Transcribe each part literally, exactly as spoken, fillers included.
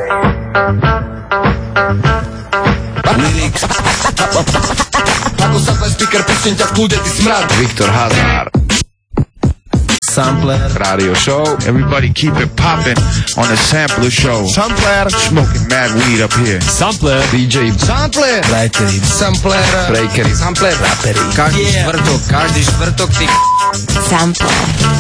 Lyrics. Ako sa tvoj speaker, pustím ťa v kľude, ty smrad. Viktor Hazard. Sampler Radio Show. Everybody keep it poppin' on the Sampler Show. Sampler. Smoking mad weed up here. Sampler. dý džej Sampler. Breakery. Sampler. Breakery. Sampler. Rapery. Každý yeah. štvrtok, každý štvrtok, ty Sampler.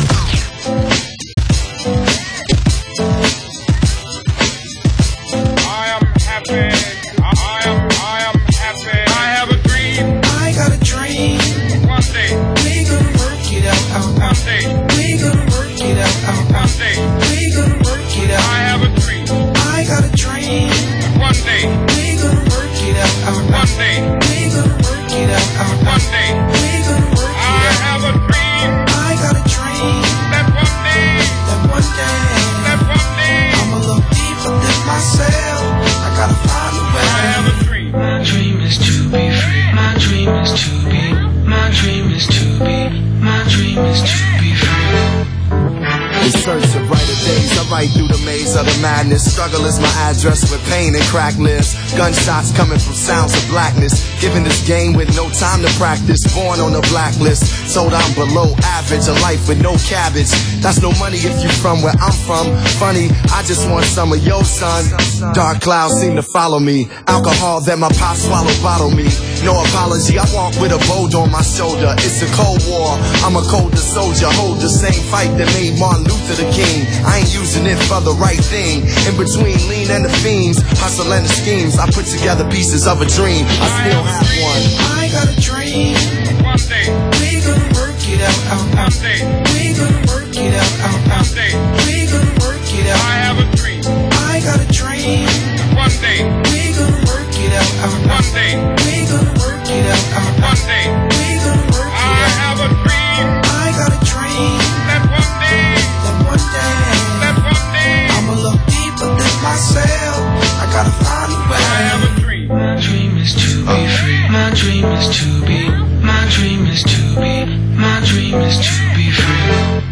Through the maze of the madness, struggle is my address with pain and crackness. Gunshots coming from sounds of blackness, giving this game with no time to practice. Born on the blacklist, told I'm below average. A life with no cabbage, that's no money if you from where I'm from. Funny, I just want some of your son. Dark clouds seem to follow me. Alcohol that my pop swallowed bottle me. No apology, I walk with a boulder on my shoulder. It's a cold war, I'm a colder soldier. Hold the same fight that made Martin Luther the king. I ain't using it for the right thing. In between lean and the fiends, hustle and the schemes, I put together pieces of a dream. I still have one. I got a dream. One day we gonna work it out. out, out. One day we gonna work it out. out, out. One day we gonna work it out. I have a dream. I got a dream. One day we gonna work it out. out, out. One day we gonna work it out. out, out. One day we gonna work it out. I have a dream. I got a dream. That one day. That one day. That one day. I'ma look deeper than myself. I gotta find a way. I have a dream. My dream is to be free. My dream is to be. My dream is to be. My dream is to be free.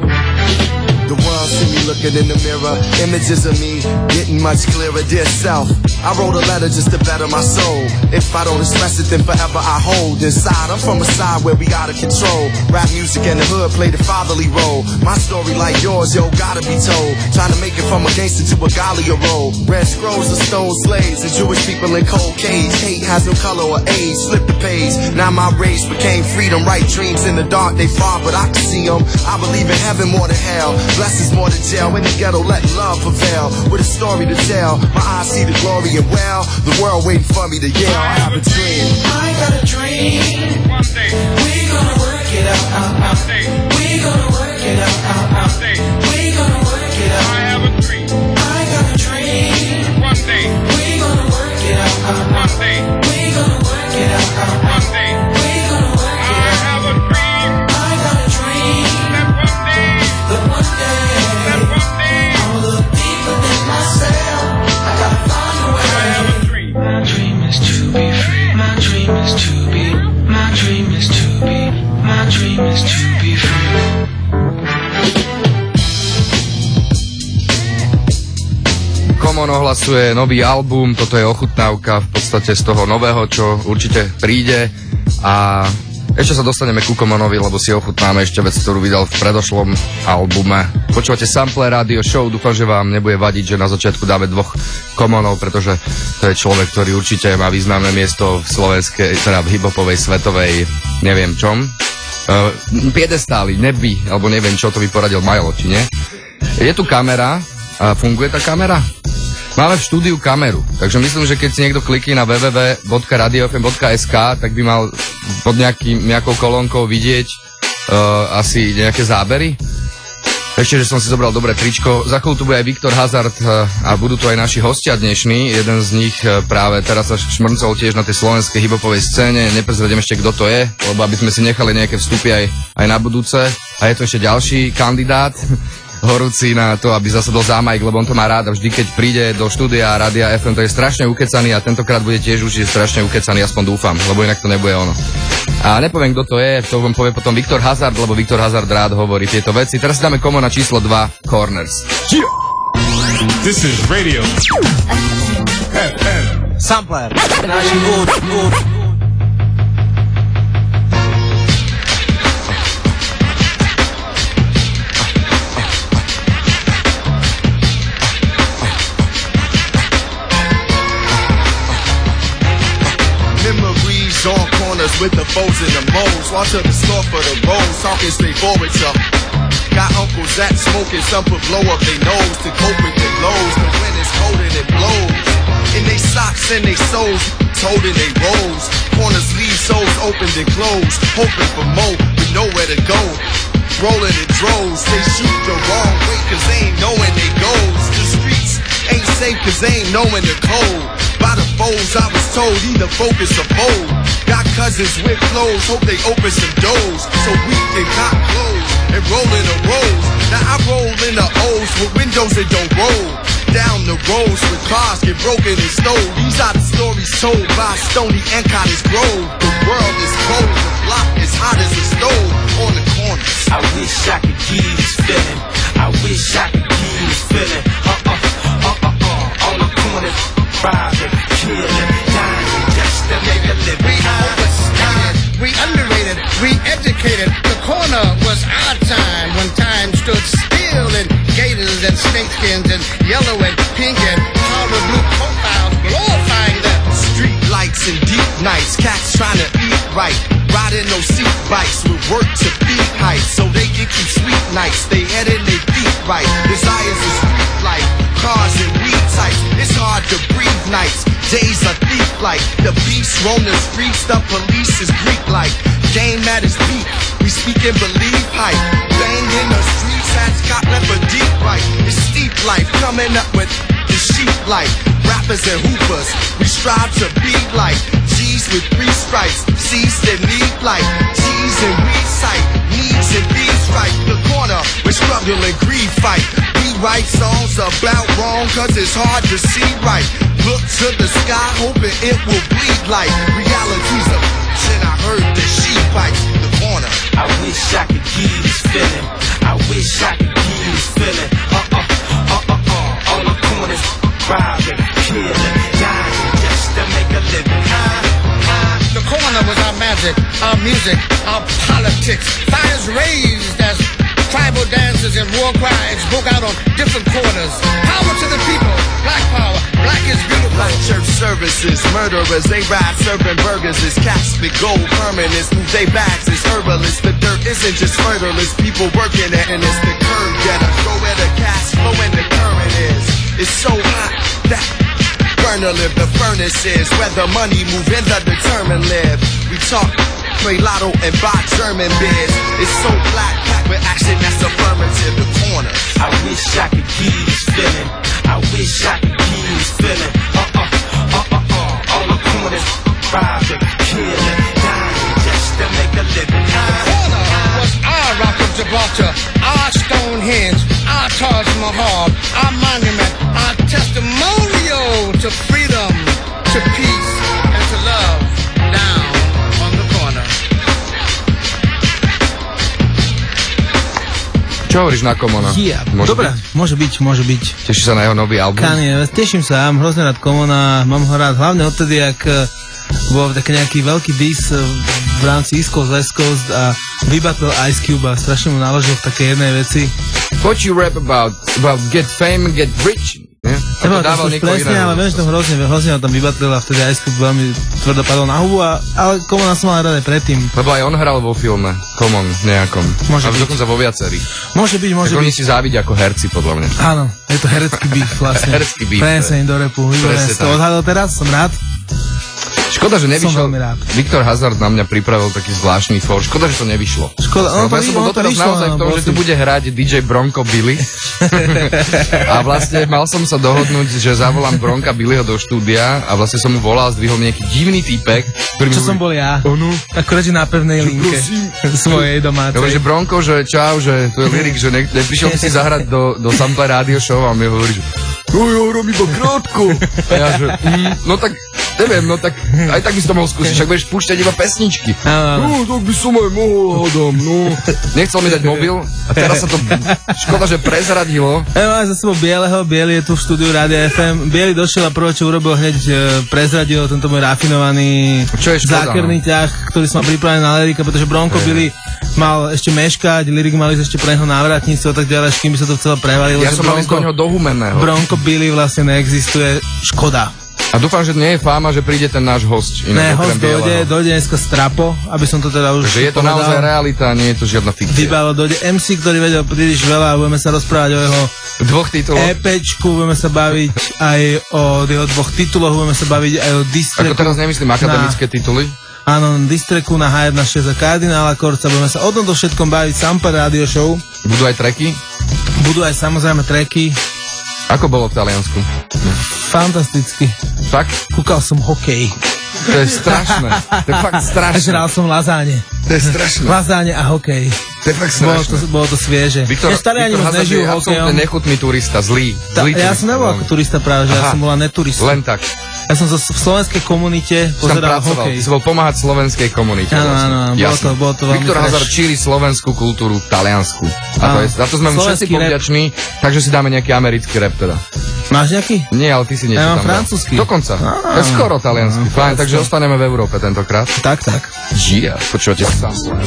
The world see me looking in the mirror, images of me getting much clearer. Dear self, I wrote a letter just to better my soul. If I don't express it, then forever I hold inside. I'm from a side where we gotta control. Rap music and the hood play the fatherly role. My story like yours, yo, gotta be told. Trying to make it from a gangster to a Galia role. Red scrolls of stone slaves and Jewish people in cold cage. Hate has no color or age, flip the page. Now my rage became freedom. Right dreams in the dark, they far, but I can see them. I believe in heaven more than hell. Blessings more than jail. In the ghetto, let love prevail. With a story to tell, my eyes see the glory and well, the world waiting for me to yell. I have a dream. I got a dream. One day we gonna work it out. out, out. We gonna work it out. out, out. We gonna work it out. I have a dream. I got a dream. One day we gonna work it out. out, out. One day we gonna work it out. out, out. One day we gonna work it out. I have a dream. I got a dream. That one day. That one day. That one day. I'ma look deeper than myself. I gotta find a way. I have a dream. My dream is to be free. My dream is to be. My dream is to be. My dream is to be free. Common ohlasuje nový album, toto je ochutnávka v podstate z toho nového, čo určite príde, a ešte sa dostaneme ku Commonovi, lebo si ochutnáme ešte vec, ktorú vydal v predošlom albume. Počúvate Sampler Radio Show, dúfam, že vám nebude vadiť, že na začiatku dáme dvoch Commonov, pretože to je človek, ktorý určite má významné miesto v slovenskej, teda v hiphopovej, svetovej, neviem čom, uh, piedestáli, neby, alebo neviem čo, to by poradil Majlo, či nie? Je tu kamera, a funguje tá kamera? Máme v štúdiu kameru, takže myslím, že keď si niekto klikne na w w w bodka radio f m bodka s k, tak by mal pod nejaký, nejakou kolónkou vidieť uh, asi nejaké zábery. Ešte, že som si zobral dobré tričko. Za chvíľu tu bude aj Viktor Hazard uh, a budú tu aj naši hostia dnešní. Jeden z nich uh, práve teraz sa šmrncol tiež na tej slovenskej hiphopovej scéne. Neprezradím ešte, kto to je, lebo aby sme si nechali nejaké vstupy aj, aj na budúce. A je tu ešte ďalší kandidát, horúci na to, aby zasadol za Mike, lebo on to má rád a vždy, keď príde do štúdia Rádia ef em, to je strašne ukecaný a tentokrát bude tiež určite strašne ukecaný, aspoň dúfam, lebo inak to nebude ono. A nepoviem, kto to je, to vám povie potom Viktor Hazard, lebo Viktor Hazard rád hovorí tieto veci. Teraz si dáme komo na číslo dva, Corners. Yeah. This is radio. F M. Sampler. Naši vod, vod. Memories on corners with the foes and the moles. Watch up the store for the rolls, talking straight forward, y'all. Got uncles that smoking, some put blow up their nose to cope with their lows. The wind is cold and it blows. In they socks and they soles, holding they rolls. Corners leave souls opened and closed, hoping for more, but nowhere to go. Rolling in droves, they shoot the wrong way cause they ain't knowing they goes. The streets ain't safe cause they ain't knowing the code. By the foes I was told either focus or fold. Got cousins with clothes, hope they open some doors. So we can cop clothes and roll in the rolls. Now I roll in the O's with windows that don't roll. Down the roads where cars get broken and stole. These are the stories told by Stony and Cottage Grove. The world is cold, the block is hot as a stove on the corners. I wish I could give you this feeling. I wish I could give you this feeling. Uh-uh, uh-uh, uh, on the corners. Private, killing, dying, just to make a living. We overstated, we underrated, we educated. The corner was our time when time stood still in gators and snakeskins and yellow and pink and powder blue profiles glorifying the street lights and deep nights. Cats trying to eat right, riding those seat bikes with work to feed heights, so they get you sweet nights. They head in their feet right. Desires a street life, cars and weed types. It's hard to breathe nights. Days are thief-like. The beast roam the streets. The police is Greek-like. Game at its peak. We speak and believe hype. Bang in the streets. Hats got left a deep right. It's steep life. Coming up with the sheep life. Rappers and hoopers. We strive to be like G's with three stripes. C's that need life. G's and weed sight. Needs and these right. The corner. We struggle and greed fight. We write songs about wrong cause it's hard to see right. Look to the sky hoping it will bleed like reality's a bitch and I heard that she bites the corner. I wish I could give you this feeling. I wish I could give you this feeling. Uh-uh, uh-uh, uh, on the corners. Private, killing, dying just to make a living. Huh? Huh? The corner was our magic, our music, our politics. Fires raised as tribal dances and war cries broke out on different corners. Power to the people, black power, black is beautiful. Like church services, murderers, they ride serving burgers. It's cats with gold permanents, move they bags, it's herbalists. The dirt isn't just fertile, it's people working it, and it's the curve getter. Go where the cash flow and the current is. It's so hot that burner live, the furnace is where the money move and the determined live. We talk, play lotto and buy German beers. It's so black, packed with action that's affirmative. The corner. I wish I could give you this feeling. I wish I could give you this feeling. Uh-uh, uh-uh, uh, on the corners. Private, killing, dying just to make a living. The corner was our Rock of Gibraltar, our Stonehenge, our Taj Mahal, our monument, our testimonial to freedom, to peace, and to love. Down on the corner. Čo hovoríš na Komona? Yeah. Môže Dobre, byť? môže byť, môže byť. Tešíš sa na jeho nový album? Kanye, teším sa, mám hrozne rád Komona, mám ho rád hlavne odtedy, ak bol taký nejaký veľký diss v rámci East Coast, West Coast a vybattle Ice Cube a strašne mu naložil v takej jednej veci. What you rap about? About get fame and get rich? Yeah? Nebo to už presne, ale viem, že to hrozne, hrozne ho tam vybatlil a vtedy Ice Cube veľmi tvrdo padol na hubu, a, ale Komona som mal rád aj predtým. Lebo aj on hral vo filme Common nejakom. Môže a byť. dokonca vo viacerých. Môže byť, môže tak byť. oni si závidia ako herci, podľa mňa. Áno, je to herecký beef vlastne. Herecký beef. Prenesením do rapu, výborné. Si to odhadol teraz, som rád. Škoda, že nevyšiel. Som veľmi rád. Viktor Hazard na mňa pripravil taký zvláštny for. Škoda, že to nevyšlo. Škoda, no, no, ja som bol doteraz naozaj v tom, že tu bude hrať dý džej Bronco Billy. A vlastne mal som sa dohodnúť, že zavolám Bronca Billyho do štúdia a vlastne som mu volal, zdvihol mi nejaký divný týpek, ktorý Čo mi som bol ja? Ono. Akurát, že na pevnej linke svojej domácej. Ja hovorím, že Bronco, že čau, že to je lyrik, že ne, neprišiel by si zahrať do, do Sample Radio Show a mi hovorí, že no ja hrám iba krátko. A ja, že mm, no tak Neviem, no tak aj tak by si to mohol skúsiť, však budeš púšťať iba pesničky. No, tak by som aj mohol, Adam, no. Nechcel mi dať mobil a teraz sa to, škoda, že prezradilo. Ja mám za sebou Bieleho, Bielý je tu v štúdiu Rádia ef em. Bielý došiel a prvé, čo urobil, hneď prezradil tento môj rafinovaný zákerný ťah, ktorý som mal pripravený na lyrika, pretože Bronco Billy mal ešte meškať, lyrik mali ešte pre neho návratníctvo, tak ďalej, kým by sa to celé prevalilo. Ja som mal ísť do neho do humenného. Bronco Billy vlastne neexistuje, škoda. A dúfam, že nie je fáma, že príde ten náš host. Ne, host dojde, dojde dneska Strapo, aby som to teda už... Takže je to povedal. Naozaj realita, nie je to žiadna fikcia. Vybalo, dojde em cé, ktorý vedel príliš veľa a budeme sa rozprávať o jeho dvoch tituloch. EPčku, budeme sa baviť aj o jeho dvoch tituloch, budeme sa baviť aj o distreku. Ako teraz nemyslím akademické na... tituly? Áno, distreku na há jedna šesť a Kardinála Korca, budeme sa o tomto všetkom baviť, Sample Radio Show. Budú aj tracky? Budú aj samozrejme tracky. Ako bolo v Taliansku? Fantasticky. Fakt? Kúkal som hokej. To je strašné. To je fakt strašné. Žral som lazáne. To je strašné. Lazáne a hokej. To je fakt strašné. Bolo to, bolo to svieže. Viktor, Viktor Hazard je absolútne nechutný turista, zlý. Ta, zlý ja turista, som nebol ako turista práve, že ja som bola neturista. Len tak. Ja som v slovenskej komunite pozeral hokej. Ty si bol pomáhať slovenskej komunite. Áno, áno, bolo to, bolo to veľmi Viktor Hazard šíri slovenskú kultúru v Taliansku. A to je, za to sme mu všetci povďační, takže si dáme nejaký americký rap teda. Máš nejaký? Nie, ale ty si niečo ja tam mám francúzsky. Dokonca. To je skoro taliansky. Fajn, takže ostaneme v Európe tentokrát. Tak, tak. Yeah, počúvate sa Sample.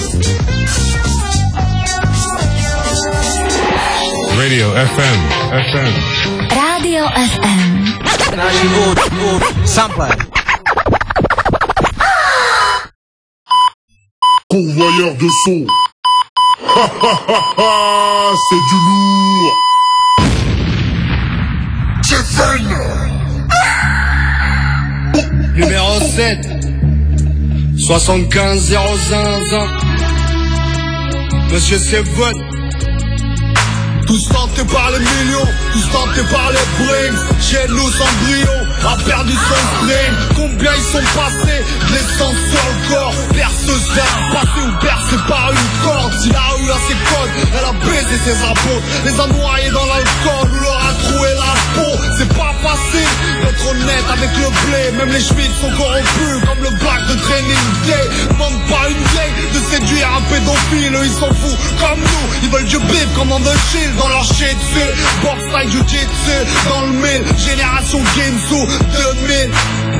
Radio ef em. ef em. Rádio ef em. Náš úd, úd, Sample. Convoyeur de son. Ha ha ha ha, c'est du lourd. C'est fun. Numéro sept, soixante-quinze zéro zinzin. Monsieur Seven. Tous tentés par les millions, tous tentés par les brings. Chez nous sans brio, a perdu son string. Combien ils sont passés, de l'essence sur le corps. Perceuse vers un passé ou percé par une corde. S'il a eu à ses codes, elle a baisé ses apôtres. Les a noyés dans l'alcool ou leur a troué la peau. C'est pas facile d'être honnête avec le blé. Même les schmitts sont corrompus comme le black de Training Day. Demande pas une vieille de séduire un pédophile. Eux ils s'en foutent comme nous, ils veulent du bif comme on the shield. Dans leur shit dessus, boxe jiu-jitsu, dans le mille, génération Ginsu deux mille.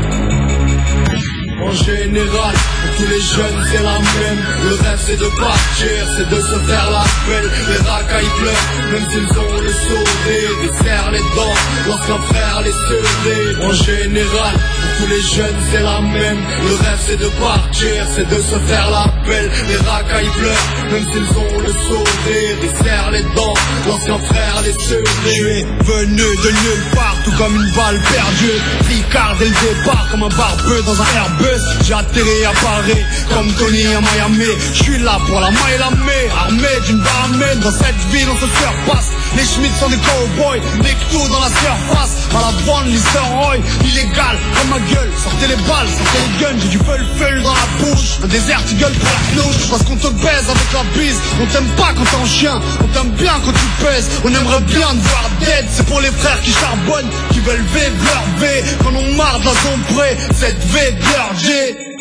En général, pour tous les jeunes c'est la même. Le rêve c'est de partir, c'est de se faire la belle. Les racailles pleurent, même s'ils ont le sourire. Ils serrent les dents lorsqu'un frère les serait. En général, pour tous les jeunes c'est la même. Le rêve c'est de partir, c'est de se faire la belle. Les racailles pleurent, même s'ils ont le sourire. Ils serrent les dents lorsqu'un frère les serait. Je suis venu de nulle part, tout comme une balle perdue. Ricard dès le départ, comme un barbeux dans un Airbus. J'ai atterri à Paris, comme Tony à Miami. Je suis là pour la maille la mai, armé d'une barmaid. Dans cette ville on se surpasse. Les Schmitts sont des cowboys, nique tout dans la surface. À la bande, Lister Roy, illégal comme ma gueule. Sortez les balles, sortez les guns, j'ai du feu-le-feu dans la bouche. Un désert tu gueules pour la clouche. Parce qu'on te baise avec la bise. On t'aime pas quand t'es en chien, on t'aime bien quand tu pèses. On aimerait bien te voir dead. C'est pour les frères qui charbonnent, qui veulent vivre leur vie. Quand on marre de la sombrée, cette vie de leur G.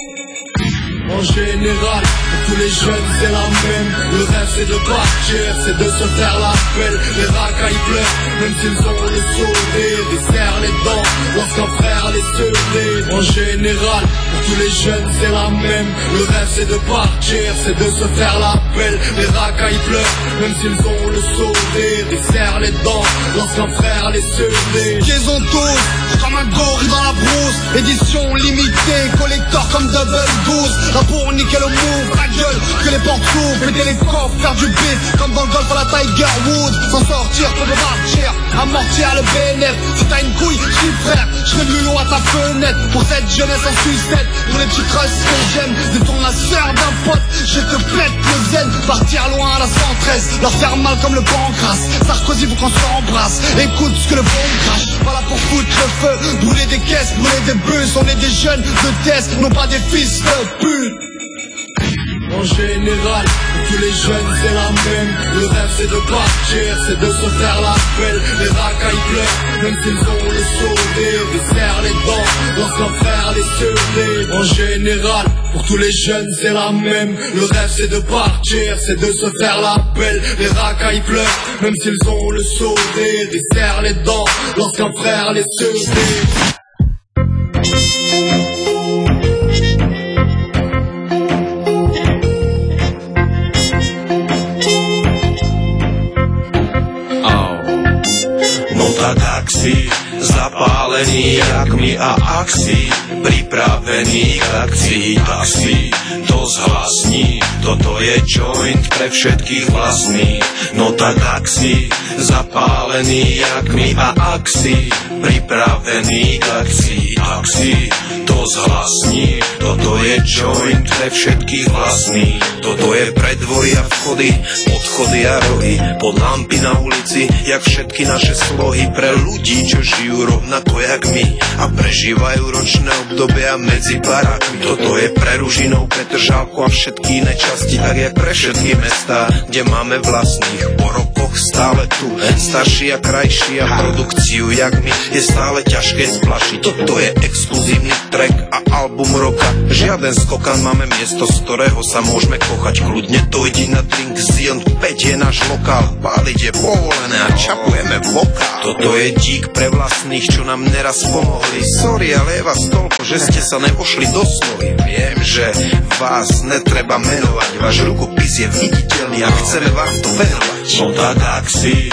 En général, pour tous les jeunes c'est la même. Le rêve c'est de partir, c'est de se faire la belle. Les racailles pleurent, même s'ils ont le sourire. Ils serrent les dents lorsqu'un frère les serait. En général, pour tous les jeunes c'est la même. Le rêve c'est de partir, c'est de se faire la belle. Les racailles pleurent, même s'ils ont le sourire. Ils serrent les dents lorsqu'un frère les serait. Qu'ils ont tous, comme un gorille dans la brousse. Édition limitée, collector comme Double Goose. Là pour niquer le move, la gueule, que les portes s'ouvrent, péter les coffres, faire du beat, comme dans le golf à la Tiger Woods. S'en sortir, pour me partir, amortir le B N F. Si t'as une couille, je suis frère, je serai venu loin à ta fenêtre. Pour cette jeunesse en sucette, pour les petits trusses que j'aime. Détourne la sœur d'un pote, je te pète le zen. Partir loin à la cent treize, leur faire mal comme le pancras. Sarkozy, faut qu'on se embrasse, écoute ce que le bon crache. Pas là pour foutre le feu, brûler des caisses, brûler des bus. On est des jeunes de test, non pas des fils de pute. En général, pour tous les jeunes c'est la même. Le rêve c'est de partir, c'est de se faire la belle. Les racailles pleurent, même s'ils ont le sourire. Ils serrent les dents lorsqu'un frère faire les sevrés. En général, pour tous les jeunes c'est la même. Le rêve c'est de partir, c'est de se faire la belle. Les racailles pleurent, même s'ils ont le sourire. Ils serrent les dents lorsqu'un frère les sevré. Tak ak si zapálený jak my a ak si pripravený k akcii, tak si to zhlasní. Toto je joint pre všetkých vlastných. No tak ak si zapálený jak my a ak si pripravený k akcii, tak si to zhlasní. Toto je joint pre všetkých vlastných. Toto je predvoria, vchody, odchody a rohy, pod lampy na ulici, jak všetky naše slohy. Pre ľudí, čo žijú rovnako jak my a prežívajú ročné obdobia medzi barákmi. Toto je pre Ružinov, Petržalku a všetky iné časti, tak je pre všetky mestá, kde máme vlastných. Po rokoch stále tu, starší a krajší a produkciu jak my je stále ťažké splašiť. Toto je exkluzívny track a album roka. Žiaden skokan, máme miesto, z ktorého sa môžeme kochať. Kľudne dojdi na drink, Zion päť je náš lokál. Páliť je povolené a čapujeme vokál. Toto je dík pre vlastných, čo nám neraz pomohli. Sorry, ale je vás toľko, že ste sa nevošli do slovy. Viem, že vás netreba menovať, váš rukopis je viditeľný a chceme vám to venovať. No tak ak si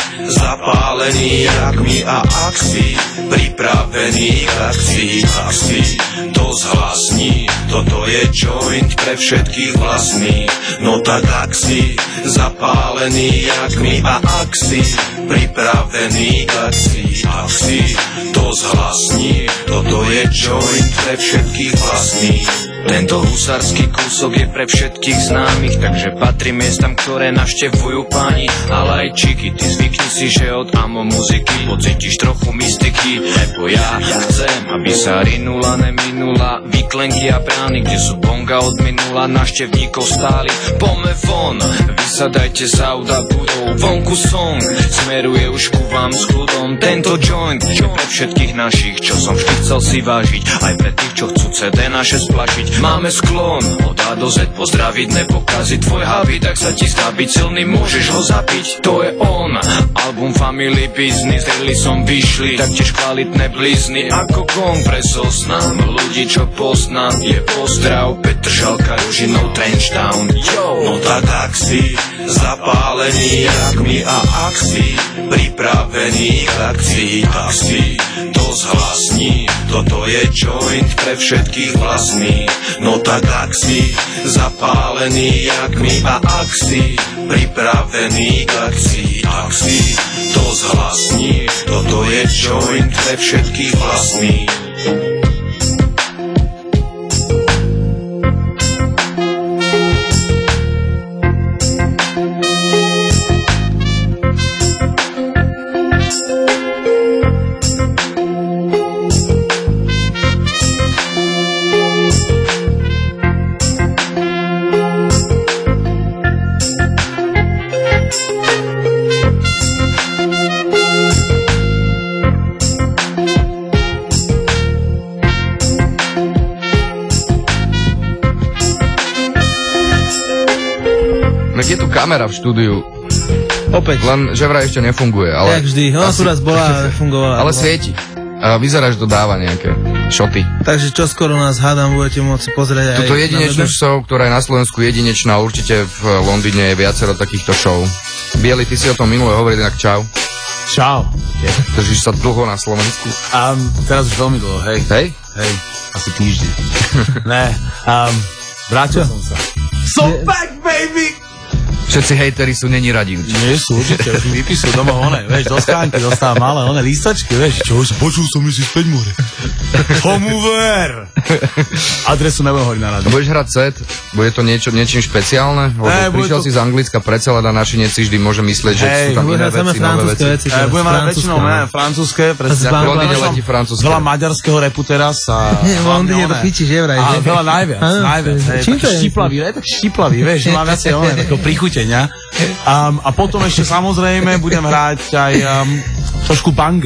zapálený jak my a ak si pripravený k akcii, tak si to zhlasní. Toto je joint pre všetkých vlastných. No tak ak si zapálený jak my a ak si pripravený k akcii, tak si to zhlasní. Toto je joint pre všetkých vlastných. Tento husársky kúsok je pre všetkých známych, takže patrí miestam, ktoré navštevujú páni, ale aj čiky. Ty zvykni si, že od amo muziky pocítiš trochu mystiky, lebo ja chcem, aby sa rinula, neminula vyklenky a brány, kde sú bonga od minula návštevníkov stáli. Poďme von, vysadajte z auta, budou vonku song, smeruje už ku vám s kľudom. Tento joint je pre všetkých našich, čo som vždy chcel si vážiť, aj pre tých, čo chcú cé dé naše splašiť. Máme sklon od A do Z pozdraviť, nepokaziť tvoj habit. Ak sa ti zdá byť silný, môžeš ho zapiť. To je on, album Family Business, daily som vyšli, taktiež kvalitné blizny. Ako kongres osnám, ľudí čo poznám, je pozdrav Petržalka, Ružinov, Trenchtown. Yo! No tak ak si zapálený jak my a ak si pripravený k akcii, tak si to zhlasní. Toto je joint pre všetkých vlastných. No tak ak si zapálený jak my a ak si pripravený k akcii, tak si to zhlasní. Toto je joint pre všetkých vlastných. Je tu kamera v štúdiu. Opäť. Len, že vraj ešte nefunguje. Ale jak vždy, ona tu raz bola, fungovala. Ale svieti. A vyzerá, že to dáva nejaké šoty. Takže čo skoro nás, hádam, budete môcť pozrieť aj Tuto jedinečnú show, ktorá je na Slovensku jedinečná, určite v Londýne je viacero takýchto show. Bieli, ty si o tom minule hovoril, inak čau. Čau. Držíš sa dlho na Slovensku? Um, teraz už veľmi dlho, hej. Hej? Hej, asi týždeň. Ne, um, vrátil som sa. So back, baby! Všetci hejteri sú není radi určite. Nie sú, určite, už mi vypisujú doma one, vieš, do schránky dostávam malé one lístačky, vieš. Čo, počul som, že si späť more. Homover! Adresu nebudem hovoriť na rádiu. Budeš hrať set? Bude to niečo, niečím špeciálne? Lebo ne, prišiel to... si z Anglicka, predsa len na naši neci vždy môže myslieť, že hey, sú tam iné veci, nové veci. veci hey, budeme mať väčšinou ne, francúzske, presne. V Londýne letí francúzske. Veľa maďarského repu teraz. A v Londýne to chytíš, je vraj. A veľa najviac, najviac. Čím to je? Štiplavý, tak štiplavý, vieš, že má viacej one, takého prichutenia. Um, a potom ešte samozrejme budem hrať aj um, trošku bangry.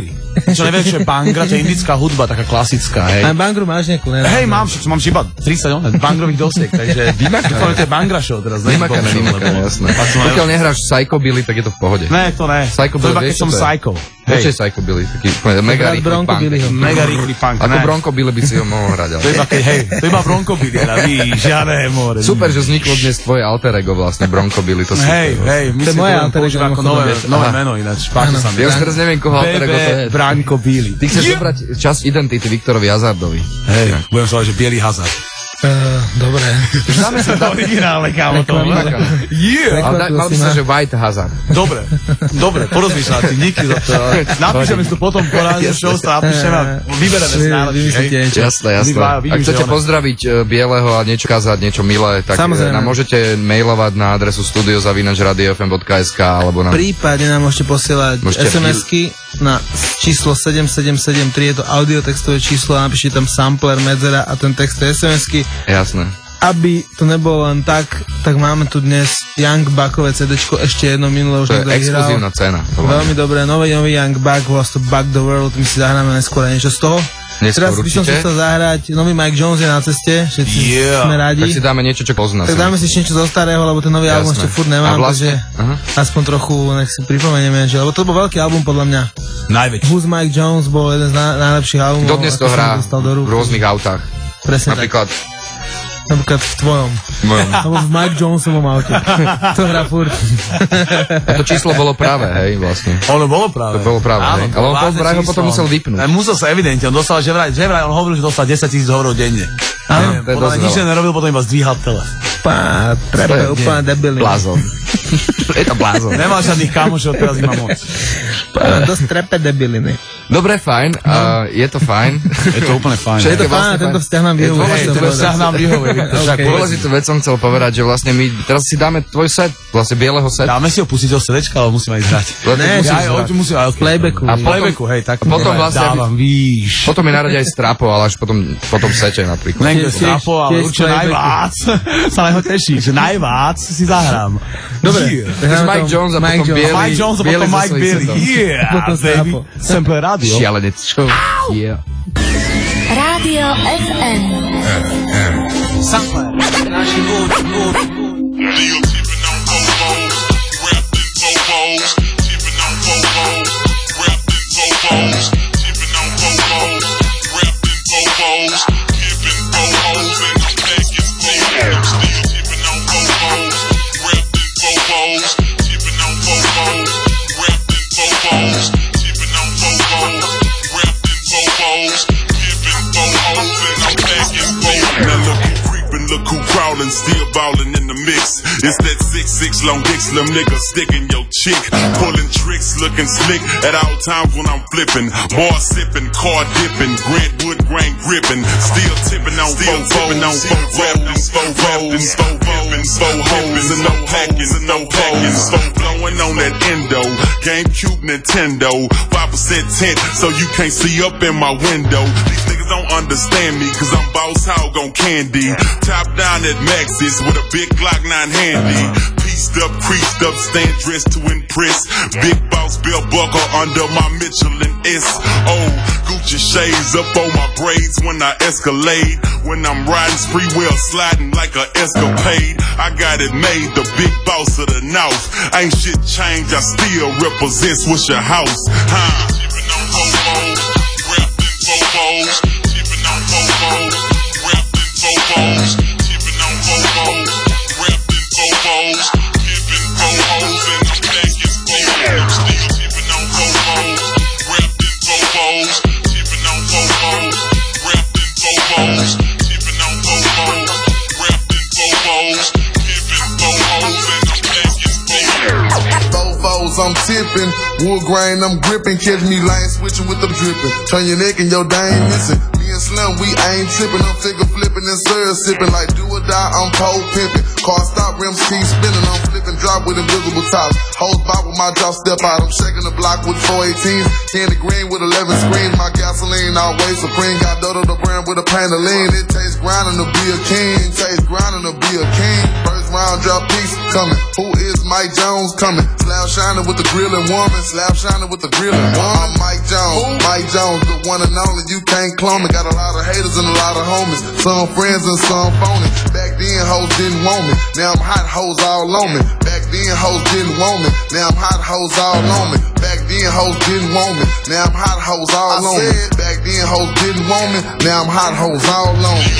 Čo nevieš, čo je bangra, to je indická hudba, taká klasická, hej. A bangru máš nejakú, ne? Hej, mám, mám iba tridsať on, bangrových dosiek, takže to je bangra show teraz. Vymakané, vymakané, jasné. Pokiaľ nehráš psychobilly, tak je to v pohode. Ne, to ne. To iba keď som psycho. Hej. Čo je psychobilly? Taký mega rýchly punk. Mega rýchly punk, Ako Broncobilly by si ho mohol hrať. To iba keď, hej, to iba Broncobilly, víš, žiadne more. Super, že vzniklo dnes tvoje alter ego vlastne, Broncobilly, to super. Hej, hej, my si to používa ako nové meno ináč, páči sa mi. Ja už teraz neviem, koho alter ego to je. Broncobilly. Ty chceš zobrať časť identity Viktorovi Hazardovi. Hej, budem sa že bielý hazard. Uh, dobre. Dáme sa tam originálne, kámo, to. Yeah. Ale mal by sa, že White Hazard. Dobre, dobre, porozmýšľať si, díky za to. Napíšeme si to potom po rádiu show, sa napíšeme a vybereme si najlepšie. Jasné, jasné. Ak chcete pozdraviť Bieleho a niečo kázať, niečo milé, tak nám môžete mailovať na adresu studio zavináč radio f m bodka es ká alebo na... Prípadne nám môžete posielať es em esky na číslo sedem sedem sedem tri, je to audiotextové číslo a napíšte tam sampler, medzera a ten text je es em esky. Jasné. Aby to nebolo len tak, tak máme tu dnes Young Buckové cédečko, ešte jedno minulé už niekto vyhral. To je exkluzívna cena. Veľmi dobré, nový, nový Young Buck, volá to Buck the World, my si zahráme neskôr niečo z toho. Neskôr Teraz by som si chcel zahrať, nový Mike Jones je na ceste, všetci yeah. sme radi. Tak si dáme niečo, čo pozná. Tak dáme si ešte niečo zo starého, lebo ten nový Jasné. album ešte furt nemám, vlastne? takže uh-huh. aspoň trochu, nech si pripomenieme, že, lebo to bol veľký album podľa mňa. Najväčší. Who's Mike Jones bol jeden z na, najlepších albumov. Dodnes to hrá v rôznych autách. Presne Napríklad tak. Napríklad v tvojom. Mojom. Alebo v Mike Jonesovom aute. To hrá furt. A to číslo bolo práve, hej, vlastne. Ono bolo práve. To bolo práve, Áno, hej. Ale on vraj ho potom musel vypnúť. Musel sa evidentne, on dostal, že vraj, že vraj on hovoril, že dostal desaťtisíc hovorov denne. Áno, to je dosť veľa. Nič nerobil, potom iba zdvíhal telefón. Pá, trepe, úplne debilný. Blázon. Je to blázon. Nemal žiadnych kamošov, teraz ima moc. Pá, dosť trepe debiliny. Dobre, fajn, no. uh, je to fajn. Je to úplne fajn. Je to fajn, tento vzťah nám vyhovuje. Hej, tento vzťah nám vyhovuje. Dôležitú vec som chcel povedať, že vlastne my teraz si dáme tvoj set, vlastne bieleho set. Dáme si ho pustiť do srdečka, ale musíme ísť hrať. Ne, musíme hrať. Playbacku. A playbacku, hej, tak. Potom vlastne dávam, víš. Potom mi naradia aj strapo, ale až potom potom sete napríklad. Niekto strapo, ale určite najvác. Sa na ho teší, že najvác si zahrám. Dobre. Takže Mike Jones a potom bielý. Mike Jones a potom Mike Bielý. Yeah, baby. Sample rádio. Šialenec show. Yeah. Rádio ef em. F M. Sample. Naši vôd, vôd. Leo tipping on Vovos, wrapped in Vovos, tipping on Vovos, wrapped in Vovos, tipping on Vovos, wrapped in Vovos, tipping Vovos and the back is Vovos. Still tipping on Vovos, wrapped in Vovos, tipping on Vovos, wrapped in Vovos, tipping on Vovos, wrapped in Vovos, tipping Vovos and the back is Vovos. Now look who creeping, look who crawling, still ballin' in the mix. It's that six six long dick slim nigga sticking your chick, pulling tricks, looking slick at all times when I'm flipping. Bar sipping, car dipping, Grant wood grain gripping, still tipping on still tipping on four rapping, four rapping, four rapping, four hoes and no packings and no packings, four blowing on that endo, GameCube, Nintendo, five percent tint so you can't see up in my window. These niggas don't understand me cause I'm boss hog on candy, top down at Max's with a big Glock nine handy, pieced up, creased up, stand dressed to impress, big boss belt buckle under my Michelin S O, Gucci shades up on my braids when I escalade, when I'm riding spree wheel sliding like a escapade, I got it made, the big boss of the north, ain't shit changed, I still represent Swisher House, huh? Tipping on Vovos, wrapped in Vovos, tipping on Vovos, wrapped in Vovos, tipping on Vovos, wrapped in Vovos, tipping Vovos and the back is Vovos. Still tipping on Vovos, wrapped in Vovos, tipping on Vovos, wrapped in Vovos, tipping on Vovos, wrapped in Vovos, tipping Vovos and the back is Vovos. Vovos, I'm tipping, wood grain, I'm gripping, catch me lane switching with the dripping. Turn your neck and your dang missing. Me and Slim, we ain't tripping, I'm figure flipping and syrup sipping like do or die, I'm pole pimping. Car stop, rims keep spinning, I'm flipping drop with invisible tops. Hoes bop with my drop, step out, I'm shaking the block with four eighteens. Candy green with eleven screens, my gasoline always supreme. Got Dodo the brand with a pain of lean. It tastes grinding to be a king, tastes grinding to be a king. First round drop piece coming. Who is Mike Jones coming? Slab shining with the grilling woman. Slab shining with the grilling woman. I'm Mike Jones. Mike Jones, the one and only. You can't clone me. Got a lot of haters and a lot of homies. Some friends and some phony. Back then, hoes didn't want me. Now I'm hot hoes all on me. Back then, hoes didn't want me. Now I'm hot hoes all on me. Back then, hoes didn't want me. Now I'm hot hoes all on me. Back then, hoes didn't want me. Now I'm hot hoes all on me.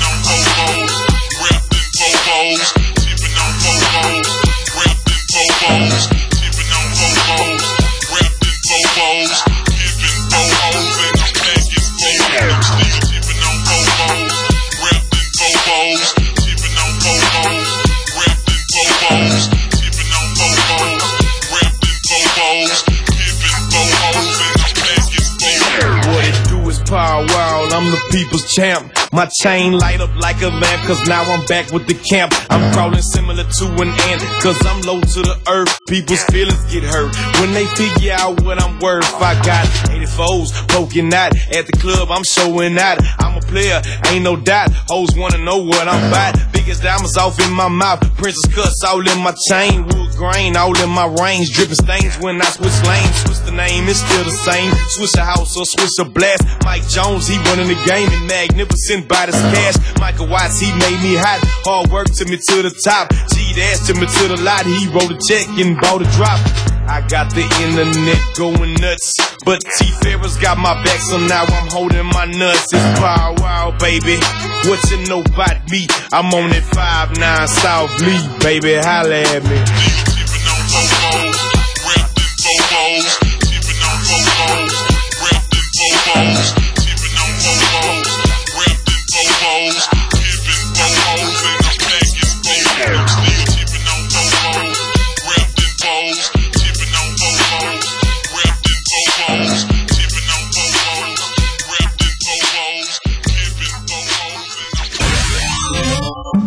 Bobos, tipping on Bobos, rapping Bobos, tipping on Bobos, rapping Bobos, giving Bobos and the back is Bobos, still tipping on Bobos, rapping Bobos, tipping on Bobos, rapping Bobos, tipping on Bobos, rapping Bobos, giving Bobos and the back is Bobos. What it do is power wild, I'm the people's champ. My chain light up like a lamp, cause now I'm back with the camp. I'm crawling similar to an ant, cause I'm low to the earth. People's feelings get hurt when they figure out what I'm worth. I got eighty-fours poking out at the club, I'm showing out. I'm a player, ain't no doubt. Hoes wanna know what I'm about. Biggest diamonds off in my mouth, princess cuts all in my chain. Wood grain all in my range, dripping stains when I switch lanes. Switch the name, it's still the same. Switch a house or switch a blast. Mike Jones, he running the game and magnificent. By this cash, Michael Watts, he made me hot. Hard work took me to the top. G-Dash took me to the lot. He wrote a check and bought a drop. I got the internet going nuts, but T-Ferris got my back, so now I'm holding my nuts. It's power wow, baby. What you know about me? I'm on that five nine South Lee, baby. Holla at me. Tipping on Bobos, rapping Bobos, tipping on Bobos, rapping Bobos, tipping on Bobos. Bobos, giving Bobos and the back is Bobos, still tipping on Bobos, rapping Bobos, tipping on Bobos, rapping Bobos, tipping on Bobos, rapping Bobos, giving Bobos and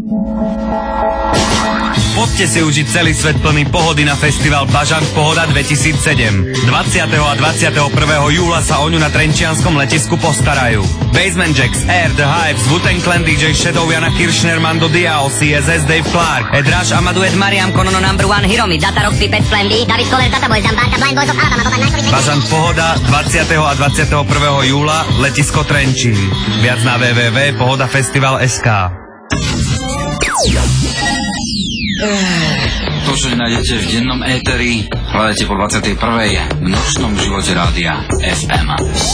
Poďte si užiť celý svet plný pohody na festival Bažant Pohoda dvetisícsedem. dvadsiateho a dvadsiateho prvého júla sa oňu na trenčianskom letisku postarajú. Basement Jacks, Air, The Hives, Wu-Tang Clan, dý džej Shadow, Jana Kirchner, Mando Diao, C S S, Dave Clark, Ed Rush, Amaduet, Mariam, Konono, Number One, Hiromi, Data Rock, Pipet, Plan B, David Koller, Data Boys, Zambárka, Blind Boys of Alabama, Boba Najkovic. Bažant Pohoda dvadsiateho a dvadsiateho prvého júla, letisko Trenčín. Viac na w w w bodka pohodafestival bodka es ká. To, čo nájdete v dennom éteri, hľadajte po dvadsiatej prvej v nočnom živote rádia ef em.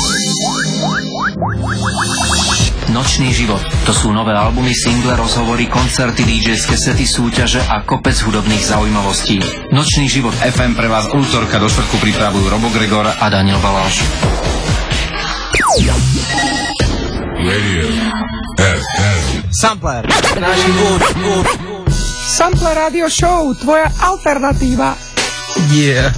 Nočný život. To sú nové albumy, single, rozhovory, koncerty, dý džejské sety, súťaže a kopec hudobných zaujímavostí. Nočný život ef em pre vás od útorka do štvrtku pripravujú Robo Gregor a Daniel Baláš. Radio ef em. Sampler. Náš hud, hud. Sampler Radio Show, tvoja alternatíva. Yeah.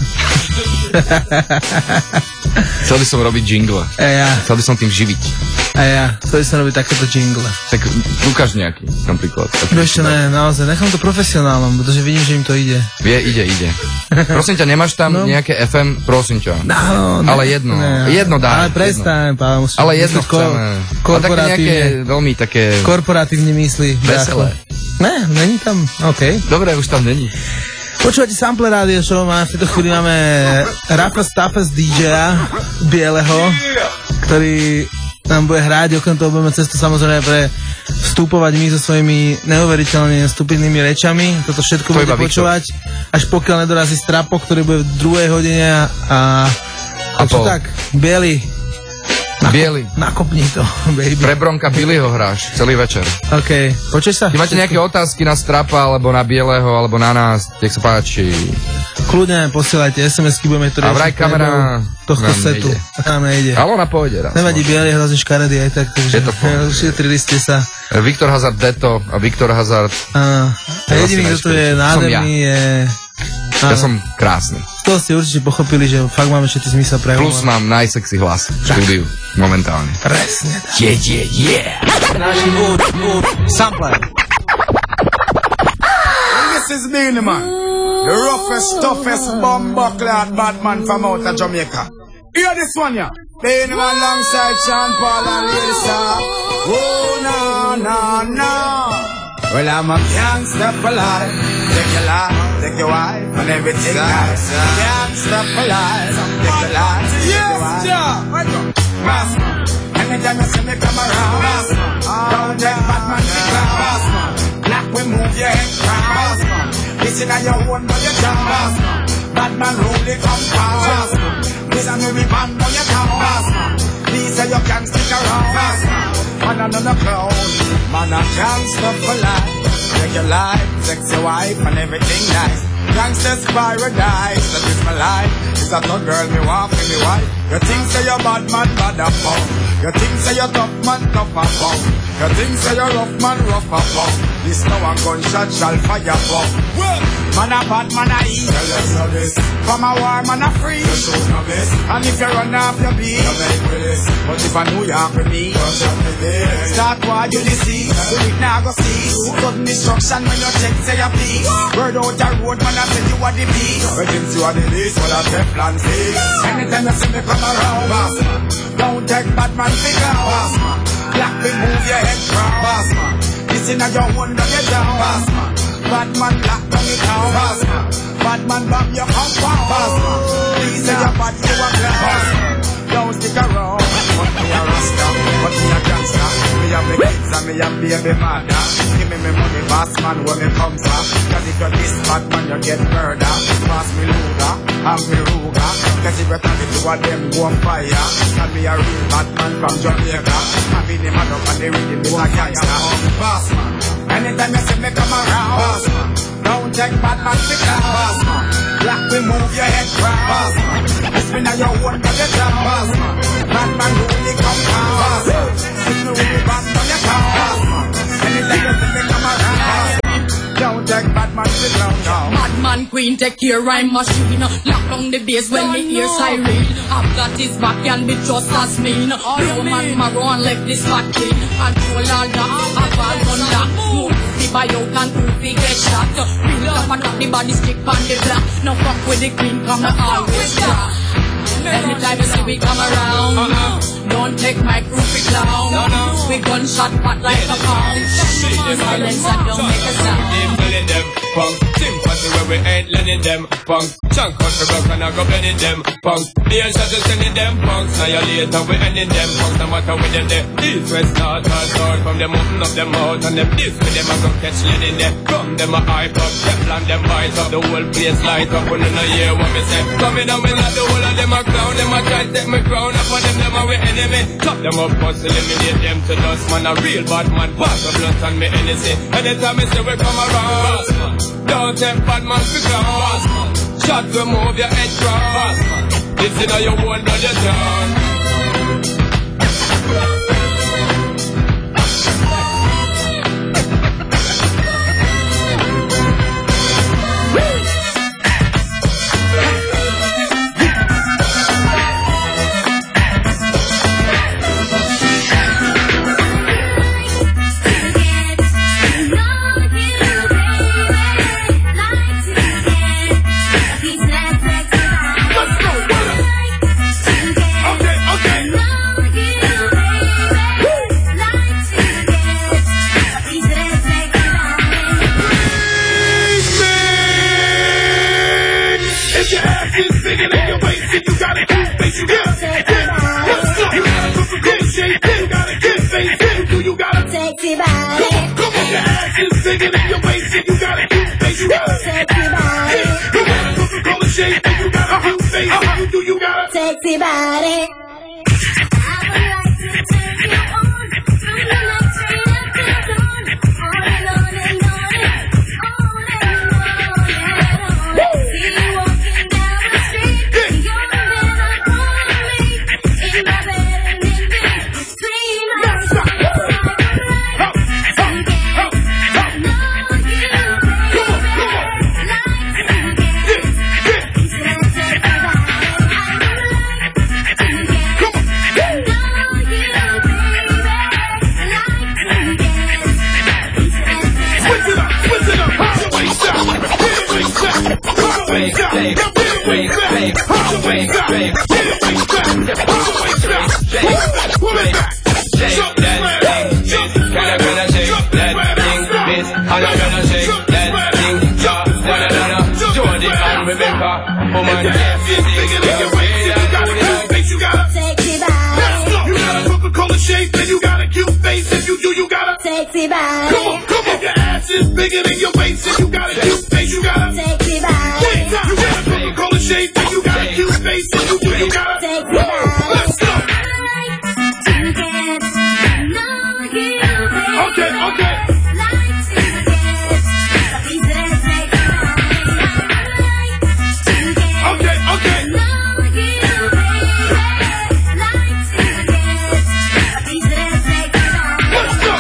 Chcel by som robiť jingle. A ja. Chcel by som tým živiť. A ja. Chcel by som robiť takéto jingle. Tak ukáž nejaký, napríklad. Ešte ne, naozaj, nechám to profesionálnom, pretože vidím, že im to ide. Vie, ide, ide. Prosím ťa, nemáš tam no. nejaké ef em? Prosím ťa. No, ale jedno, ne. jedno dá. Ale prestaň, pán, musíš... Ale jedno chceme. Ko- ale také nejaké, veľmi také... Korporatívne myslí. Veselé. Ne, není tam, okej. Okay. Dobre, už tam není. Počúvate Sampler Radio Show, a v tejto chvíli máme Roughest Toughest dý džeja Bieleho, ktorý nám bude hrať, okrem toho budeme cestu samozrejme pre vstupovať my so svojimi neuveriteľne stupidnými rečami. Toto všetko to bude počúvať, až pokiaľ nedorazí Strapo, ktorý bude v druhej hodine a... A, a čo tak? Biely. Nakop, Biely. Nakopni to, baby. Pre Bronka Billyho hráš celý večer. OK, počuj sa. Keď máte nejaké otázky na Strapa, alebo na Bieleho, alebo na nás, nech sa páči. Kľudne posielajte es em esky, budeme to riešiť. A vraj kamera tohto setu. A tam nejde. Ale ona pôjde. Nevadí, Bielý je hrozne škaredý aj tak, takže šetrili ste sa. Viktor Hazard Deto a Viktor Hazard. Áno. A jediný, kto tu je nádherný, je... Ja som krásny. To ste určite pochopili, že fakt máme všetci zmysel pre humor. Plus mám najsexy hlas v štúdiu momentálne. Presne. Yeah, yeah, yeah. Náš hud, hud. Sampler. This is Beenie Man, the roughest, toughest, bumbuckler bad man from out of Jamaica. Hear this one, yeah. Beenie Man alongside Sean Paul and Lady Star. Oh, no, no, no. Well, I'm a gangster for life. Take your life, take your wife, and everything nice. Gangster for life. Take your life, take your wife. Yes, anytime you see me come around, don't take bad man to cross. Black we move your head cross. Listen to your own but you can't. Bad man rule the compass. Listen to me band on your canvas. Please say you can stick around. Man on the clown, man a gangster for life. Take your life, sex your wife and everything nice. Gangster's paradise, that is my life. It's a thug girl me want for me wife. You think say you're bad man, bad a punk. You think say you're tough man, tough a punk. You think say you're rough man, rough a punk. This now a gunshot shall fire punk. Man a bad man a evil. Tell us this. From a war man a free. You show no best. And if you run off your beat, you make with this. But if I New York with me, you shall be there. Start war you see. Do it now go see. Sudden destruction when you check say you please. Word out a road man a tell you what the beast. When you see what the least, well a Teflon face. Anytime you see me come around, boss man. Don't take bad man figure, boss man. Black me move your head crown, boss man. Listen to your one that you down, boss man. Bad man lock down your town, boss man. Bad man bomb your compound, boss man. Please say you're bad, you a clown, boss man. Don't stick around. But me a rasta, but me a gangster. Me have me kids and me have baby mother. Give me me money, boss man, where me come from. Cause if you're this bad man, you get murder. Pass me Luger, have me Ruger. Cause if you tell me two of them go on fire. Cause me a real bad man from Jamaica. I be the man up and the rhythm is a gangster. Boss man, anytime you see me come around, boss man. Don't take bad man to class, boss man. Black we move your head crown, boss man. It's been a your one for the job, boss man. Bad man really come down, boss man. If you really bad on your car, boss man. Anytime you see me come around, boss man. Don't take bad man to ground now. Bad man queen take your rhyme machine. Lock on the bass when me hear siren. I've got his back and be just as mean. No man marrow and left this fat king. Control all that, have all gun that. Move the bio and proof he get shot. Real up and up the body stick on the block. No fuck with the queen, come and always drop. Anytime you see we come around, uh-huh. Don't take my crew for clown. No, no. We gunshot hot like a pound. Silence and don't make a sound. Telling them, punk, sympathy where we ain't letting them, punk. Chunk out the rock and I go bending them, punk. The ancestors is sending them, punks. Now you later we ending them, punks. No matter with them there. East, west, north, and south. From them open up them mouth and them this with them I go catch lead in there. Come them a hype up, Teflon them bite up. The whole place light up when you know hear what me say. Coming down with like the whole of them a clown. Them a try to take me crown up on them, them a we enemy. Chop them up, bust, eliminate them to dust. Man a real bad man, pass the blunt and me anything. Anytime me say we come around, don't take bad man to clown. Shot to move your head cross. This is how you want to your turn. Sexy body. then you got a cute face. If you do, you got a sexy body. Come on, come on. If your ass is bigger than your waist, and you got a cute face, you got a sexy body. Wait, you got a Coca-Cola shape, and you got a cute face. If you do, you got a sexy body. Let's go. Okay, okay. Okay, okay. Let's go.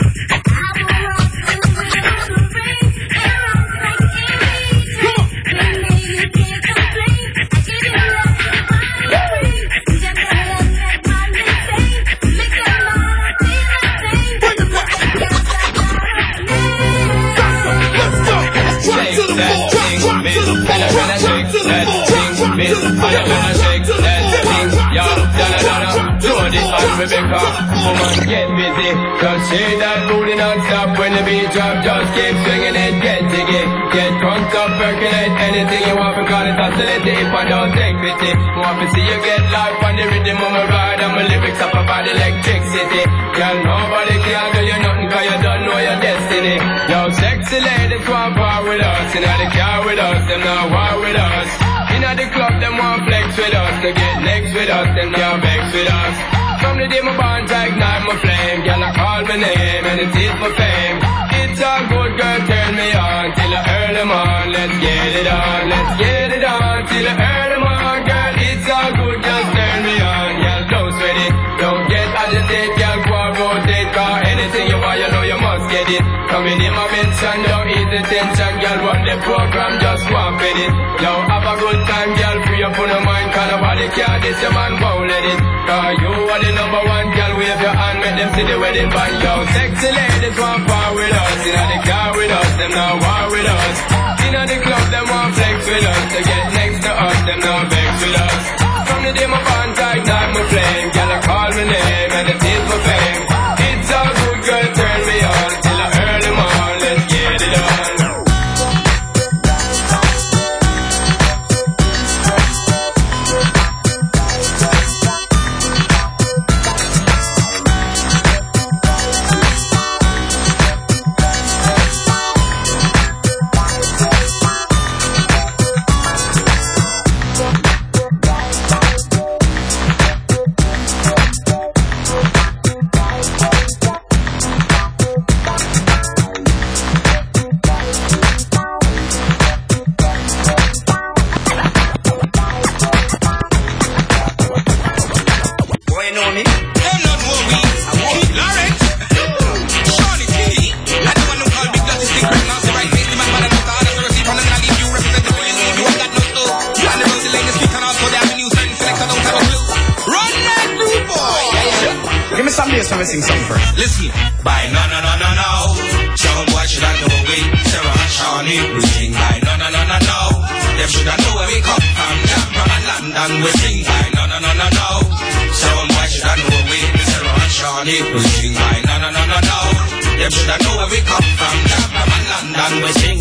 Rebecca, woman, get busy. Just shake that booty non-stop when the beat drop. Just keep swinging it, get jiggy. Get drunk up, percolate anything you want because it's oscillating. If I don't take pity, want to see you get life on the rhythm of my ride and my lyrics up about electricity. Girl, nobody can do you nothing cause you don't know your destiny. Yo, sexy ladies want war with us. In the car with us, them not war with us. In the club, them want flex with us. To get next with us, them not vex with us. From the day my bond, I ignite my flame. Girl, I call my name and it is for fame. It's a good girl, turn me on till I earn them on. Let's get it on, let's get it on till I earn them on. Girl, it's all good, just turn me on. Girl, don't sweat it, don't get agitated. Girl, go and rotate, cause anything you want, you know you must get it. Coming in my mention, don't ease the tension. Girl, run the program, just go and fit it. Yo, have a good time, girl, free up on your mind. Cause nobody care, this your man won't let it. Cause you are the number one, girl, wave your hand, make them see the wedding band. Yo, sexy ladies want power with us. In the car with us, them not war with us. In the club, them want flex with us. To get next to us, them not vex with us. From the day my bond, I ignite my flame. Girl, I call my name and it is for fame. It's all good, girl, turn me on till I earn them on. Let's get it on. Sing something first. Listen. By no no no no no. Show them what should I know we Sarah and Shawnee. We sing by no no no no no. Them should I know where we come from. Jam from London. We sing by no no no no no. Show them what should I know we Sarah and Shawnee. We sing by no no no no no. Them should I know where we come from. Jam from London. We sing.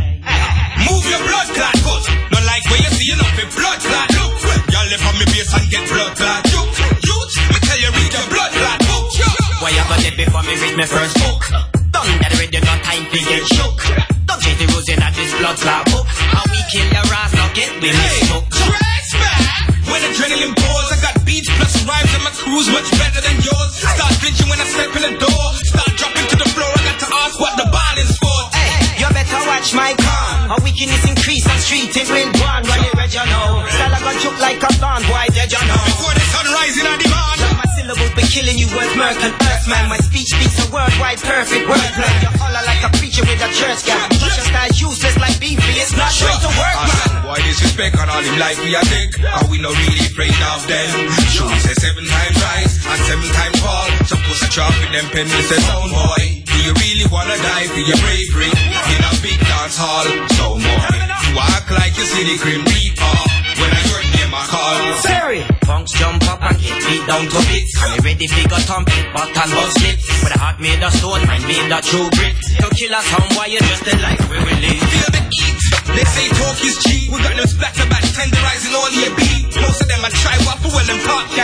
Move your blood clot foot. Not like where you see enough with blood clot. Look, y'all live on me base and get blood clot. Youth, youth, me tell you read your blood clot book. Why you got it before me read my first book? Done that already, no time to get shook. Don't get the rules in that this blood clot book. How we kill your ass, now get with me shook. Dress back! When adrenaline pours, I got beats plus rhymes and my crew's much better than yours. Start flinching when I step in the door. Start dropping to the floor, I got to ask what the ball is for. Hey, you better watch my con. Our wickedness increase on street, it will go on, run it, you know. Style I gon' choke like a thorn, boy, did you know? Before the sun rising on demand. My syllables be killing you with murk and earth, man. My speech speaks a worldwide perfect wordplay. You holler like a preacher with a church gap. Your style useless like beef, it's not straight to work, man. Boy, disrespect on all him like we are think. Are we no really afraid of them? Show say seven times rise and seven times fall. Some pussy chop with them pen with the sound, boy. Do you really wanna die for your bravery? In a big dance hall, so more. You act like you see the Grim Reaper when I heard name I call. Sorry. Punks jump up and get beat down to bits. I'm ready for go thump it, but and bust it. With a heart made of stone, mind made of true grit. To kill a sound, why you just a like we will live. Feel the heat. They say talk is cheap. We got no splatter back, tenderizing all your beat. Most of them I try waffle well and pop can keep.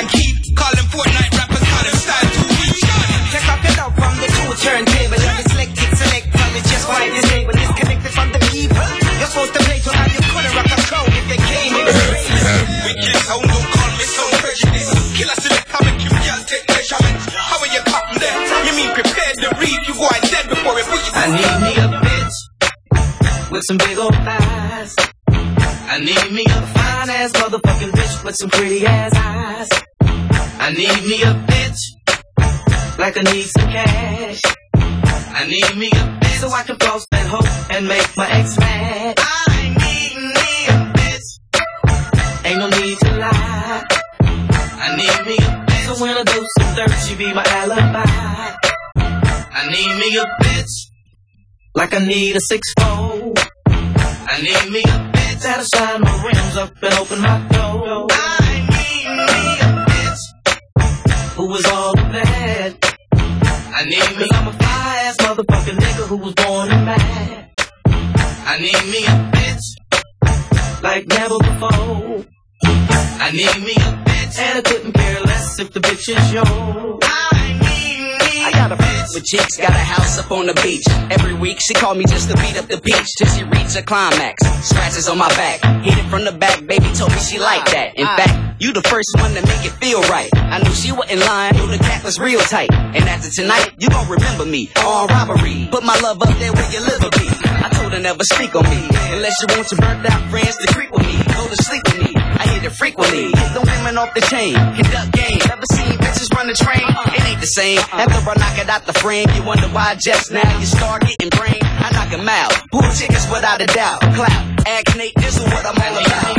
Call them Fortnite rappers, call them style too weak. Take off your love from the two turntable. You're selected, select, well, it's just why this label is connected from the people. You're supposed to play to how you couldn't rock a crowd if they came in the race. We can't sound, don't call me sound prejudice. Killer select, how make you girl take measurement. How are you cotton there? You mean prepared to read, you go and dead before we put you. I need me a bitch with some big old thighs. I need me a fine ass motherfucking bitch with some pretty ass eyes. I need me a bitch like I need some cash. I need me a bitch so I can floss that hoe and make my ex mad. I need me a bitch, ain't no need to lie. I need me a bitch so when I do some dirt, she be my alibi. I need me a bitch like I need a six four. I need me a bitch that'll shine my rims up and open my door. I need me a bitch who is all that. I need me, I'm a fly ass motherfucking nigga who was born in mad. I need me a bitch like never before. I need me a bitch and I couldn't care less if the bitch is yours. I need me I got a bitch with chicks, got a house up on the beach. Every week she called me just to beat up the beach till she reached a climax. Scratches on my back, hit it from the back, baby told me she liked that. In fact, you the first one to make it feel right. I knew she wasn't lying, knew the cat was real tight. And after tonight, you gon' remember me, all robbery. Put my love up there where your liver be. I told her never speak on me, unless you want your burnt out friends to creep with me. Go to sleep with me, I hit it frequently. Hit the women off the chain, conduct game. Never seen bitches run the train, it ain't the same. After I knock it out the frame, you wonder why just now you start getting brain. I knock him out, pull tickets without a doubt. Clap, act Nate, this is what I'm all about.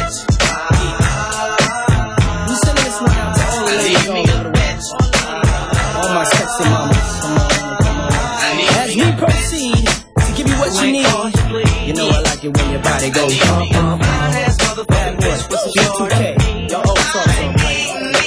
You send this one out to all the ladies all over the world. All my sexy mamas, come on, come on. As we proceed to give you what you need, you know I like it when your body goes bump, bump, bump. Bad boys, G two K, your old talk on play.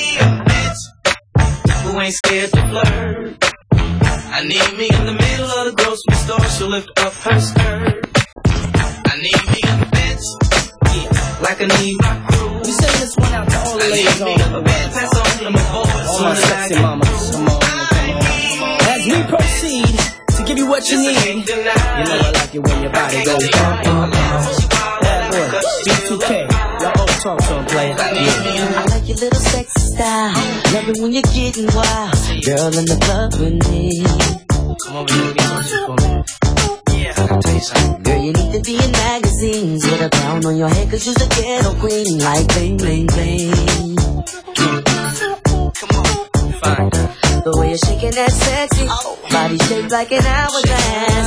Who ain't scared to flirt? I need me in the middle of the grocery store, she'll lift up her skirt. I need me a bitch, yeah, like I need my crew. We send this one out to all the ladies all over the world. That's all to my boys, all my sexy mamas, come on, come on. As we proceed to give you what you need, you know I like it when your body goes bump, bump, bump. Bad boy, B two K, your old talk song player. Yeah. I like your little sexy style. Love it when you're getting wild. Girl in the club with me. Come over here, be conscious for me. Yeah, I gotta tell you something. Girl, you need to be in magazines with a crown on your head, cause you're the ghetto queen. Like bling, bling, bling. Come on, fine. The way you're shaking that sexy body shaped like an hourglass.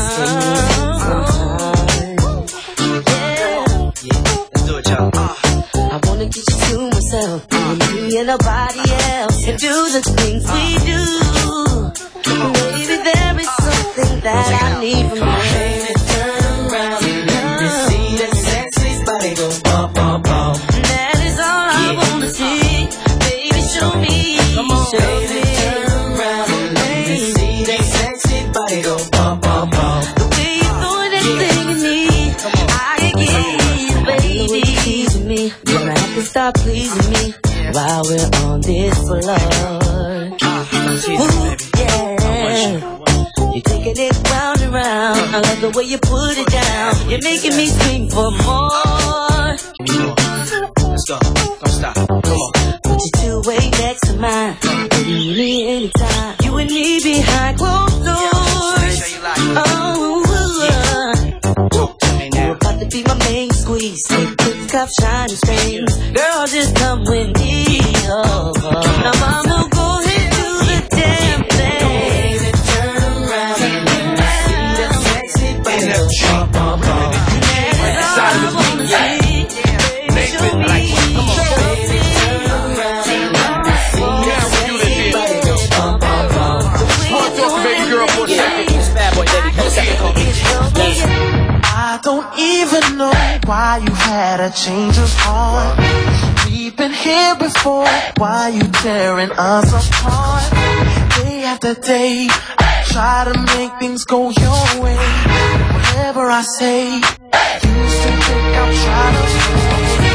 Do it, y'all. Uh. I wanna get you to myself, me and nobody else, and do the things we do. Baby, there is something that I need from you. Baby, turn around and let me see that sexy body go bump, bump, bump. That is all I yeah. wanna see. Baby, show me. Come on, show baby, me. turn around and let me see that sexy body go bump, bump, bump. The way you throw that yeah. thing in me, I can get baby. Teasing me, gonna have to stop pleasing me while we're on this floor. Ooh, yeah, you're taking it round and round. I love the way you put it down. You're making me scream for more. Let's go, don't stop, come on. Put your two way next to mine, baby, me anytime. You and me behind closed doors. Oh, you're about to be my main squeeze. Take quick cuff, shiny strings. Girl, just come with me. Oh, now mama, go ahead, do the damn thing. Baby, turn around and let me see that sexy body go bump, bump, bump. That's all I wanna see. Baby, show me. Baby, turn around and let me see that sexy body go bump, bump, bump. Talk to us, baby girl, for a second. Bad boy, baby, for a second. I don't even know why you had a change of heart. We've been here before, why you tearing us apart? Day after day, I try to make things go your way. Whatever I say, you still think I'm trying to stay.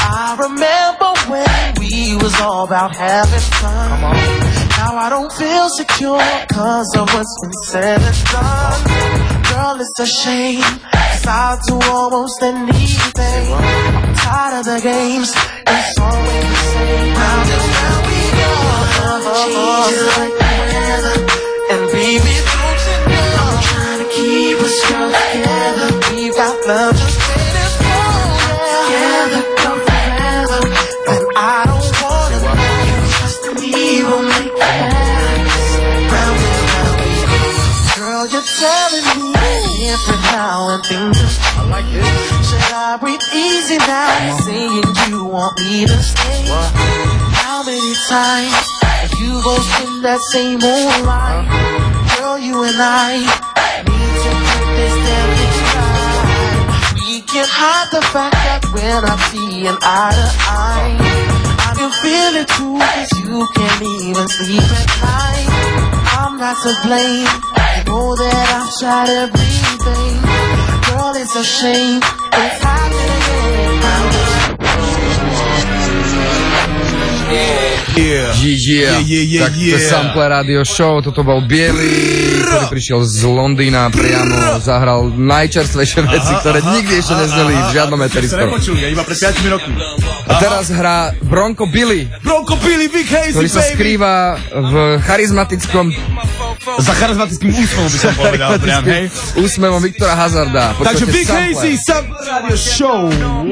I remember when we was all about having fun. Come on. Now I don't feel secure cause of what's been said and done. Girl, it's a shame, cause I'll do almost anything. I'm tired of the games, it's always the same. Round and round we go, changes like the weather. And baby, don't you know I'm trying to keep us girl together. We've got love just waiting for us. Together, come forever. But I don't wanna know you trust me, we'll make it happen. Round and round we go. Girl, you're telling me different now and things are I like it. Should I breathe easy now? Saying you want me to stay. What? How many times have you gon' spend that same old line? Girl, you and I need to put this damn thing right. We can't hide the fact that we're not seeing eye to eye. I can feel it too, cause you can't even sleep at night. I'm not to blame, I know that I've tried everything. Girl, it's a shame, it's happening again. Yeah. Yeah, yeah, yeah, tak to je Sample Radio Show, toto bol Bielý, ktorý prišiel z Londýna priamo, zahral najčerstvejšie veci, ktoré nikdy ešte nezneli v žiadnom eterisko. Iba pred piatimi rokmi. A teraz hrá Bronco Billy, Bronco Billy, Big Hazy, ktorý sa skrýva v charizmatickom za charizmatickým úsmevom by som povedal priam, hej? Úsmevom Viktora Hazarda. Takže Big Hazy, Sample Radio Show.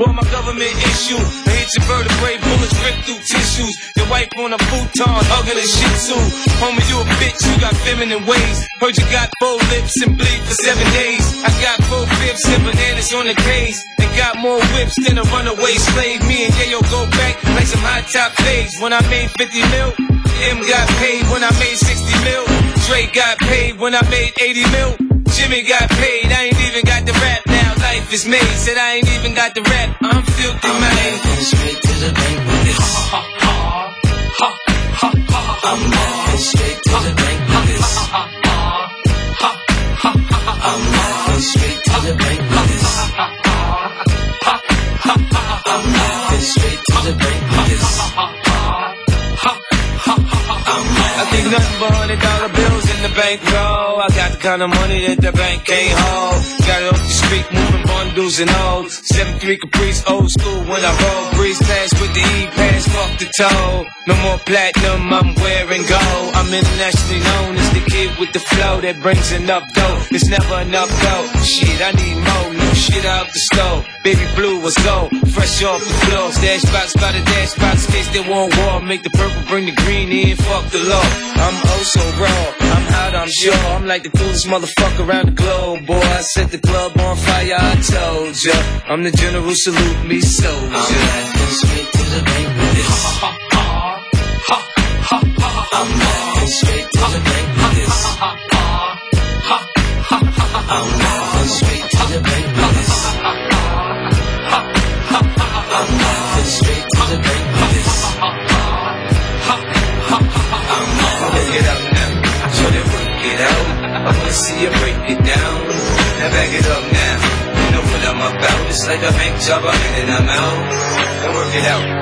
Your vertebrae bullets rip through tissues. Your wife on a futon, hugging a shih tzu. Homie, you a bitch, you got feminine ways. Heard you got four lips and bleed for seven days. I got four fifths and bananas on the case. And got more whips than a runaway slave. Me and Yayo go back like some high top fades. When I made fifty mil, M got paid when I made sixty mil. Dre got paid when I made eighty mil. Jimmy got paid, I ain't even got the rap now. Life is made, said I ain't even got the rap. I'm filthy, man. I'm going straight to the bank with this. I'm laughing straight to the bank with this. I'm laughing straight to the bank with this. I'm laughing straight to the bank with this. I think nothing but hundred dollar bills in the bank, bro. I got the kind of money that the bank can't hold. Got it off the street, moving bundles and old. seven three Caprice, old school when I roll. Breeze pass with the E-pass, fuck the toe. No more platinum, I'm wearing gold. I'm internationally known as the kid with the flow that brings enough dough. It's never enough dough. Shit, I need more. New shit out the stove. Baby blue was gold, fresh off the floor. Stash box by the dash box, case they won't war. Make the purple, bring the green in, fuck the law. I'm oh so raw, I'm hot, I'm sure. I'm like the coolest motherfucker around the globe, boy. I set the club on fire, I told ya. I'm the general, salute me, soldier. I'm laughing straight to the bank with this. I'm laughing straight to the bank with this. I'm laughing straight to the bank with this. I'm laughing straight to the bank with this. Look it up now, show them work it out. I wanna see you break it down. Now back it up now. You know what I'm about. It's like a bank job, I'm in and I'm out. Now work it out.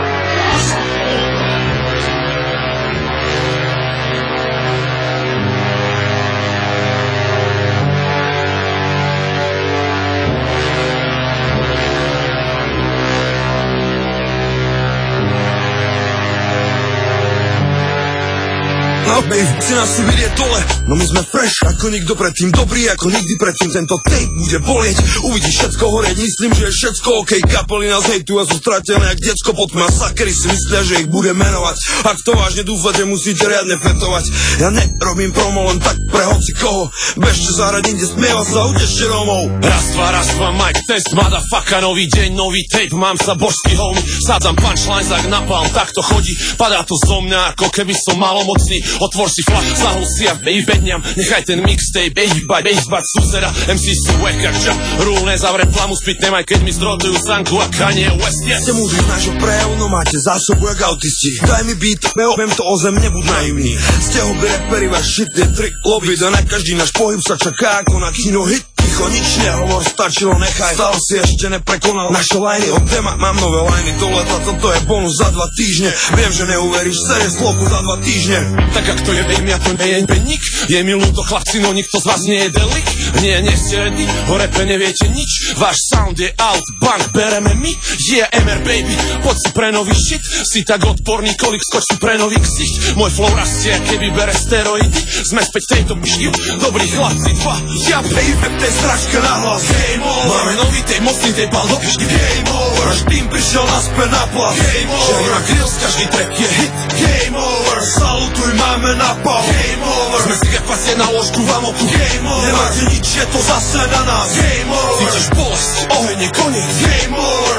No babe, chci nás si vidieť dole. No my sme fresh ako nikto predtým, dobrý ako nikdy predtým. Tento tape bude bolieť, uvidíš všetko horieť. Myslím, že je všetko ok, kapely nás hejtujú a sú stratené jak decko pod tma. Sakery si myslia, že ich bude menovať. Ak to vážne dúfate, musíte riadne fetovať. Ja nerobím promo len tak pre hoci koho. Bežte zahrať inde, smieva sa, utešte Romov. Raz, dva, raz, dva, mic test, motherfucker, nový deň, nový tape. Mám sa božský homie, sádzam punchlines ak napalm, tak to chodí. Padá to zo mňa, ako keby som malomocný. Otvor si flak, zahol si a bedňam. Nechaj ten mixtape, ejbať, ejbať suseda. em cé sú wackerča, rúl nezavre plamu, spiť nemaj, keď mi zdrotujú sanku a Kanye West, yes. Ste múdri z nášho prejavu, no máte zásobu jak autisti. Daj mi beat, vem to o zem, nebuď naivný. Ste hobby raperi, váš shit je trick lobby. A na každý náš pohyb sa čaká ako na kino hit. ticho, nič nehovor, stačilo nechaj. Stále si ešte neprekonal naše lajny. Od téma mám nové lajny, to leta, toto je bonus za dva týždne. Viem, že neuveríš, série z bloku za dva týždne. Tak ak to je, viem, ja to nie je nik. Je mi ľúto, chlapci, no nikto z vás nie je delik. Nie, nie ste ready, o repe neviete nič. Váš sound je out, bank bereme my. Yeah, em er baby, poď si pre nový shit. Si tak odporný, kolik skočí pre nový ksicht. Môj flow rastie, keby bere steroidy. Sme späť v tejto myšky, dobrí chlapci, dva. Ja baby, v tej straške nahlas. Game over. Máme nový, tej mocný, tej pal do pišky. Game over. Až tým prišiel naspäť na plas. Game over. Že na grills, každý track je hit. Game over. Salutuj, máme napal. Game over. Sme si kefasie na ložku v amoku. Game over. Nemáte nič, je to zase na nás. Game over. Cítiš bolesť, oheň je koniec. Game over.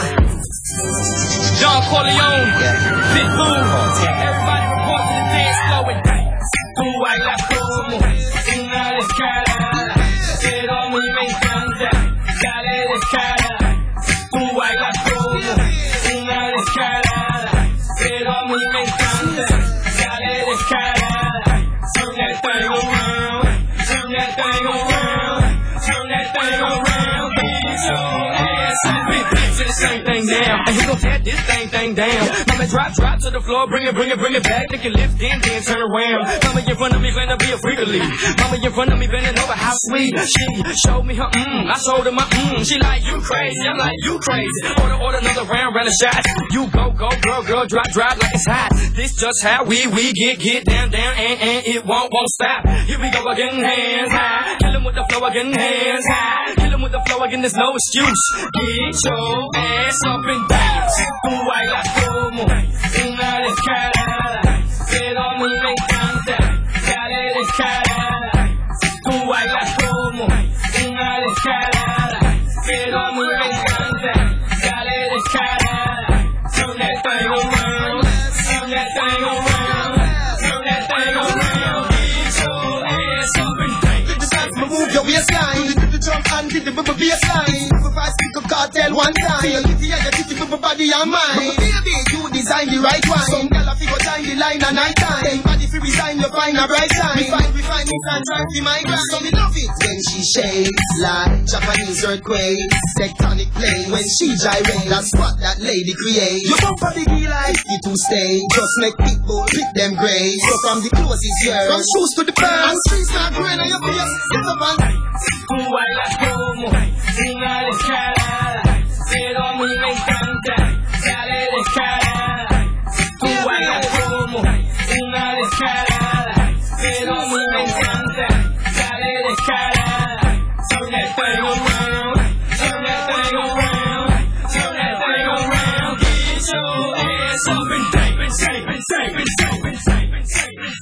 John Corleone, Big Boom, everybody report to the dance floor and tú bailas como una descarada, pero a mí me encanta, dale descarada, tú bailas como una descarada, pero a mí me encanta, dale descarada, turn that thing around, turn that thing around, turn that thing around, get your ass up and to the same thing down, and he gon' tear this thing thing down. Mama drop drop to the floor, bring it bring it bring it back, take it lift then then turn around. Mama in front of me gonna be a freak of leave. Mama in front of me bending over how sweet. She showed me her mmm, I showed her my mmm. She like you crazy, I'm like you crazy. Order order another round, round of shots. You go go girl girl drop drop like it's hot. This just how we we get get down down and and it won't won't stop. Here we go again, hands high. Kill him with the flow again, hands high. Kill him with the flow again, there's no excuse. Get your ass up and dance. Tú bailas como una descarada, pero a mí me encanta, dale descarada. Tú bailas como una descarada, pero a mí me encanta, dale descarada. Turn that thing around, turn that thing around, turn that thing around. Get your ass up and dance. Move your waistline, hit the drum and hit the bassline. Supervise pick up cartel one time. Feel it, yeah, you hit the body and mind. Baby, you design the right one. Some girl a figure time the line at night time. Then body fi resign, you find a bright time. We find, we find it and try to my grind. So me love it when she shakes like Japanese earthquake. Tectonic plane when she gyrate. That's what that lady create. You bump for the key like fifty-two stay. Just make people pick them grades. So from the closest here, from shoes to the pants, and streets not growing on your face. Sit up and tú bailas como una descarada, pero a mí me encanta, dale descarada. Tú bailas como una descarada, pero a mí me encanta, dale descarada. Turn that thing around, turn that thing around, turn that thing around. Get your ass up and dance, and dance, and dance, and dance, and dance, and dance,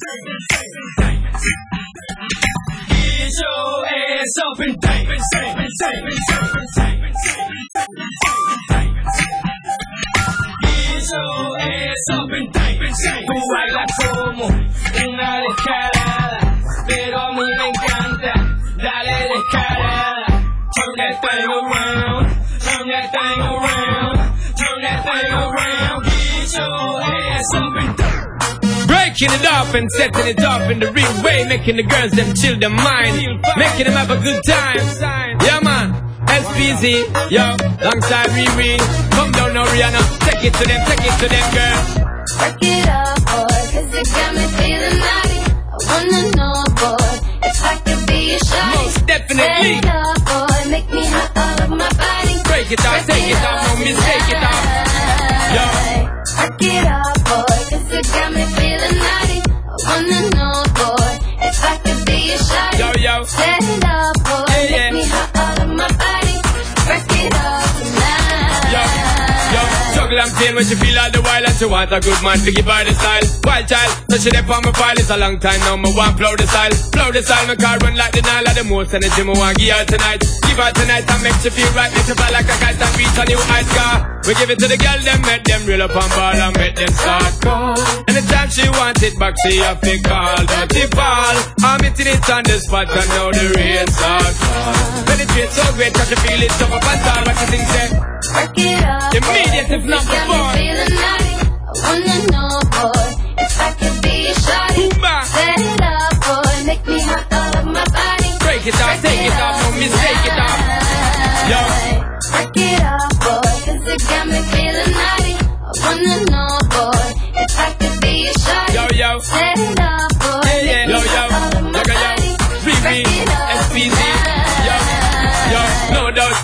and dance. Get your ass up and dance, and dance, and dance, and dance, and dance, and dance. Get your ass up and dance, tú bailas como una descarada, pero a mí me encanta, dale descarada. Turn that thing around, turn that thing around, turn that thing around. Get your ass up and dance. Breaking it up and setting it up in the real way, making the girls them chill their mind, making them have a good time. Yeah man, S P Z, yo, alongside Riri. Come down now Rihanna, take it to them, take it to them girl. Work it up, boy, cause it got me feeling naughty. I wanna know, boy, if I could be a shawty. Most definitely. Set it up, boy, make me hot all over my body. Break it off, take it off, no mistake it off. Yo. Work it up, boy, cause it got me feeling naughty. I wanna know, boy, if I could be a shawty. Yo, yo. Set it up, boy, yeah, yeah. make me hot all over my body. Work it up tonight. Yo, yo, juggle and pain when she feel all the while and she want a good man to give her the style. Wild child, so she there for my file. It's a long time now, me want flow the style. Flow the style, my car run like the Nile. The most energy me want give her tonight. Give her tonight and make she feel right. Make she fly like a kite and reach a new height car. We give it to the girl, them make them reel up and ball and make them start call. Anytime she want it back, she have to call. Dirty ball, I'm hitting it on the spot and now the rain start fall. Penetrate so great, cause she feel it up up and down. What you think, say? Work it up, immediate if not before. Feeling naughty. I wanna know, boy, if I could be a shawty. Set it up, boy, make me hot all over my body. Break it off, take it off, no mistake it off.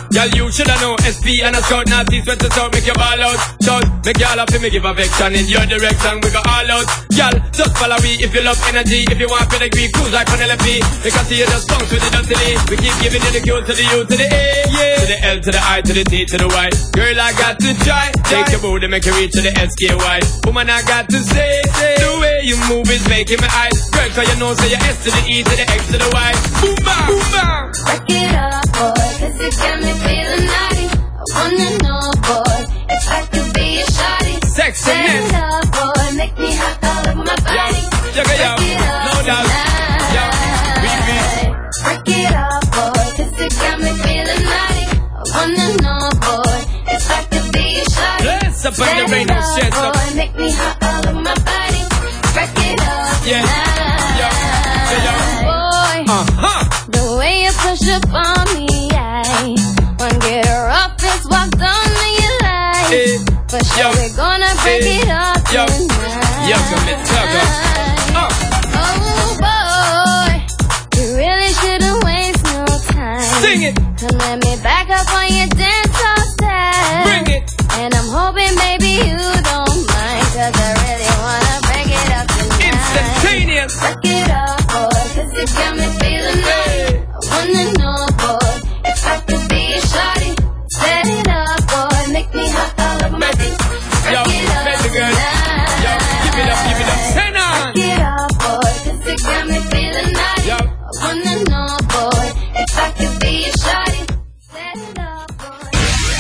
Girl, you shoulda know S P and a scout, naughty sweat us out, make you ball out. Shout, make you all up, me give affection in your direction, we go all out. Girl, just follow me if you love energy, if you want pedigree, cruise like Penelope. Because you just bounce with the density. We keep giving you the Q to the U to the A, yeah. To the L to the I to the T to the Y. Girl, I got to try, take your booty, make you reach to the S K Y. Woman, I got to say, say, the way you move is making me eyes. Girl, cause you know, say your S to the E to the X to the Y. Boom, bang, boom, bang. Back it up, boy, cause you got me feeling naughty. I wanna know, boy, if I could be a shawty. Sexiness. Back it up, boy, make me hot all over my body. Yo, yo, yo, no doubt. Yo, beat me. Break it up, boy, cause you got me feeling naughty. I wanna know, boy, if I could be a shawty. Let's up on the rain, no shit, up, boy, make me hot all over my body. Break it up, yeah. Yo, yo, yo. Boy, uh-huh. The way you push up on me, I wanna get rough is walked on me, you like. Hey. For sure, Yo. we're gonna break Hey. it up Yo. tonight. Yo, come in, tugger. Uh. Oh boy, you really shouldn't waste no time. Sing it. Come let me back up on your dance floor step. Bring it. And I'm hoping maybe you don't mind, cause I really wanna break it up tonight. Instantaneous. Break it up, boy, cause you got me feeling nice. I wanna know, boy, if I could be a shawty. Set it up, boy, make me hot all over my feet. Yo, baby girl. Yo, give it up, give it up. Turn on. Break it up, boy, cause you got me feeling nice. Yo. I wanna know, boy, if I could be a shawty. Set it up, boy.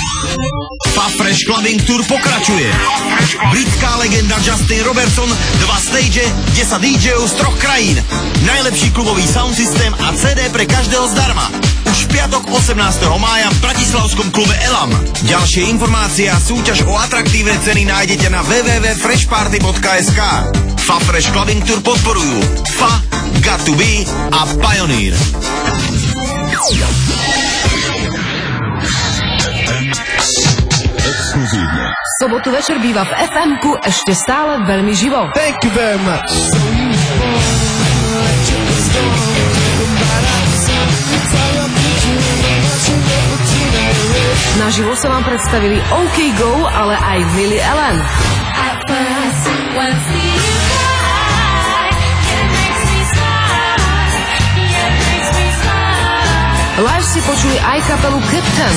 Fresh Clubbing Tour pokračuje. Britská legenda Justin Robertson, dva stage, desať dý džejov z troch krajín. Najlepší klubový sound systém a cé dé pre každého zdarma. Už v piatok osemnásteho mája v bratislavskom klube Elam. Ďalšie informácie a súťaž o atraktívne ceny nájdete na w w w bodka freshparty bodka es ká. Fa Fresh Clubbing Tour podporujú Fa, Got to Be a Pioneer. Exkluzívne. V sobotu večer býva v ef emku ešte stále veľmi živo. Thank you very much. Naživo sa vám predstavili OK Go, ale aj Millie Ellen. Live si počuli aj kapelu Captain.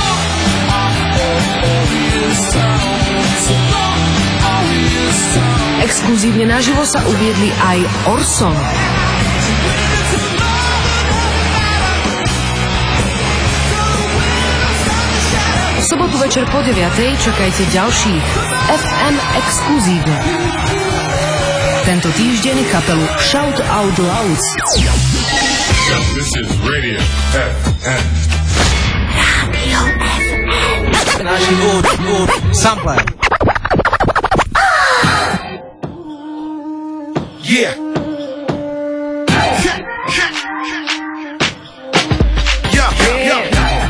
Exkluzívne naživo sa uviedli aj Orson. V sobotu večer po deviatej čakajte ďalších ef em exkluzívne. Tento týždeň kapelu Shout Out Loud. This is Radio ef em. Radio ef em. Náši úd, úd, sampler. Yeah. Yeah, yeah.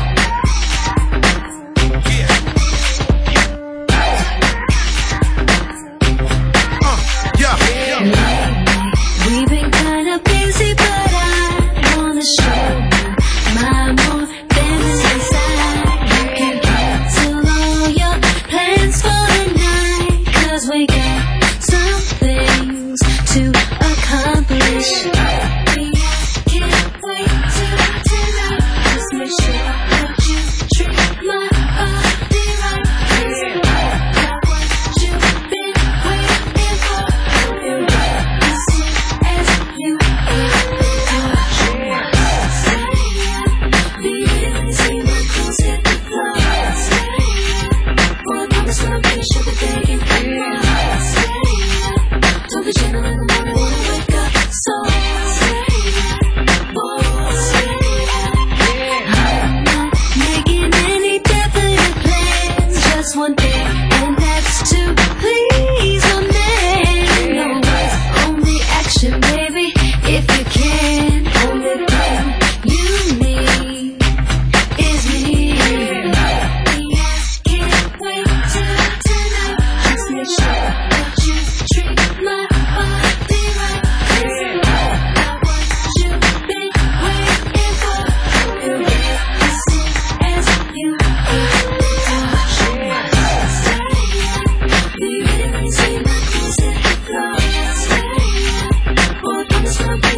Uh, yeah. We've been kind of busy, but I wanna show you my more fantasy side. You can cancel all your plans for the night, 'cause we got some things to accomplish.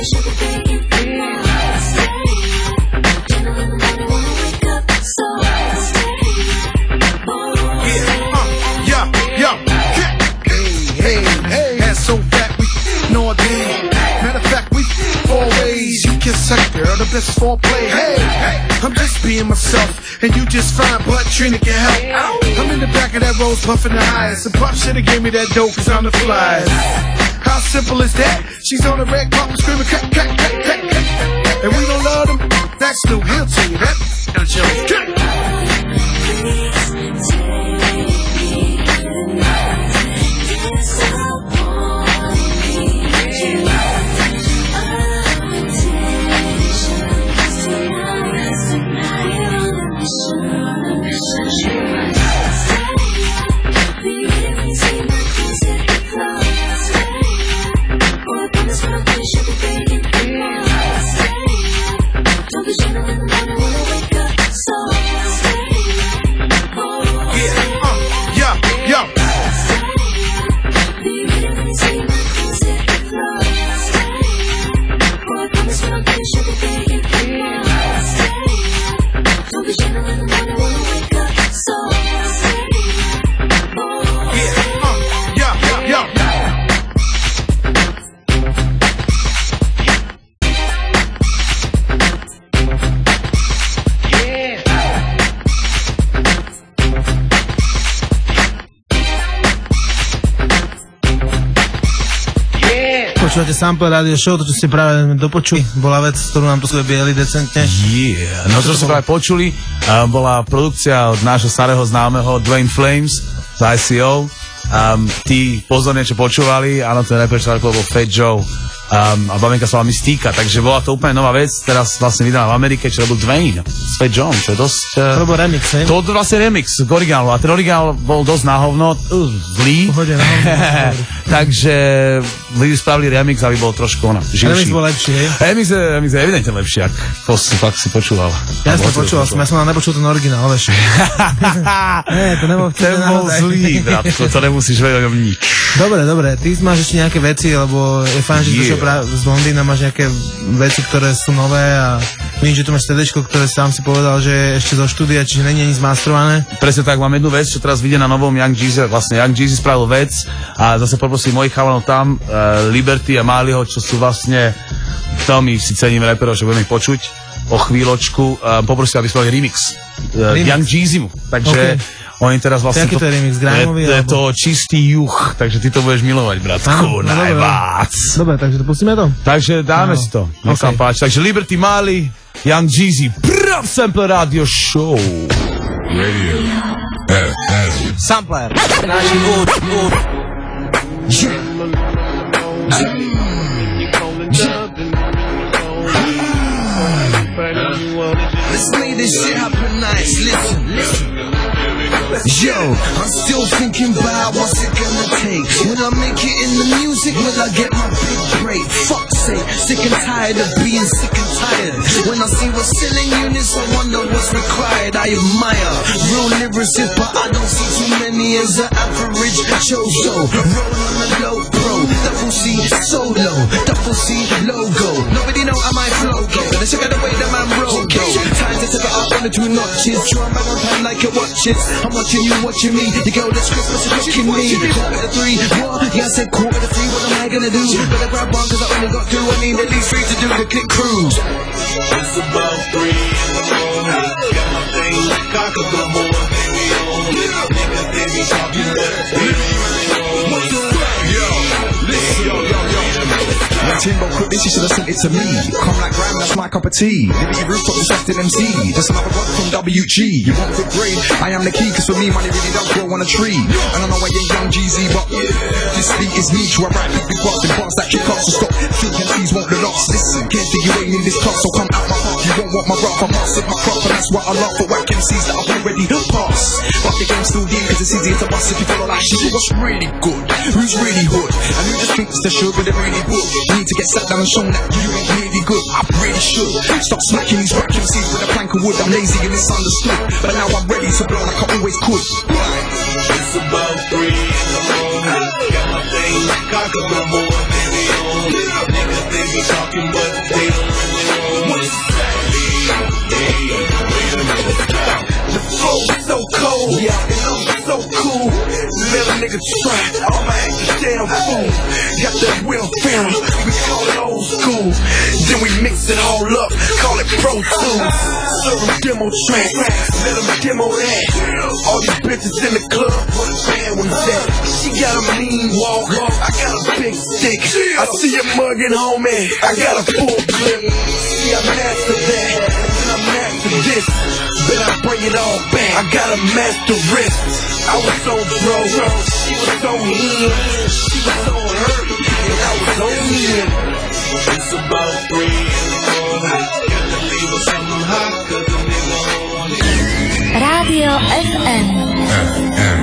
The best foreplay. Hey, hey, I'm just being myself, and you just fine, but Trina can help. I'm in the back of that rose, puffing the highest, and Pop shoulda gave me that dope, cause I'm the flyest. How simple is that? She's on the red carpet screaming, cut, cut, cut, cut, cut. And we don't love them, that's Snoop, he'll tell you that. Gotta chill. Počúvate Sample Radio Show, to čo ste práve dopočuli, bola vec, ktorú nám tu bieli decentne. Yeah, no to, čo ste práve počuli, uh, bola produkcia od nášho starého známeho Dwayne Flames z I C O. Um, tí pozorne, čo počúvali, áno, ten rapper, čo bol Fat Joe. Um, a bavenka sa volá Mystika, takže bola to úplne nová vec, teraz vlastne vydaná v Amerike, čo robil Dwayne s Fat Joe, čo je dosť... Uh, to bol remix, hej? To vlastne remix k originálu, a ten origínál bol dosť náhovno, uh, zlý. Pohode, takže ľudí spravili remix, aby bol trošku ona, živší. Remix bol lepší, hej? Remix je, remix je evidentne lepší, ak si fakt si počúval. Ja som počúval, ja som nepočul ten originál, vieš. Nie, to nebol ten bol zlý, bratko, to nemusíš vedieť o nič. Dobre, dobre, ty máš ešte nejaké veci, lebo je fajn, že yeah. Došiel pra- z Londýna, máš nejaké veci, ktoré sú nové a viem, že tu máš cédéčko, ktoré sám si povedal, že je ešte zo štúdia, čiže není ani zmastrované. Presne tak, mám jednu vec, čo teraz vidie na novom Young Jeezy, vlastne Young Jeezy spravil vec a zase poprosím mojich chalanov tam, uh, Liberty a Maliho, čo sú vlastne, veľmi si cením raperov, že budeme ich počuť o chvíľočku, uh, poprosím, aby spravili remix, uh, remix. Young Jeezymu, takže... Okay. Oni teraz vlastne... Jaký to je remix? Grimeový? Je to čistý juh, takže ty to budeš milovať, bratku, no, najvác. Dobre, takže to pustíme to? Takže dáme no. si to, nech sa vám páči. Takže Liberty Mali, Young Jeezy, Prv Sample Radio Show. Radio F M. Sampler. Let's make this shit happen nice, listen, listen. Yo, I'm still thinking about what's it gonna take. When I make it in the music, will I get my big break? Fuck's sake, sick and tired of being sick and tired. When I see what's selling units, I wonder what's required. I admire real lyricists, but I don't see too many as an average show-show. Roll on the low pro, double C solo, double C logo. Nobody know how my flow go. Let's check out the way that man roll go. Time to take it up on the two notches. Drum back on time like it watches. I'm watching you, watching me. The girl that's Christmas is looking me. Quarter to three, what? Yeah, I said quarter to three. What am I gonna do? Better grab one, cause I only got two. I need at least three to do the click cruise. It's about three in the morning. Got my thing like I could go more, baby, on it. Niggas, they be talking that, baby, what's the yo, listen, yo, yo, yo. When Timbo quit this, you should have sent it to me. Come like Graham, that's my cup of tea. Liberty rooftop, disgusting M C. Just another one from W G. You want good grade? I am the key, cause for me, money really does grow on a tree. And I know I ain't Young Jeezy, but this beat is me. So I write big bars and bars that kick off. So stop thinking these won't the loss. Listen, can't think you ain't in this class, so come out my heart. You won't want my rock, I'm mastered my crop. And that's why I love for whack M Cs that I've already passed. But the game's still deep, cause it's easy to bust if you follow like shit. What's really good? Who's really hood? And who just thinks they should, but they really would? You need to get sat down and shown that you ain't really good. I really should stop smacking these whack M Cs with a plank of wood. I'm lazy and misunderstood, but now I'm ready to blow like I always could. It's about three in the morning. Got my thing like I could go more, baby, on it. Niggas, they be be talking, but they don't know what's exactly. Yeah, wait a minute. The flow is so cold, yeah, and I'm so cool. Let a nigga try, I'ma act a damn fool. Got that wheel film, we call it old school. Then we mix it all up, call it Pro Tools. Serve them demo tracks, let them demo that. All these bitches in the club, what a bad one's that. She got a mean walk, I got a big stick. I see a mugging homie, I got a full clip. See, I mastered that, and I mastered this. But I bring it all back, I got a master wrist. I was so broke, she was so in, she was so hurt, and I was so in. It's about three in the morning, got to leave her something hot, cause the nigga don't want it. Rádio ef em. F M.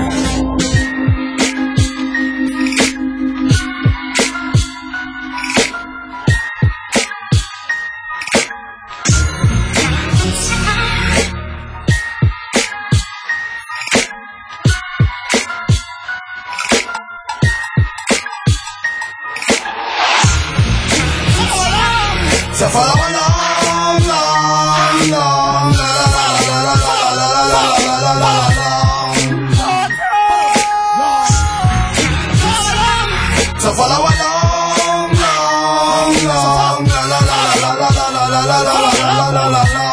So follow along, long, long, la la la la la la la la la la. So follow along, long, long, la la la la la la la la la la la la.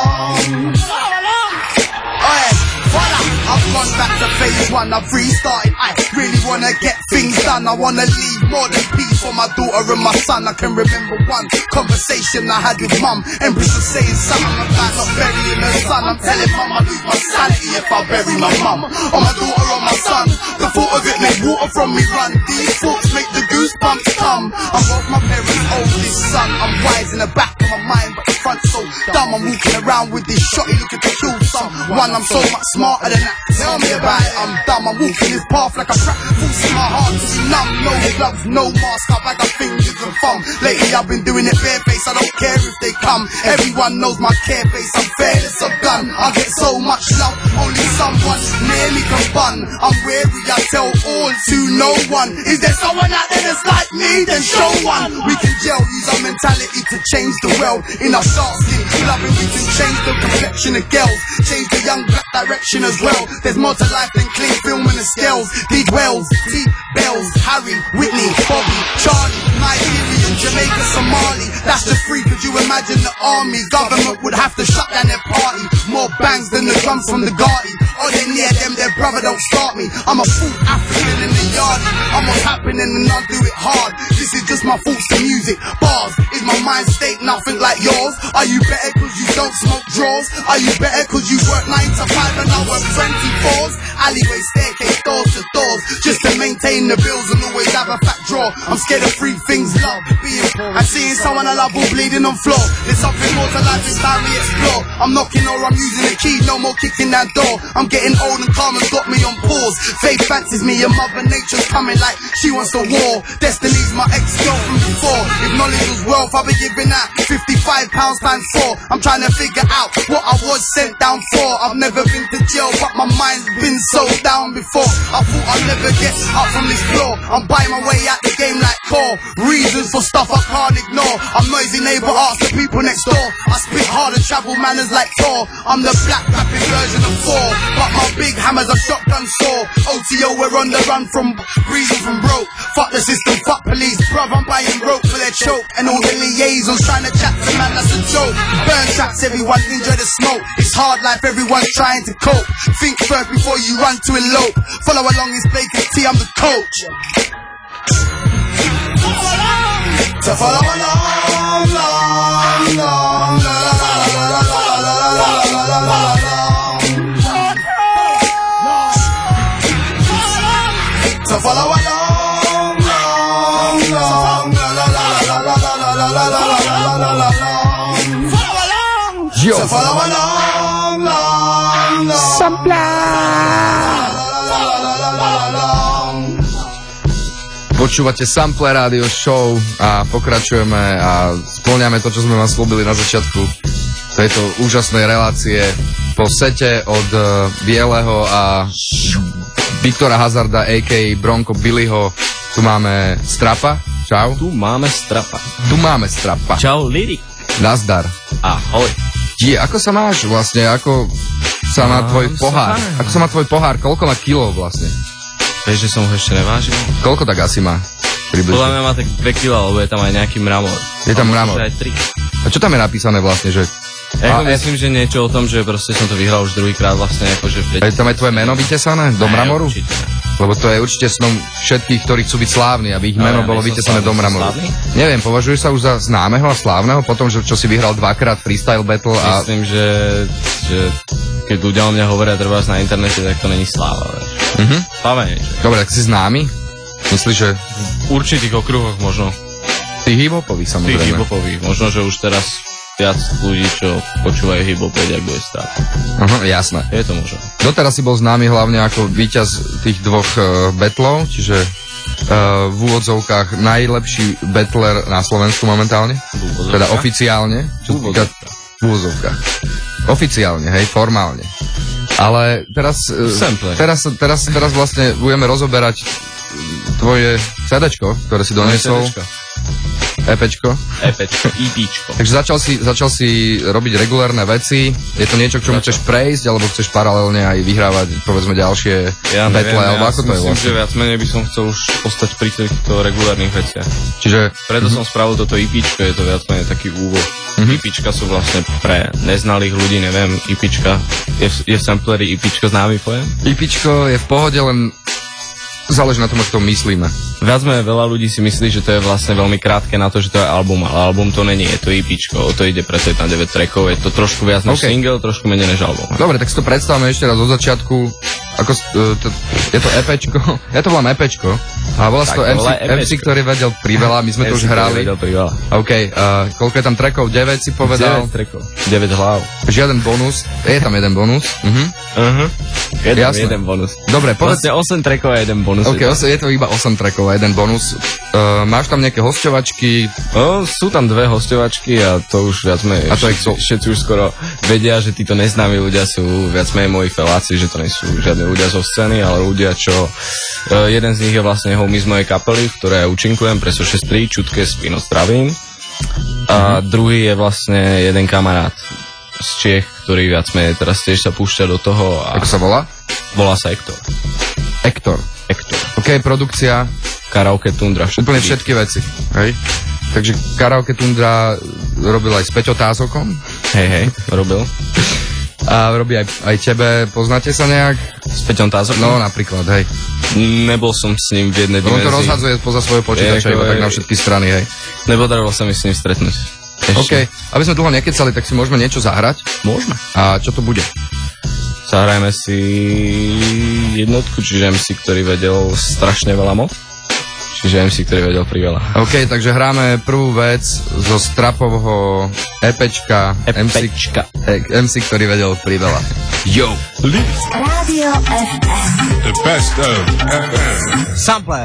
I've gone back to phase one, I've restarted. I really wanna get things done. I wanna leave more than peace for my daughter and my son. I can remember one conversation I had with mum. Empress was saying something about not burying her son. I'm telling mum I lose my sanity if I bury my mum. Or my daughter or my son. The thought of it made water from me run. These thoughts make the goosebumps come. I'm both my parents' oldest son. I'm wise in the back of my mind, but the front so dumb. I'm walking around with this shotty looking to kill someone. I'm so much smarter than that. Tell me about it, I'm dumb. I'm walking this path like a trap, forcing my heart to be numb. No gloves, no mask, I bag of fingers and thumb. Lately I've been doing it barefaced, I don't care if they come. Everyone knows my care face, I'm fearless of gun. I get so much love, only someone near me can bun. I'm weary, I tell all to no one. Is there someone out there that's like me? Then show one. We can gel, use our mentality to change the world. In our dark skin, loving we can change the complexion of girls. Change the young black direction as well. There's more to life than clean film and the scales. Deed Wells, T. Bells, Harry, Whitney, Bobby, Charlie, Nigerian, Jamaica, Somali. That's the three, could you imagine the army? Government would have to shut down their party. More bangs than the drums from the Garty. Oh, they near them, their brother don't start me. I'm a full African in the yard. I'm what's happening and I'll do it hard. This is just my thoughts to music. Bars, is my mind state nothing like yours? Are you better cause you don't smoke drawers? Are you better cause you work nine to five and I work twenty-fours? Alleyway, staircase, doors to doors, just to maintain the bills and always have a fat draw. I'm scared of three things, love, being poor and seeing someone I love all bleeding on floor. There's something more to life, it's time we explore. I'm knocking or I'm using the key, no more kicking that door. I'm getting old and karma's got me on pause. Faith fancies me and Mother Nature's coming like she wants a war. Destiny's my ex-girl from before. If knowledge was wealth, I'll be giving out fifty-five pounds times four. I'm trying to figure out what I was sent down for. I've never been to jail, but my mind's been so down before. I thought I'd never get up from this floor. I'm buying my way out the game like core. Reasons for stuff I can't ignore. I'm noisy neighbor, ask the people next door. I spit hard and travel manners like Thor. I'm the black rapping version of four, but my big hammer's a shotgun saw. O T O, we're on the run from breathing from broke. Fuck the system, fuck police. Bruv, I'm buying rope for their choke. And all the liaisons trying to chat to man, that's a joke. Burn traps, everyone enjoy the smoke. It's hard life, everyone's trying to cope. Think first before you run to elope. Follow along, it's Baker T, I'm the coach. So follow along, long, long, la la la la la la la la la la. So follow along, long, long, la la la la la la la la la la la la. Follow along, so follow along, long, long. Sampler. Počúvate Sample Radio Show a pokračujeme a spĺňame to, čo sme vám slúbili na začiatku tejto úžasnej relácie. Po sete od Bieleho a Viktora Hazarda, a ká a. Bronco Billyho, tu máme Strapa, čau. Tu máme strapa. Tu máme strapa. Čau, Lyrik. Nazdar. Ahoj. Die, ako sa máš vlastne, ako sa má tvoj pohár? Ako sa má tvoj pohár, koľko má kilov vlastne? Vieš, že som ho ešte nevážil? Koľko tak asi má? Približne. Podľa mňa má tak dve kilá, lebo je tam aj nejaký mramor. Je tam mramor. Aj tri. A čo tam je napísané vlastne, že... Ja myslím, že niečo o tom, že proste som to vyhral už druhýkrát vlastne, akože... Je tam aj tvoje meno vytesané do mramoru? Určite. Lebo to je určite snom všetkých, ktorí chcú byť slávni, aby ich meno ja bolo vytesané do mramoru. Neviem, považuješ sa už za známeho a slávneho potom, že čo si vyhral dvakrát freestyle battle a... Myslím, že, že keď ľudia o mňa hovoria treba na internete, tak to není sláva, vieš. Mhm. Sláva niečo. Dobre, tak si známy? Myslíš, že... V určitých okruhoch možno. Ty hip-hopový samozrejme. Ty hip-hopový. Možno, že už teraz viac ľudí, čo počúvajú hip-hop, vedia, kto je star. Aha, jasné. Je to možno. Doteraz si bol známy hlavne ako víťaz tých dvoch uh, battlov, čiže uh, v úvodzovkách najlepší battler na Slovensku momentálne. Teda oficiálne. Čo týka, v úvodzovkách. Oficiálne, hej, formálne. Ale teraz, uh, teraz, teraz, teraz vlastne budeme rozoberať tvoje cédečko, ktoré si doniesol. EPčko. EPčko, EPčko. Takže začal si, začal si robiť regulárne veci. Je to niečo, k čomu chceš prejsť, alebo chceš paralelne aj vyhrávať, povedzme, ďalšie ja battle, neviem, alebo ja ako to je myslím, vlastne? že viac menej by som chcel už ostať pri týchto regulárnych veciach. Čiže... Preto mm-hmm. som spravil toto EPčko, je to viac menej taký úvod. Mm-hmm. EPčka sú vlastne pre neznalých ľudí, neviem, EPčka. Je, je v sampleri EPčko známy pojem? EPčko je v pohode, len... Záleží na tom, čo to myslíme. Viac menej veľa ľudí si myslí, že to je vlastne veľmi krátke na to, že to je album, ale album to není, je to EPčko, o to ide, preto je tam deväť trackov, je to trošku viac než okay. Single, trošku menej než album. Dobre, tak si to predstavme ešte raz od začiatku, ako, uh, to, je to EPčko, ja to volám EPčko, a volá sa to em cé, em cé, ktorý vedel priveľa, my sme to už hrali. OK, uh, koľko je tam trackov? deväť si povedal? deväť trackov, deväť hlav. Žiaden bonus, je tam jeden bonus. Uh-huh. Uh-huh. Je tam jeden bonus. Dobre, povedz... Vlastne osem trackov a jeden bonus. OK, je to iba osem trackov a jeden bonus. Uh, máš tam nejaké hosťovačky? No, sú tam dve hosťovačky a to už viac menej. A to je všetci, všetci už skoro vedia, že títo neznámi ľudia sú viac menej moji feláci, že to nie sú žiadne ľudia zo scény, ale ľudia, čo... Uh, jeden z nich je vlastne homie z mojej kapely, v ktorej ja účinkujem, pre sto šesť tri, Čutke Spino zdravím. A mm-hmm. druhý je vlastne jeden kamarát z Čiech, ktorý viac menej teraz tiež sa púšťa do toho. A... Ako sa volá? Volá sa Ektor. Ektor. Ektor. OK, produkcia. Karaoke Tundra. Všetky. Úplne všetky veci. Hej. Takže Karaoke Tundra robil aj s Peťo Tázokom. Hej, hej, robil. A robí aj, aj tebe, poznáte sa nejak? S Peťom Tázokom? No, napríklad, hej. Nebol som s ním v jednej dimenzii. On to rozhadzuje poza svoje počítače, iba tak na všetky strany, hej. Nepodarilo sa mi s ním stretnúť. Ešte. OK, aby sme dlho nekecali, tak si môžeme niečo zahrať? Môžeme. A čo to bude? Zahrajme si jednotku, čiže em cé, ktorý vedel strašne veľa moc. Čiže em cé, ktorý vedel priveľa. OK, takže hráme prvú vec zo strapovho EPčka. EPčka. em cé, ktorý vedel priveľa. Yo! Radio ef em. The best of ef em. Sampler.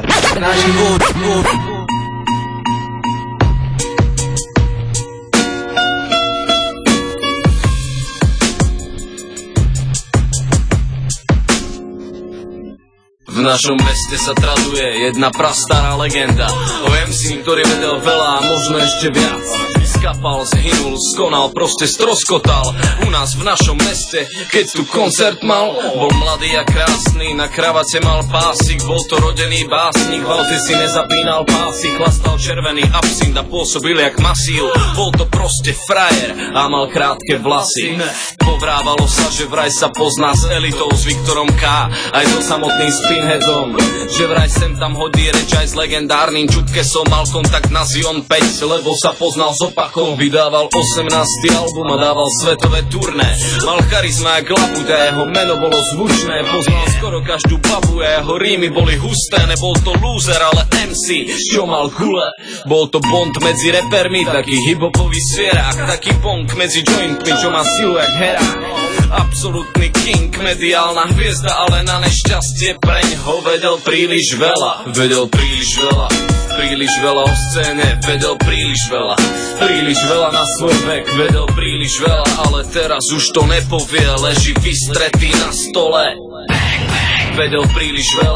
V našom meste sa traduje jedna prastará legenda o em cé, ktorý vedel veľa a možno ešte viac. Skapal, zhynul, skonal, proste stroskotal. U nás v našom meste, keď tu koncert mal, bol mladý a krásny, na kravate mal pásik, bol to rodený básnik, v aute si nezapínal pásy, chlastal červený absint a pôsobil jak masív. Bol to proste frajer a mal krátke vlasy. Povrávalo sa, že vraj sa pozná s elitou, s Viktorom K, aj so samotným Spinheadom, že vraj sem tam hodí reč aj s legendárnym Čutkesom. Mal kontakt na Zion päť, lebo sa poznal s opakom. Vydával osemnásty album a dával svetové turné. Mal charizma jak labut a jeho meno bolo zvučné. Poznal skoro každú babu a jeho rímy boli husté. Nebol to loser, ale em cé, čo mal gule. Bol to Bond medzi repermi, taký hip-hopový svierák, taký punk medzi jointmi, čo má silu jak herák. Absolutný king, mediálna hviezda, ale na nešťastie preňho vedel príliš veľa. Vedel príliš veľa, príliš veľa o scéne, vedel príliš veľa. Príliš veľa na svoj vek, vedel príliš veľa, ale teraz už to nepovie, leží vystretý na stole. Vedel príliš veľa,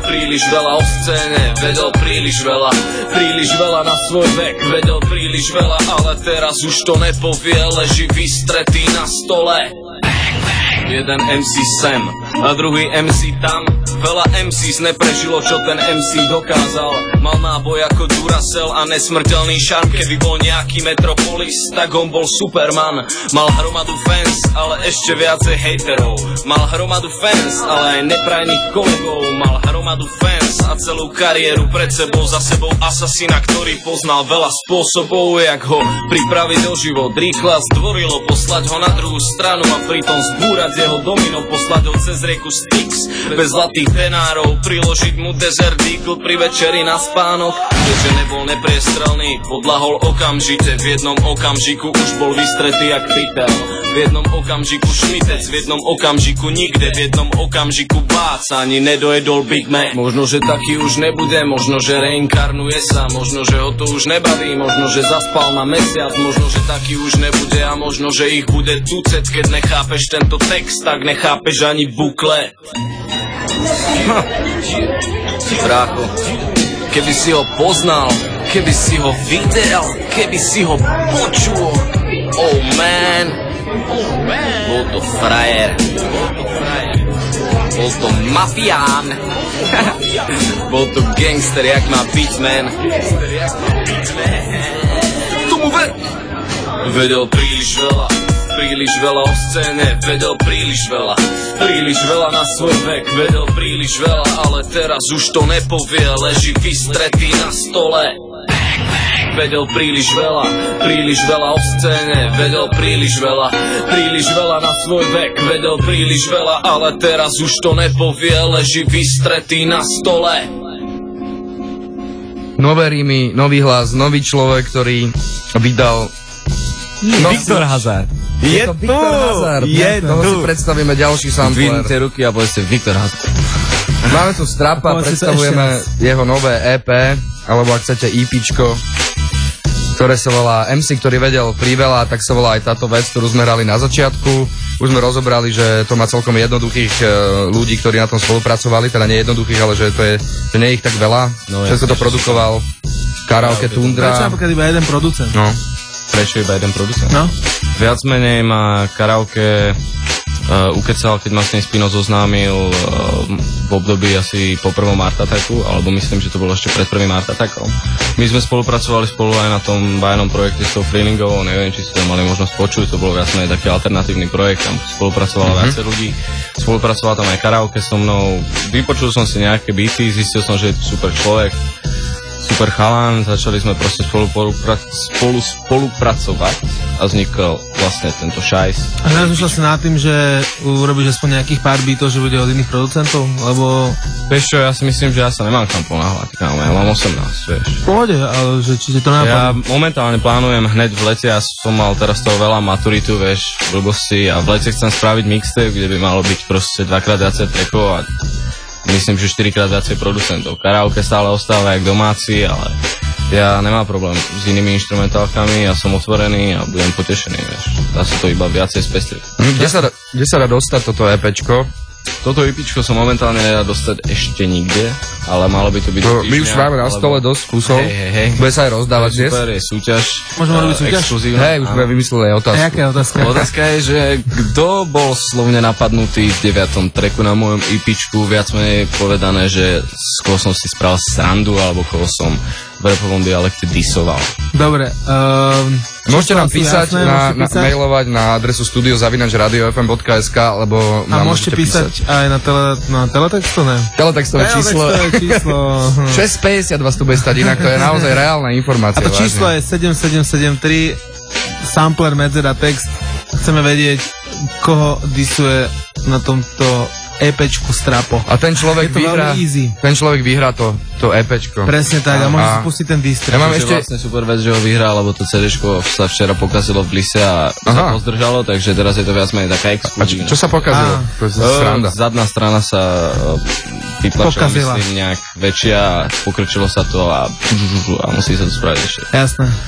príliš veľa o scéne, vedel príliš veľa, príliš veľa na svoj vek, vedel príliš veľa, ale teraz už to nepovie, leží vystretý na stole. Jeden em cé sem a druhý em cé tam. Veľa em cés neprežilo, čo ten em cé dokázal. Mal náboj ako Duracell a nesmrteľný šarm. Keby bol nejaký Metropolis, tak on bol Superman. Mal hromadu fans, ale ešte viacej hejterov. Mal hromadu fans, ale aj neprajných kolegov. Mal hromadu fans a celú kariéru pred sebou. Za sebou asasina, ktorý poznal veľa spôsobov, jak ho pripraviť o život. Rýchlo a zdvorilo poslať ho na druhú stranu a pritom zbúrať jeho domino, poslať ho cez rieku Styx bez zlatých denárov, priložiť mu desert eagle pri večeri na spánok. Keďže nebol nepriestrelný, podľahol okamžite. V jednom okamžiku už bol vystretý jak pytel. V jednom okamžiku šmitec, v jednom okamžiku nikde, v jednom okamžiku bác, ani nedojedol Big Mac. Možno, že taký už nebude, možno, že reinkarnuje sa, možno, že ho to už nebaví, možno, že zaspal na mesiac, možno, že taký už nebude a možno, že ich bude tucet. Keď nechápeš tento text, tak nechápeš ani bukle. Brácho, keby si ho poznal, keby si ho videl, keby si ho počul, oh man, bol to frajer, bol to mafián, bol to gangster, jak má byť, man. Tomu ve... Vedel príliš veľa, príliš veľa o scéne, vedel príliš veľa, príliš veľa na svoj vek, vedel príliš veľa, ale teraz už to nepovie, leží vystretý na stole. Vedel príliš veľa, príliš veľa o scéne, vedel príliš veľa, príliš veľa na svoj vek, vedel príliš veľa, ale teraz už to nepovie, leží vystretý na stole. Nové rímy, nový hlas, nový človek, ktorý vydal... No, Viktor Hazard. Je, je to Viktor Hazard. Je toho si predstavíme ďalší sampler. Dvihnite ruky a povedzte Viktor Hazard. Máme tu Strapa, predstavujeme jeho nové é pé, alebo ak chcete EPčko, ktoré sa volá em cé, ktorý vedel priveľa, tak sa volá aj táto vec, ktorú sme hrali na začiatku. Už sme rozobrali, že to má celkom jednoduchých ľudí, ktorí na tom spolupracovali, teda nie jednoduchých, ale že to je, že nie je ich tak veľa. No, všetko to produkoval Karaoke Tundra. Prečo napríklad iba jeden producent? No. Prečo iba jeden producent? No. Viac menej ma Karaoke uh, ukecal, keď ma s tým Spino zoznámil uh, v období asi po prvom Art Attacku, alebo myslím, že to bolo ešte pred prvým Art Attackom. My sme spolupracovali spolu aj na tom bajnom projekte s tou Freelingovou, neviem, či ste mali možnosť počuť, to bolo viac menej taký alternatívny projekt, tam spolupracovalo mm-hmm. viacej ľudí, spolupracoval tam aj Karaoke so mnou, vypočul som si nejaké beaty, zistil som, že je to super človek, super chalán, začali sme proste spolu, spolu spolupracovať a vznikol vlastne tento šajs. A nerozmýšľal si nad tým, že urobíš aspoň nejakých pár beatov, že bude od iných producentov, lebo... Vieš čo, ja si myslím, že ja sa nemám kam ponáhľať, kámo, ja mám osemnásť, vieš. V pohode, ale že či ti to nápadne? Ja momentálne plánujem hneď v lete, ja som mal teraz toho veľa maturitu, vieš, blbosti a v lete chcem spraviť mixtape, kde by malo byť proste dvakrát viacej trackov a myslím, že štyrikrát viacej producentov. Karaoke stále ostáva jak domáci, ale ja nemám problém s inými instrumentálkami, ja som otvorený a budem potešený, vieš. Dá sa to iba viacej spestriť. Kde sa, kde sa dá dostať toto EPčko? Toto EPčko som momentálne nedá dostať ešte nikde, ale malo by to byť do týždňa. My už máme na stole dosť kusov. Hej, hej, hej. Bude sa aj rozdávať dnes. Super, je súťaž. Môžeme uh, robiť súťaž? Hej, už sme vymysleli aj otázku. A jaká je otázka? Otázka je, že kto bol slovne napadnutý v deviatom tracku na mojom EPčku, viac menej povedané, že z koho som si spravil srandu, alebo koho som v rapovom dialekte disoval. Dobre. Um, môžete nám písať, jasné, na, na, písať? mailovať na adresu studio zavináč radio ef em bodka es ká, alebo nám môžete, môžete písať, písať aj na, tele, na teletexto, ne? Teletextové číslo. číslo. šesť päťdesiat vás tu bude stať, inak to je naozaj reálna informácia. A to číslo vážne. Je sedem sedem sedem tri, sampler, medzera, text. Chceme vedieť, koho disuje na tomto EPčku Strapo. A ten človek vyhrá, ten človek vyhrá to, to EPčko. Presne tak, a, a môže si pustiť ten distrikt. Ja mám ešte vlastne super vec, že ho vyhrá, lebo to CDčko sa včera pokazilo v Lise a Aha. sa pozdržalo, takže teraz je to viac menej taká exkluzívna. A čo, čo sa pokazilo? To je sranda. Zadná strana sa vytlačila, myslím, nejak väčšia, pokrčilo sa to a, a musí sa to spraviť ešte. Jasné.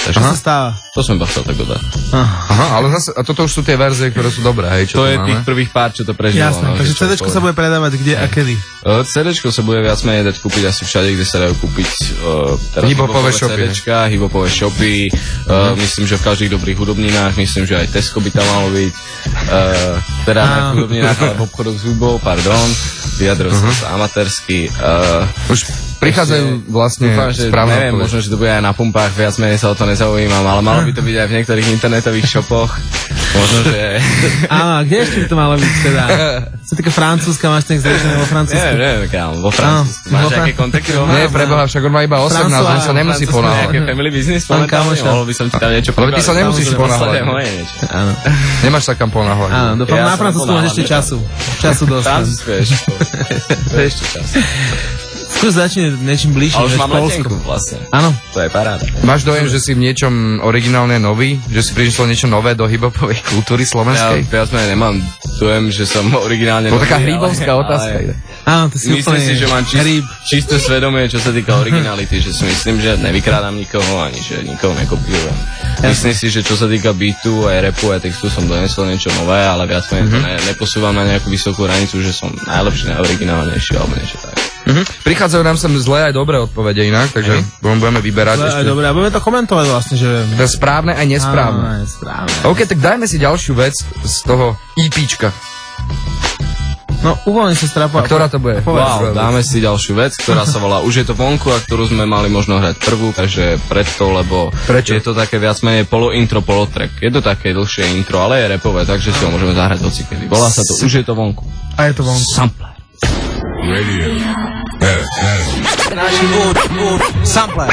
Takže Čo sa stáva? To som iba chcel tak dodať. Aha, ale zase, a toto už sú tie verzie, ktoré sú dobré, hej, čo To je máme? tých prvých pár, čo to prežilo. Jasné, no, takže že čo CDčko sa povie. bude predávať kde a kedy? Uh, CDčko sa bude viac menej dať kúpiť asi všade, kde sa dajú kúpiť uh, teraz Hip-hopové shopy, CDčka, hip-hopové shopy, uh, myslím, že v každých dobrých hudobninách, myslím, že aj Tesco by tam malo byť, uh, teda ne v hudobninách, ale v obchodoch s hudbou, pardon, vyjadril som sa amatérsky. Uh, Už prichádzajú vlastne dúfam, že správne neviem, odpoveď. možno, že to bude aj na pumpách, viac menej sa o to nezaujímam, ale malo by to byť aj v niektorých internetových shopoch. Možno, že... Áno, a kde ešte by to malo byť teda? Čo týka Francúzska, máš ten zriešené vo Francúzsku? Neviem, neviem, kámo, vo Francúzsku. Áno, Máš vo nejaké Fran- kontakty? Nie, preboha, však on má iba osemnásť, on sa nemusí ponáhľať. Nejaké family business Pán momentálne, kamoša. mohol by som ti tam niečo Ale ty sa nemusíš Samozrejme, ponáhľať. posledné moje niečo. Áno. Nemáš sa kam ponáhľať. Áno, dúfam, Ja na som Francúzsku máš ešte ponáhľaný. času. Času dosť. Francúzsko je ešte. To je ešte čas. Skôr začne niečím bližším, Ale už než mám Poľsko. letenku vlastne. Áno. To je paráda. Máš dojem, že si v niečom originálne nový? Že si priniesol niečo nové do hip-hopovej kultúry Ja slovenskej? viac menej nemám dojem, že som originálne To taká nový, hríbovská ale- otázka. ale- Áno, to si Myslím úplne... si, že mám čist, hríb. čisté svedomie, čo sa týka originality, že si myslím, že nevykrádam nikoho, ani že nikoho nekopírujem. Myslím si, že čo sa týka beatu, aj rapu, aj textu som donesol niečo nové, ale viac menej to ne, neposúvam na nejakú vysokú hranicu, že som najlepší, najoriginálnejší alebo niečo tak. Mhm. Prichádzajú nám sem zlé aj dobré odpovede inak, takže budeme vyberať Dobre, ešte. dobre, a budeme to komentovať vlastne, že... To je správne aj nesprávne. Áno, aj správne. OK, tak dajme si ďalšiu vec z toho EPčka. No, uvoľni sa strapa. A ktorá to bude? Wow, dáme si ďalšiu vec, ktorá sa volá Už je to vonku a ktorú sme mali možno hrať prvú, takže preto, lebo Prečo? je to také viac menej polo intro, polo track. Je to také dlhšie intro, ale je rapové, takže si ho môžeme zahrať hocikedy. Volá sa to Už je to vonku. A je to vonku. Sampler. Radio F M. Náš mood, mood, sampler.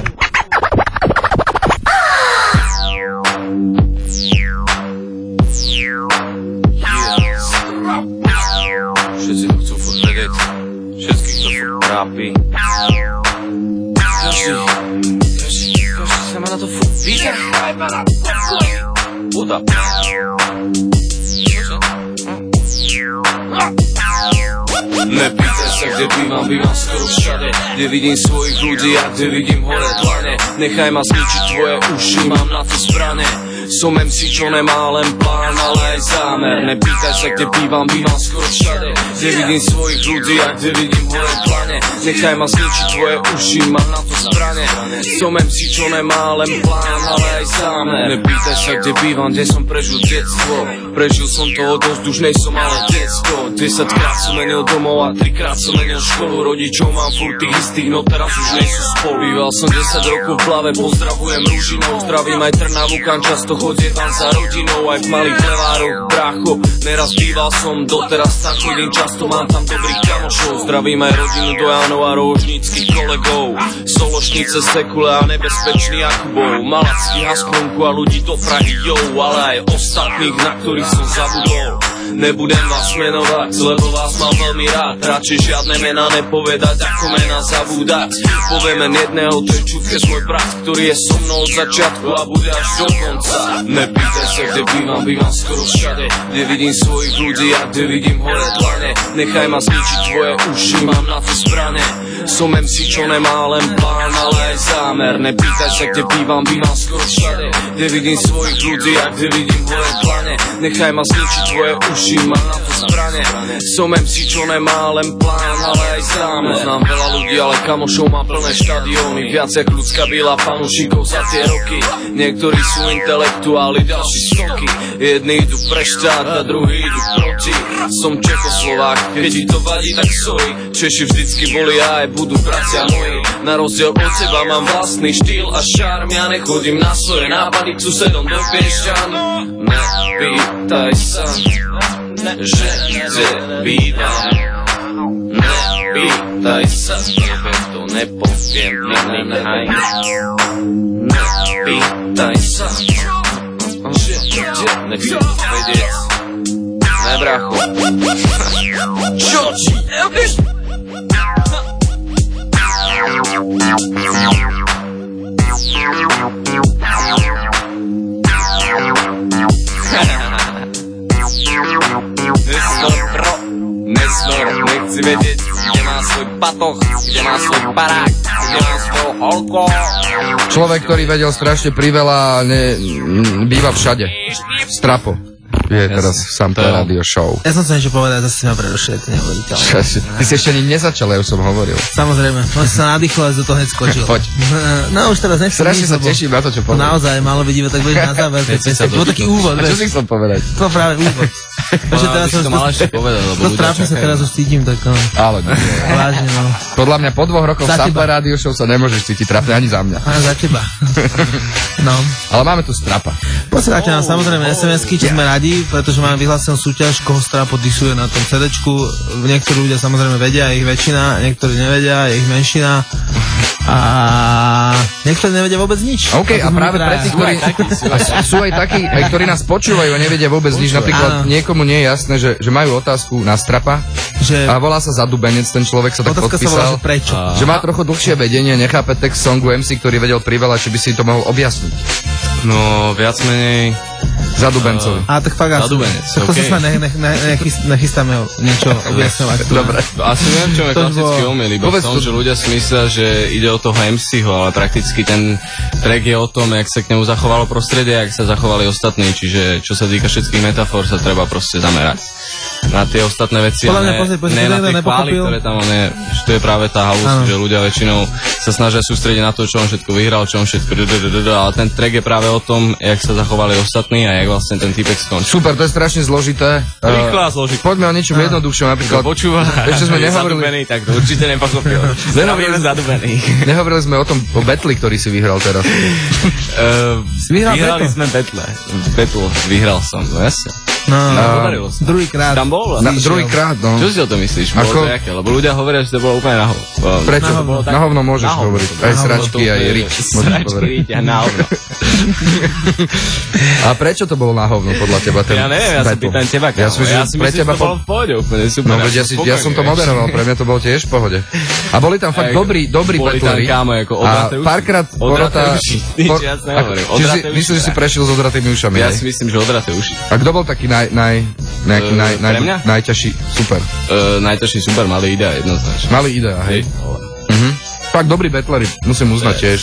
Všetci to chcú furt vedieť, všetkých to furt trápi. Každý, každý, každý sa ma na to furt pýta. Voda. Nepýtaj sa, kde bývam, bývam skoro všade, kde vidím svojich ľudí a kde vidím hore dlane. Nechaj ma zničiť tvoje uši, mám na to zbrane. Som em cé, čo nemá len plán, ale aj zámer. Nepýtaj sa, kde bývam, bývam skoro všade, kde vidím svojich ľudí a kde vidím hore dlane. Nechaj ma zničiť tvoje uši, mám na to zbrane. Som em cé, čo nemá len plán, ale aj zámer. Nepýtaj sa, kde bývam, kde som prežil detstvo. Prežil som toho dosť, už nej som ale detsko. Desaťkrát som menil domov a trikrát som menil školu. Rodičov mám furt tých istých, no teraz už nej sú spolu. Býval som desať rokov v hlave, pozdravujem Ružinou. Zdravím aj Trnavu, kam často chodievam za rodinou. Aj v malých levároch, brácho, neraz býval som, doteraz tam chodím často, mám tam dobrých kamošov. Zdravím aj rodinu Dojanov a rožníckých kolegov. Sološnice, Sekule a nebezpečný Jakubov. Malacký Hasklonku a ľudí do Prahy, jo, ale aj ostatných, na ktorých som zabudol. Nebudem vás menovať, lebo vás mám veľmi rád. Radšej žiadne mená nepovedať, ako mená zabúdať. Poviem len jedného, to je Čutkes, môj brat, ktorý je so mnou od začiatku a bude až do konca. Nepýtaj sa, kde bývam, bývam skoro všade, kde vidím svojich ľudí a kde vidím hore dlane. Nechaj ma zničiť tvoje uši, mám na to zbrane. Som em cé, čo nemá len plán, ale aj zámer. Nepýtaj sa, kde bývam, bývam skoro všade, kde vidím svojich ľudí a kde vidím hore dlane. Nechaj ma zničiť tvoje uši, mám na to zbrane. Som em cé, čo nemá len plán, ale aj zámer. Znám veľa ľudí, ale kamošov má plné štadióny. Viac jak ľudská biela fanúšikov za tie roky. Niektorí sú intelektuáli, ďalší stoky. Jedni idú pre štát a druhí idú proti. Som Čechoslovák, keď ti to vadí, tak sorry. Češi vždycky boli a aj budú bratia moji. Na rozdiel od teba mám vlastný štýl a šarm. Ja nechodím na svoje nápady k susedom do Piešťan. Nepýtaj sa, že kde bývam. Nepýtaj sa, tebe to nepoviem, nehaj. Nepýtaj sa, že kde, nechcem to vedieť. Ne, bracho. Čo ti? Nesmor, bro, nesmor, nechci vedieť, kde má svoj patoch, kde má svoj barák, kde má svojho Človek, ktorý vedel strašne priveľa, ne, býva všade. Strapo. Je teraz Sample Radio Show. Ja som sa niečo povedať, zase si ma prerušil, to neuveriteľné. Ty si ešte ani nezačal, ja už som hovoril. Samozrejme, on sa nadýchol a do toho hneď skočil. Poď. No už teraz nechcem. Strašne sa teším na to, čo poviem. Naozaj, malo byť iba tak budeš na záver. To bol taký úvod. A čo si chcel povedať? To práve úvod. Takže teraz som to mal ešte povedať, lebo ľudia trápne sa teraz už cítim, tak no. Ale nie. Vážne, no. Podľa mňa po dvoch rokoch Sample Radio Show sa nemôžeš cítiť trápne ani za mňa. Ani za teba. No. Ale máme tu strapa. Posielajte nám samozrejme es em esky, čo sme radi, pretože máme vyhlásenú súťaž, koho Strapo disuje na tom CDčku. Niektorí ľudia samozrejme vedia, ich väčšina, niektorí nevedia, ich menšina. A niektorí nevedia vôbec nič. OK, a práve pre tých, ktorí sú aj takí, aj ktorí nás počúvajú a nevedia vôbec nič. Napríklad niekomu nie je jasné, že, že majú otázku na Strapa že... a volá sa Zadubenec, ten človek sa tak Otázka podpísal, sa volá, že, prečo? že má trochu dlhšie vedenie, nechápe text songu em cé, ktorý vedel priveľa, či by si to mohol objasniť. No, viac menej Zadubencovi. A tak fakt Zadubenec, tak to okay. sa ne, ne, ne, nechystáme niečo objasňovať. Dobre. Asi viem, čo je klasický omyl, iba v tom, že ľudia si myslia, že ide o toho em cého, ale prakticky ten track je o tom, jak sa k nemu zachovalo prostredie, jak sa zachovali ostatní, čiže čo sa týka všetkých metafor, sa treba proste zamerať na tie ostatné veci a ne, pozri, pozri, ne na tie chvály, ktoré tam on je, že to je práve tá halus, že ľudia väčšinou sa snažia sústrediť na to, čo on všetko vyhral, čo on všetko ale ten track je práve o tom, jak sa zachovali ostatní a jak vlastne ten typek skončil. Super, to je strašne zložité. Rýchlo a zložité. Poďme o niečom jednoduchšom, napríklad. Počúva, ešte sme nehovorili. Zadubený, tak to určite nepochopil. Nehovorili zadubený. Nehovorili sme o tom, o Battle, ktorý si vyhral teraz. uh, vyhrali sme Battle. Battle vyhral som, no jasne. No, no druhýkrát. Tam bol? Na, druhýkrát, no. Čo si o to myslíš? Bolo to jaké? Lebo ľudia hovoria, že to bolo úplne na hovno. Prečo? Na hovno, na hovno môžeš na hovno, hovoriť. Aj sračky, aj rič. Sračky, rič a na hovno. A prečo to bolo na hovno, podľa teba? Ten ja neviem, ja sa pýtam teba, kámo. Ja, si, ja si myslím, že to bolo v pohode úplne super. No, veď ja, si, ja som to moderoval, pre mňa to bolo tiež v pohode. A boli tam fakt dobrí, dobrí battleri. A párkrát porota... Myslím, že si prešiel s odratými ušami. Ja si myslím, že odraté uši. A kto bol taký naj... Nejaký naj, naj, najťažší super. Uh, najťažší super, malý idea jednoznačne. Malý idea, hej. Uh-huh. Fakt dobrý battleri, musím uznať tiež.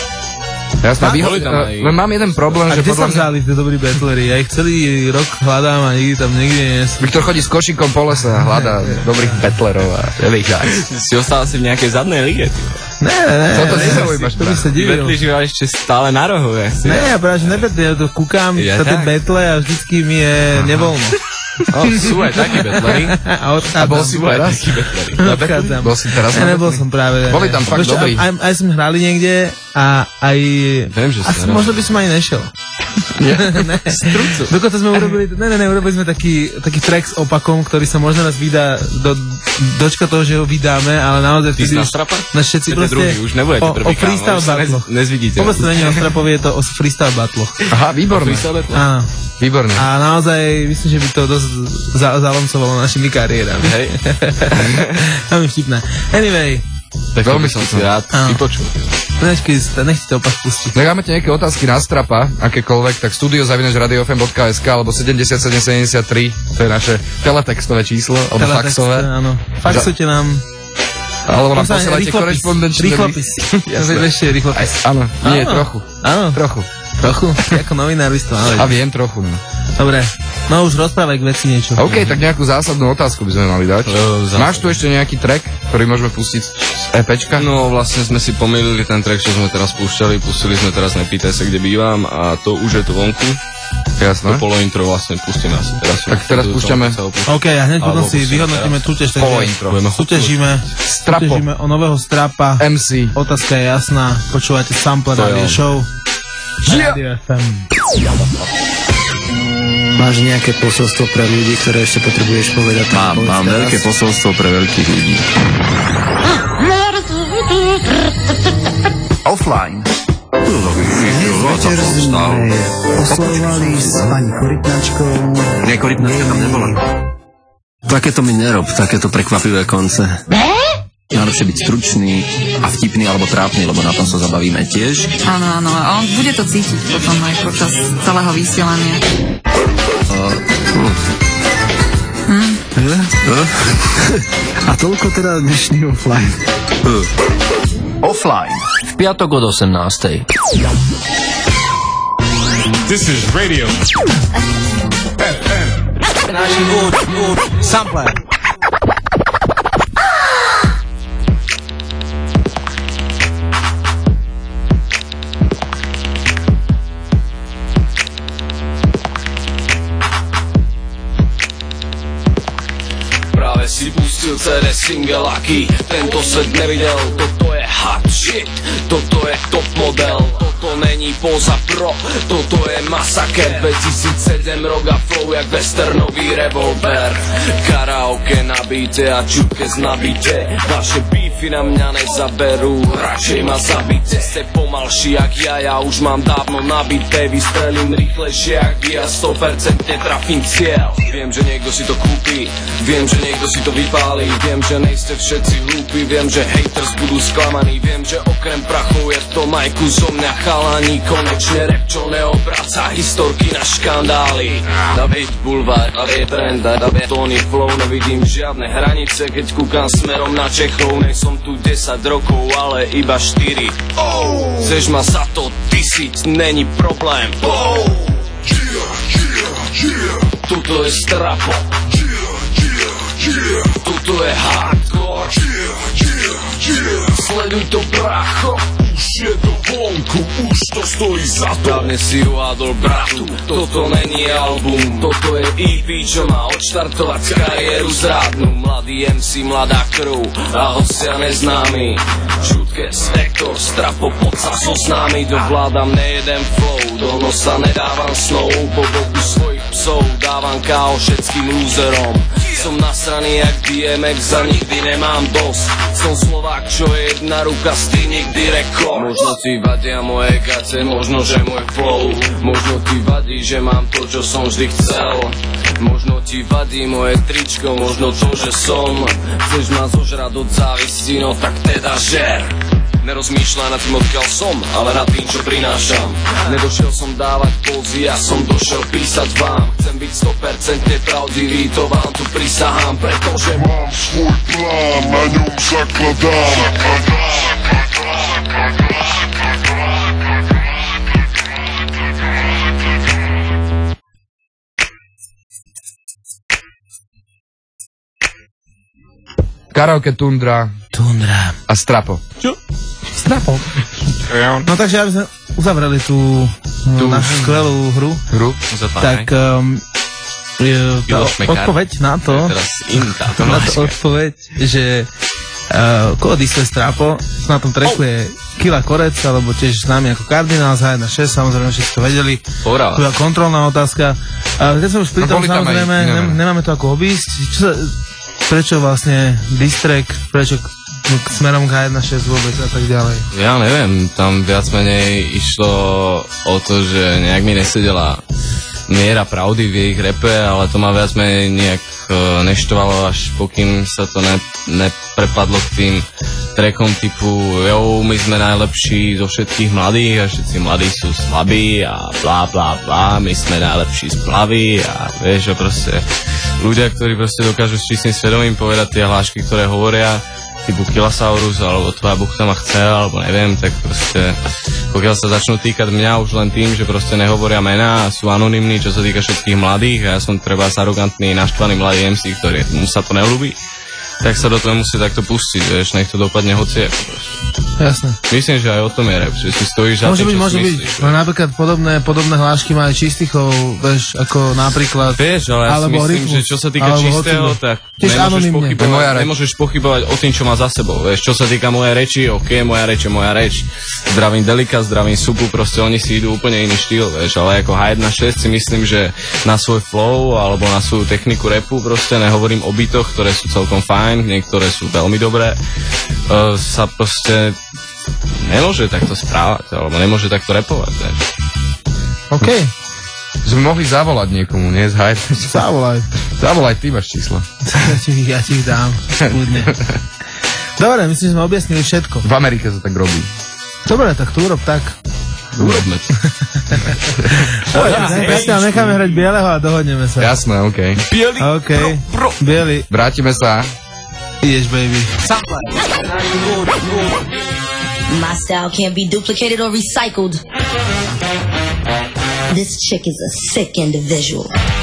Jasná, výho- uh, mám jeden problém, a že kde sa podľa vzali tie dobrí battleri? Ja ich celý rok hľadám a nikdy tam nikdy nie sú. Viktor chodí s košíkom po lese a hľadá dobrých battlerov a si ostal asi v nejakej zadnej lige, ty. Ne, ne, ne. Toto nezaujímaš, to by sa divil. Betli žíva ešte stále na rohu, ja si. Ne, ja práve, že nebetli, ja to kúkam ja, na tie betle a vždycky mi je nevoľno. Oh, sú aj takí betleri. A odchádzam. A bol si teraz? Odchádzam. Bol si teraz? Ja nebol som práve. Boli tam fakt dobrí. Aj, aj sme hrali niekde a aj... Viem, že asi možno by som ani nešiel. Nie? Ne. Dokonca sme urobili, ne, ne, ne, urobili sme taký, taký track s opakom, ktorý sa možno nás vydá, do, dočka toho, že ho vydáme, ale naozaj... Ty si na Strapa? Na všetci proste... Druhý, už nebudete o, prvý, o freestyle battloch. Nezvidíte. Vôbec to není o Strapovi, je to o freestyle battloch. Aha, výborné. Áno. Výborné. A naozaj myslím, že by to dosť za, zaloncovalo našimi kariérami. Hej. Veľmi vtipné. Anyway. Tak veľmi som si rád vypočul. Nechti to opak pustiť. Tak máme nejaké otázky na Strapa, akékoľvek, tak studio zavináč radio f m bodka es ká alebo sedemdesiatsedem sedemdesiattri, to je naše teletextové číslo, alebo Teletext, faxové. Áno. Faxujte nám. Alebo nám posielajte korešpondenčné rýchlopis. Jasné. Rýchlopis. Áno, nie, trochu. Áno. Trochu. Trochu? Ako novinár by si to mal. A viem trochu, no. Dobre, no už rozprávaj k veci niečo. OK, tak nejakú zásadnú otázku by sme mali dať. Uh, Máš tu ešte nejaký track, ktorý môžeme pustiť z EPčka? No vlastne sme si pomýlili ten track, čo sme teraz púšťali. Pustili sme teraz Nepýtaj sa, kde bývam a to už je tu vonku. Jasné. To polo intro vlastne pustíme asi teraz. Tak teraz púšťame. OK, a hneď potom si vyhodnotíme súťaž. Polo intro. Súťažíme, súťažíme o nového Strapa. em cé. Otázka je jasná. Počúvajte Sample Radio Show. Radio ef em. Máš nejaké posolstvo pre ľudí, ktoré ešte potrebuješ povedať? Mám, mám veľké posolstvo pre veľkých ľudí. Offline. Dnes večer sme oslovovali s pani Korytnačkou. Nie, Korytnačka tam nebola. Takéto mi nerob, takéto prekvapivé konce. Najlepšie byť stručný a vtipný alebo trápny, lebo na tom sa zabavíme tiež. Áno, áno, a on bude to cítiť potom aj počas celého vysielania. Uh, uh. Hm? Uh, uh. A toľko teda dnešný offline. Uh. Offline. piatok od osemnástej. This is radio. ef em. Náš good, good sampler. Práve si pustil cé dé singeláky, tento svet nevidel, toto je hot shit, toto je top model, toto není poza pro, toto je masaker, dvetisícsedem rok a flow jak westernový revolver, karaoke nabíte a čutke znabíte, vaše beefy na mňa nezaberú, radšej ma zabíte, ste pomalší jak ja, ja už mám dávno nabité, vystrelím rýchlejšie jak vy a sto percent trafím cieľ, viem, že niekto si to kúpi, viem, že niekto si to vypálí, viem, že nejste všetci hlúpi, viem, že haters budú sklamaní, viem, že okrem prachov je v tom majku zo mňa chalani, konečne rap, čo neobraca historky na škandály. David Bulvár, a je trend, a David Tony Flow, nevidím žiadne hranice, keď kúkam smerom na Čechov, nej som tu desať rokov, ale iba štyri. Oh. Chceš ma za to tysiť, není problém. Oh. Yeah, yeah, yeah. Tuto je strapo. Yeah, toto je hardcore. Yeah, yeah, yeah. Sleduj to, bracho. Už je to vonku, už to stojí za to. Dávne si uvádol bratu, toto není album, toto je é pé, čo má odštartovať kariéru zrádnu. Mladý em cé, mladá krv a hostia neznámy. Šutkes, Ektor, Strapo, poď sa so známy. Dovládam nejeden flow, do nosa nedávam snou. Po boku svojich psov dávam ká ó všetkým lúzerom. Som nasraný jak dé em iks a nikdy nemám dosť. Som Slovák, čo je jedna ruka, stý nikdy rekord. Možno ti vadia moje gace, možno že môj flow. Možno ti vadí, že mám to, čo som vždy chcel. Možno ti vadí moje tričko, možno to, že som. Chceš ma zožrať od závisti, no tak teda žer. Nerozmýšľaj nad tým, odkiaľ som, ale nad tým, čo prinášam. Nedošiel som dávať pózy, ja som došiel písať vám. Chcem byť sto percent pravdivý, to vám tu prisahám, pretože mám svoj plán, na ňom zakladám. Karaoke Tundra. Tundra. A Strapo. Čo? Strapo. No takže aby sme uzavreli tú, tú našu skvelú hru. Hru? Tak um, je, tá odpoveď na to, na to odpoveď, že uh, kódy svoje Strapo na tom tracku je Kila Korec, alebo tiež známy ako Kardinál z há jedna šesť, samozrejme všetci to vedeli. Tu je kontrolná otázka. Uh, keď sme už pri tom, samozrejme, nem, nemáme to ako obísť. Čo sa, prečo vlastne distrack, prečo k smerom k há jedna šesť vôbec a tak ďalej? Ja neviem, tam viac menej išlo o to, že nejak mi nesedela miera pravdy v ich repe, ale to ma viac menej nejak uh, neštovalo, až pokým sa to ne, neprepadlo k tým trackom typu jo, my sme najlepší zo všetkých mladých a všetci mladí sú slabí a blá blá blá, my sme najlepší z plavy a vieš, že proste ľudia, ktorí proste dokážu s čistým svedomím povedať tie hlášky, ktoré hovoria typu Kilosaurus, alebo tvoja buchta ma chce, alebo neviem, tak proste pokiaľ sa začnú týkať mňa už len tým, že proste nehovoria mená a sú anonymní, čo sa týka všetkých mladých a ja som treba arogantný, naštvaný mladý em cé, ktorý mu sa to neľúbi, tak sa do toho musí takto pustiť, vieš, nech to dopadne hociako proste. Jasné. Myslím, že aj o tom je rap, že si stojíš za môže tým, byť, čo môže si byť. myslíš. No napríklad podobné, podobné hlášky má aj Čistichov, vieš, ako napríklad. Vieš, ale ja si myslím, rytmus, že čo sa týka Čistého, tak nemôžeš pochybovať, nemôžeš pochybovať o tým, čo má za sebou. Vieš, čo sa týka mojej reči, ok, moja reč je moja reč. Zdravím Delika, zdravím Supu, proste oni si idú úplne iný štýl, vieš, ale ako há jedna šesť si myslím, že na svoj flow alebo na svoju techniku rapu, proste nehovorím o bytoch, ktoré sú celkom fajn, niektoré sú veľmi dobré, uh, sa proste nemôže takto správať, alebo nemôže takto rapovať, vieš. OK. Sme mohli zavolať niekomu, nie? Zavolaj. Zavolaj, ty máš číslo. Ja ti, ja ti ich dám, kľudne. Dobre, myslím, že sme objasnili všetko. V Amerike sa tak robí. Dobre, tak to urob tak. Urobme to. Presne, necháme hrať bieleho a dohodneme sa. Jasné, OK. Bielý, OK. Bielý. Vrátime sa. Ideš, baby. Sampler. My style can't be duplicated or recycled. This chick is a sick individual.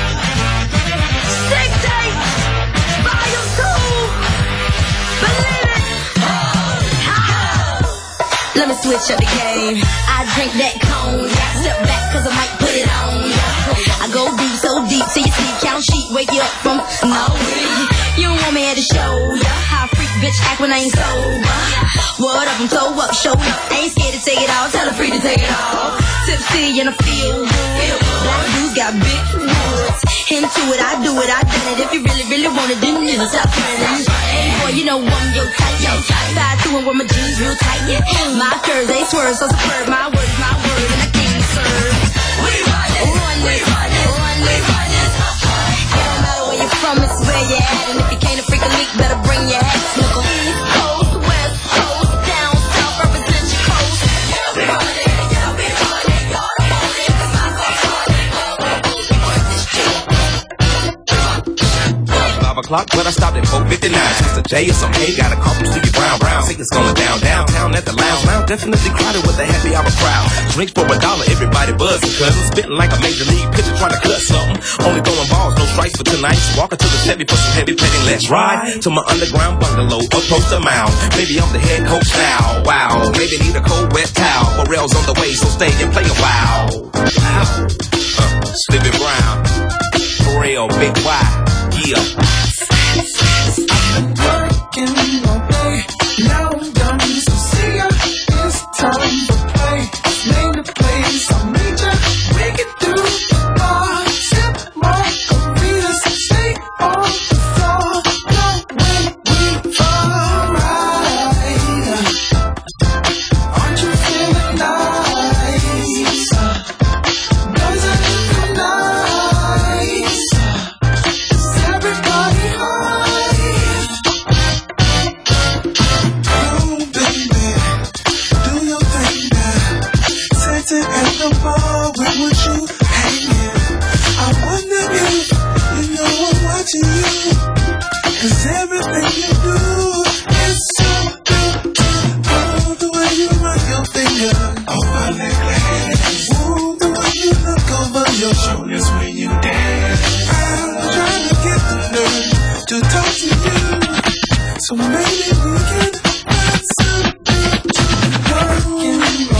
Sick tape! Volume two! Believe it! Let me switch up the game. I drink that cone. Step back cause I might put it on. I go deep, so deep, till you see count sheep. Wake you up from no. You don't want me at the show, yeah. How a freak bitch act when I ain't sober. What up, I'm toe up, show up. I ain't scared to take it all, tell her free to take it all. Tipsy and I feel good. Black dudes got big woods. Into it, I do it, I done it. If you really, really want it, then you stop playing. Hey boy, you know I'm your type. Five through and wear my jeans real tight. My curves, they swerve, so superb. My word is my word, and I can't serve. We run it, run it, run it, run it, run it. It don't matter where you're from, it's where you're at. And if you can't freak a leak, better bring your hat. Snickle. East Coast, West Coast, down south, represent your coast. Yeah, we run it, yeah, we run it, y'all don't want it, cause my coast run it. Five o'clock, but I stopped at four fifty-nine. Sister J or some hay, got a call from Stevie Brown. Brown, think it's going down, downtown at the lounge. Lounge definitely crowded with a happy hour crowd. Drinks for a dollar, everybody buzzing, cuz I'm spitting like a major league pitcher trying to cut something. Only throwing balls, no strikes for tonight. Walking to the Chevy for some heavy petting. Let's ride to my underground bungalow, approach the mound. Maybe I'm the head coach now. Wow, maybe need a cold wet towel. Morel's on the way, so stay and play a while. Wow. Uh, Stevie Brown, for real, Big Y, yeah. Working all day, now I'm done. So see ya, it's time for play. Name the place, I'll meet ya. We can do the bar, sip margaritas, stay on the floor. Don't wait, we alright. Aren't you feeling nice? Buzzing in the night. Is everybody high? At the bar, where would you hang it? I wonder if you know I'm watching you. Cause everything you do is so beautiful. The way you run your finger over necklace. Ooh, the way you look over your shoulders when you dance. I'm trying to get the nerve to talk to you. So maybe we can have some working.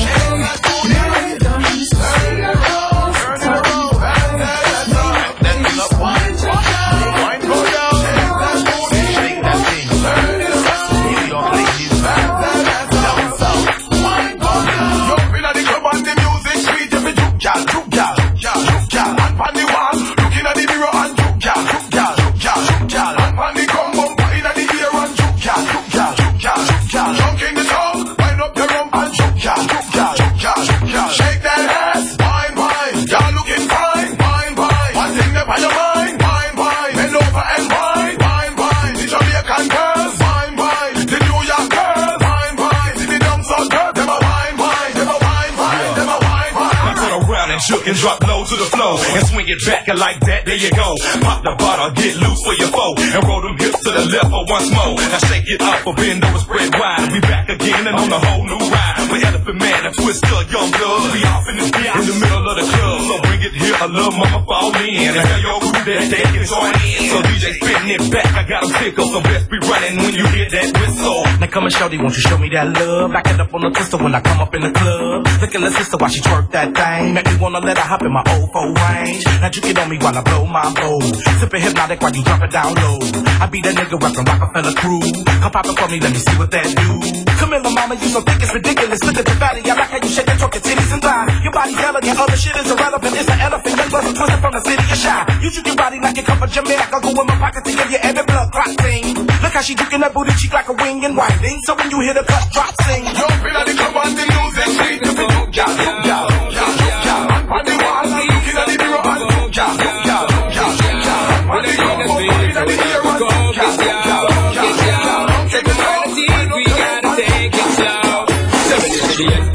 Shook and drop low to the floor and swing it back and like that, there you go. Pop the bottle, get loose for your foe and roll them hips to the left for once more. Now shake it up, or bend over, spread wide. We back again and on a whole new ride. With Elephant Man and Twister, Young Blood. We off in the in the middle of the club, so bring it here. I love mama fall in and tell your crew that they can join in. So D J spinning it back, I got them tickled, so best be running when you hear that whistle. Now come and shorty, won't you show me that love? Back it up on the twister when I come up in the club. Look at the sister while she twerk that thing. Make me wanna let her hop in my old four range. Now you get on me while I blow my bow. Sippin' hypnotic while you drop it down low. I be that nigga rapping Rockefeller crew. Come pop it for me, let me see what that do. Come here, little mama, you so thick it's ridiculous. Look at the body, I like how you shake and twerk your titties and thigh. Your body's elegant, other shit is irrelevant. It's an elephant, young brother twisted from the city of Shy. You shoot your body like you come from Jamaica. Go in my pocket to give you every blood clot thing. Look how she juking that booty cheek like a wing and winding. So when you hear the cut drop, sing. Yo, feel like the club on the music, sweet to the hook, y'all, hook, y'all, hook, y'all, hook, y'all. On the wall, looking at the mirror, on the hook, y'all, hook, y'all, hook, y'all, hook, y'all. On the club, looking at the mirror, on the hook, y'all, hook, y'all, hook, y'all. Take the time to see, we gotta take it slow. Seven is the S B flow.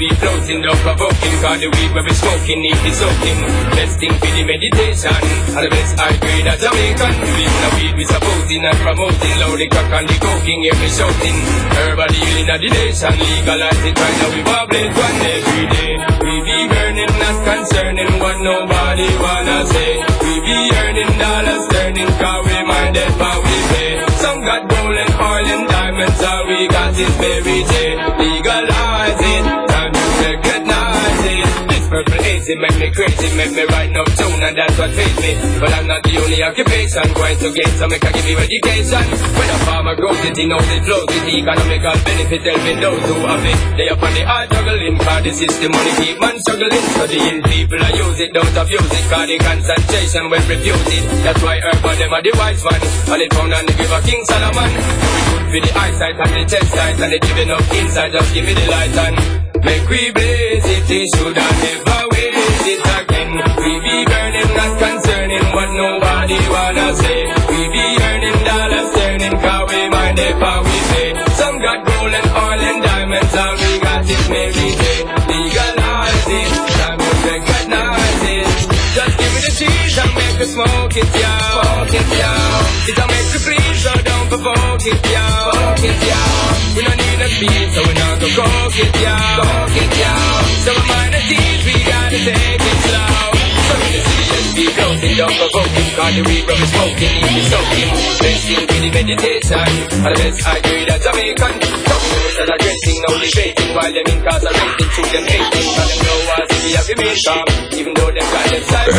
getting down provoking, cause the weed where we smoking need the soaking. Best thing for the meditation, and the best high grade of Jamaican. Weed the weed we supporting and promoting, loud the crack and the coking, yeah we shouting. Herbal healing of the nation, legalize it right now we bubble one every day. We be burning, not concerning what nobody wanna say. We be earning dollars, turning, cause we minded what we pay. Some got gold and oil and diamonds, all we got is Mary J. Legalize it, time to recognize it. This purple haze, it make me crazy, make me write no tune, and that's what feeds me. But I'm not the only occupation, going to get some, make I give you education. When a farmer grows it, he knows it flows with the economical benefit, helping those who have it. They up on the hard juggling, cause the system money keep man struggling. So the ill people I use it, don't abuse it, cause the concentration will refuse it. That's why urban them are the wise man, and it found and they give a King Solomon. We good for the eyesight and the chest sight, and they giving up inside, just give me the light and make we blaze it, it should have never waste it again. We be burning, not concerning what nobody wanna say. We be earning dollars, turning, cause we mind it, how we pay. Some got gold and oil and diamonds, all we got is Mary J. Legalize it, time to recognize it. Just give me the cheese and make me smoke it, yo. Smoke it, yo. It'll make you please, so don't provoke it, yo. Provoke it, yo. We don't need a speed, so we not go coke it, yo. Coke it, yo. So we mind the teeth, we gotta take it slow. So in the city, let's be closing, don't provoke it, cause the weed rubber smoking, need me soaking. Best thing for the meditation, and the best high grade of Jamaican. Some girls that are dressing, now debating, while them incarcerating, to them hating, cause them know what city have been calm, even though them got them side.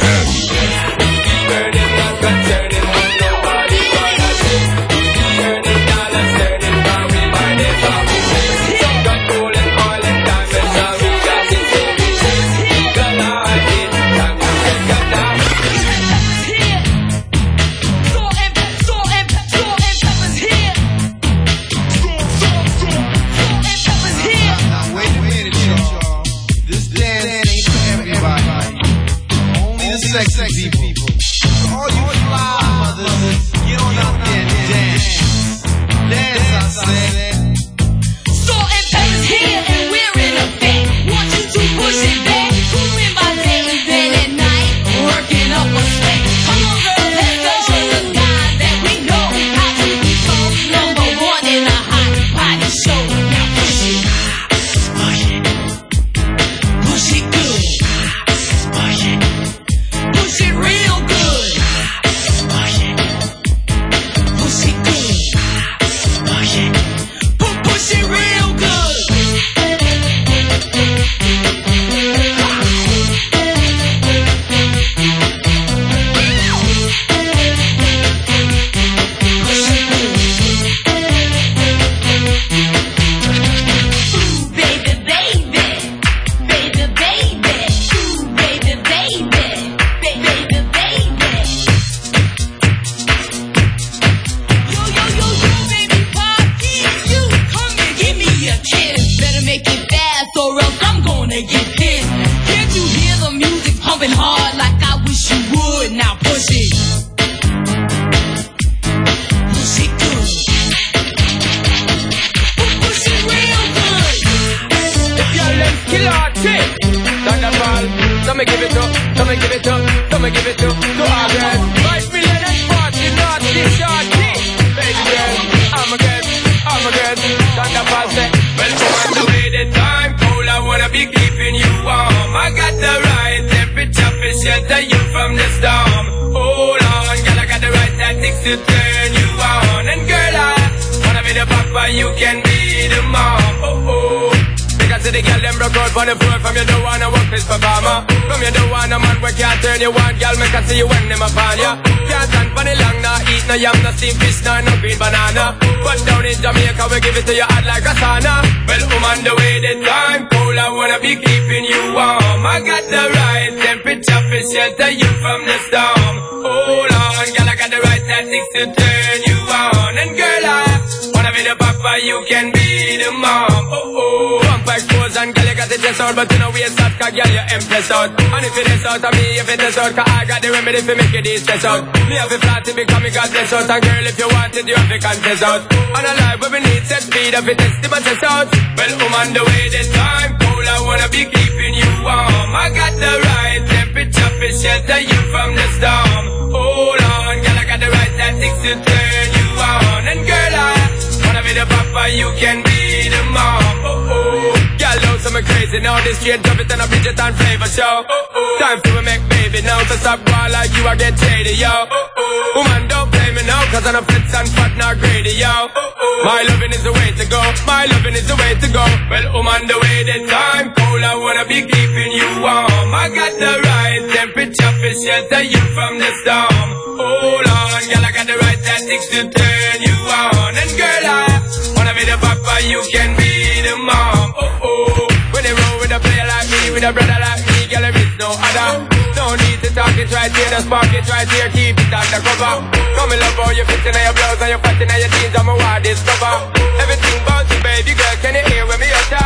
Burning, not concerning what nobody wanna say. Burning, dollars turning, how we buy them, how we pay. Some got gold and oil and diamonds, all we got is Mary J. Legalize it, time to recognize it. Salt and pepper, salt and pepper, salt and pepper's here. Salt and pepper's here. Now wait a minute, y'all. This dance ain't for everybody. Only the sexy people. All you fly mothers, get on out there and dance. Dance, I said. Salt and pepper's here, and we're in effect. Want you to push it back. Cooling my daily bed at night, working up a sweat. Come on, girl, let's go show the guys that we know how to be so number one in a hot body show. Now push it, push it, push it good, push it, push it real good. Push it, push it good, push it, pu- push it real good. Ooh, baby, baby, baby, baby, ooh, baby, baby, baby, baby. Yo, yo, yo, yo, baby, Poppy, you come and give me a kiss. Better make it fast or else I'm gonna get pissed. Can't you hear the music pumping hard like I wish you would? Now push it. Push it good. Pu- Push it real good. Y'all let's kill our chick. Thunderball, so me give it up, so me give it up, so me give it up to our girls. Five million and forty, not this short thing. Baby girl, I'm a girl, I'm a girl. Thunderball say, well, on the way the time cold, I wanna be keeping you warm. I got the right temperature for shelter you from the storm. Hold on, girl, I got the right tactics to turn you on. And girl, I wanna be the papa, you can be the mom. Oh oh. Because the girl them broke out on the floor. From you don't wanna work this performer. From you don't want a man where can't turn you on. Girl, make I see you when them upon ya. Can't stand for the long, nah eat no yam, no steamed fish, nah no green banana. But down in Jamaica we give it to you hot like a sauna. Well, I'm on the way, the time cold, I wanna be keeping you warm. I got the right temperature for shelter you from the storm. Hold on, girl, I got the right tactics to turn you on. And girl, I wanna be the papa, you can be the mom. Oh oh. Vampire pose and girl, you got the chest out, but you know we a start, cause girl, you empress out. And if it is out of me, if it is out, cause I got the remedy for make it easy stress out. Me have a flat to become me God bless out. And girl, if you want it, you have to contest out. And a life where we need set speed, if it is the test out. Well, I'm on the way, this time cold, cold, I wanna be keeping you warm. I got the right temperature to shelter you from the storm. Hold on, girl, I got the right tactics to turn you on. And girl, I wanna be the papa, you can be the mom. Oh oh, girl, knows I'm crazy now. This straight drop it and a Bridget and flavor show. Oh oh, time to make baby now. To stop ball like you, I get shady, yo. Oh oh, woman, don't blame me now, cause I'm a fits and fat, not greedy, yo. Oh oh, my loving is the way to go. My loving is the way to go. Well, woman, the way that time cold, I wanna be keeping you warm. I got the right temperature to shelter you from the storm. Hold on, girl, I got the right tactics to turn you on. And girl, I wanna be the papa, you can be the mom. Oh oh, when they roll with a player like me, with a brother like me, girl, there is no other. No need to talk, it right here, the spark it right here, keep it undercover. Come in love how you fit in your blouse and your fat in your jeans, I'm a wild discover. Everything about you, baby girl, can you hear when me utter?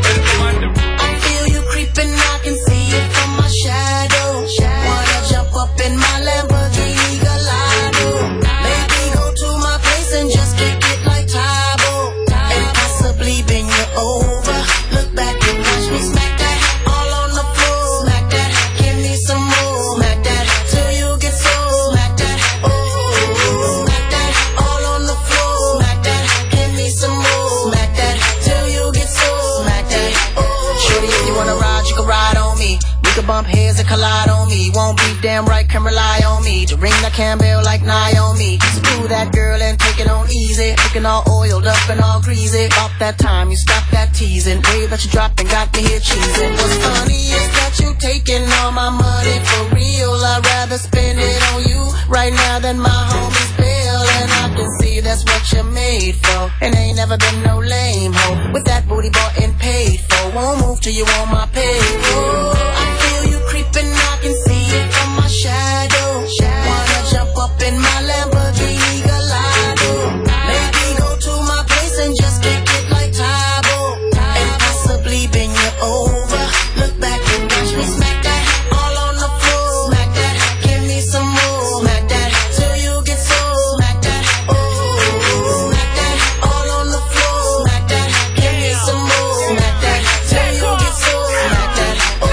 I feel you creeping, I can see it from my shadow. Wanna jump up in my Lamborghini Gallardo. Maybe go to my place and just kick it like Tybo. And possibly bend you over. Look back and watch me smack that all on the floor. Smack that, give me some more. Smack that till you get so. Smack that, oh. Smack that all on the floor. Smack that, give me some more. Smack that till you get so. Smack that, oh. Shorty, if you wanna ride, you can ride on me. We can bump heads and collide on me. Won't be damn right, can rely on me. To ring the Campbell like Naomi. Screw that girl and take it on easy. Looking all oiled up and all greasy. Off that time, you stop that teasing. Wave that you dropping got me here cheesing. What's funny is that you taking all my money for real. I'd rather spend it on you right now than my homies bill. And I can see that's what you're made for. And ain't never been no lame hoe. With that booty bought and paid for. Won't move till you on my payroll. I feel you creeping, I can see it from my shadow. Wanna jump up in my Lamborghini Gallardo. Maybe go to my place and just kick it like Tybo. And possibly bend you over. Look back and watch me smack that all on the floor. Smack that, give me some more. Smack that till you get so. Smack that, oh. Smack that all on the floor. Smack that, give me some more. Smack that till you get so. Smack that, oh.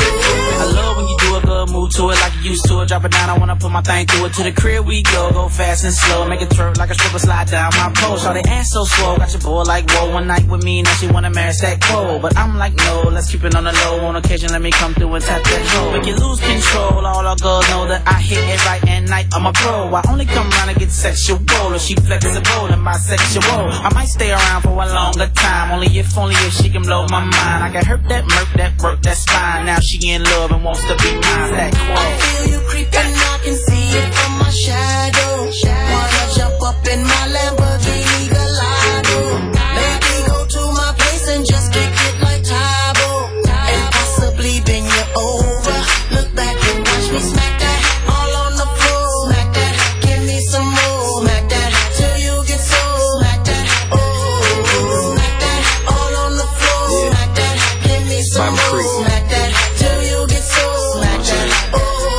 I love when you do a good move to it like you used to it. Drop it down, I wanna put my thing through it. To the crib we go, go fast and slow. Make it twerk like a stripper, slide down my pole. Show the ass so slow, got your boy like whoa. One night with me, now she wanna marry that cold. But I'm like no, let's keep it on the low. On occasion, let me come through and tap that hoe. Make you lose control, all our girls know that I hit it right at night. I'm a pro, I only come around and get sexual. If she flexible and bisexual, I might stay around for a longer time. Only if, only if she can blow my mind. I can hurt that murk, that work, that's fine. Now she in love and wants to be mine. That quote. I feel you creeping, I can see it from my shadow. Wanna jump up in my Lamborghini Gallardo. Maybe go to my place and just kick it like Tybo. And possibly bend you over. Look back and watch me smack that all on the floor. Smack that, give me some more. Smack that till you get so. Smack that, oh. Smack that all on the floor. Smack that, give me some more. Smack that till you get so. Smack that, oh.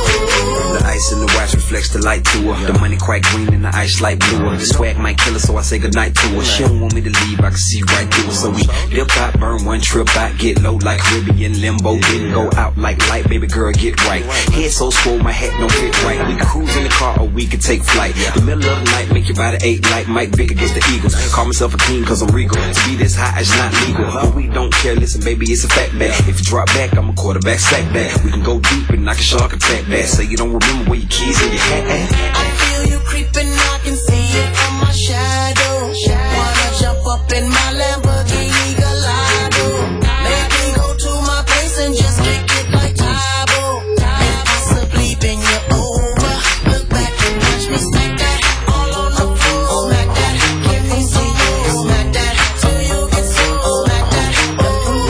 The ice in the watch reflects the light to her. The money quite green and the ice light bluer. The swag might kill her, so I say goodnight to her. She don't want me to leave, I can see right through her. So we dip out, burn one trip out, get low like Caribbean limbo. Then go out like light, baby girl, get right. Head so swole, my hat don't fit right. We can cruise in the car or we can take flight. The middle of the night, make your body eight like Mike Vick against the Eagles. Call myself a king cause I'm regal. To be this high is not legal. But we don't care, listen baby, it's a fact that if you drop back, I'm a quarterback, sack that. We can go deep and knock a shark attack that. Say you don't remember where your keys in your hat at. I feel you creeping, I can see it from my shadow. Wanna jump up in my Lamborghini Gallardo. Maybe go to my place and just kick it like Tybo. And possibly bend you over. Look back and watch me smack that all on the floor. Smack that, give me some more. Smack that till you get so. Smack that, oh.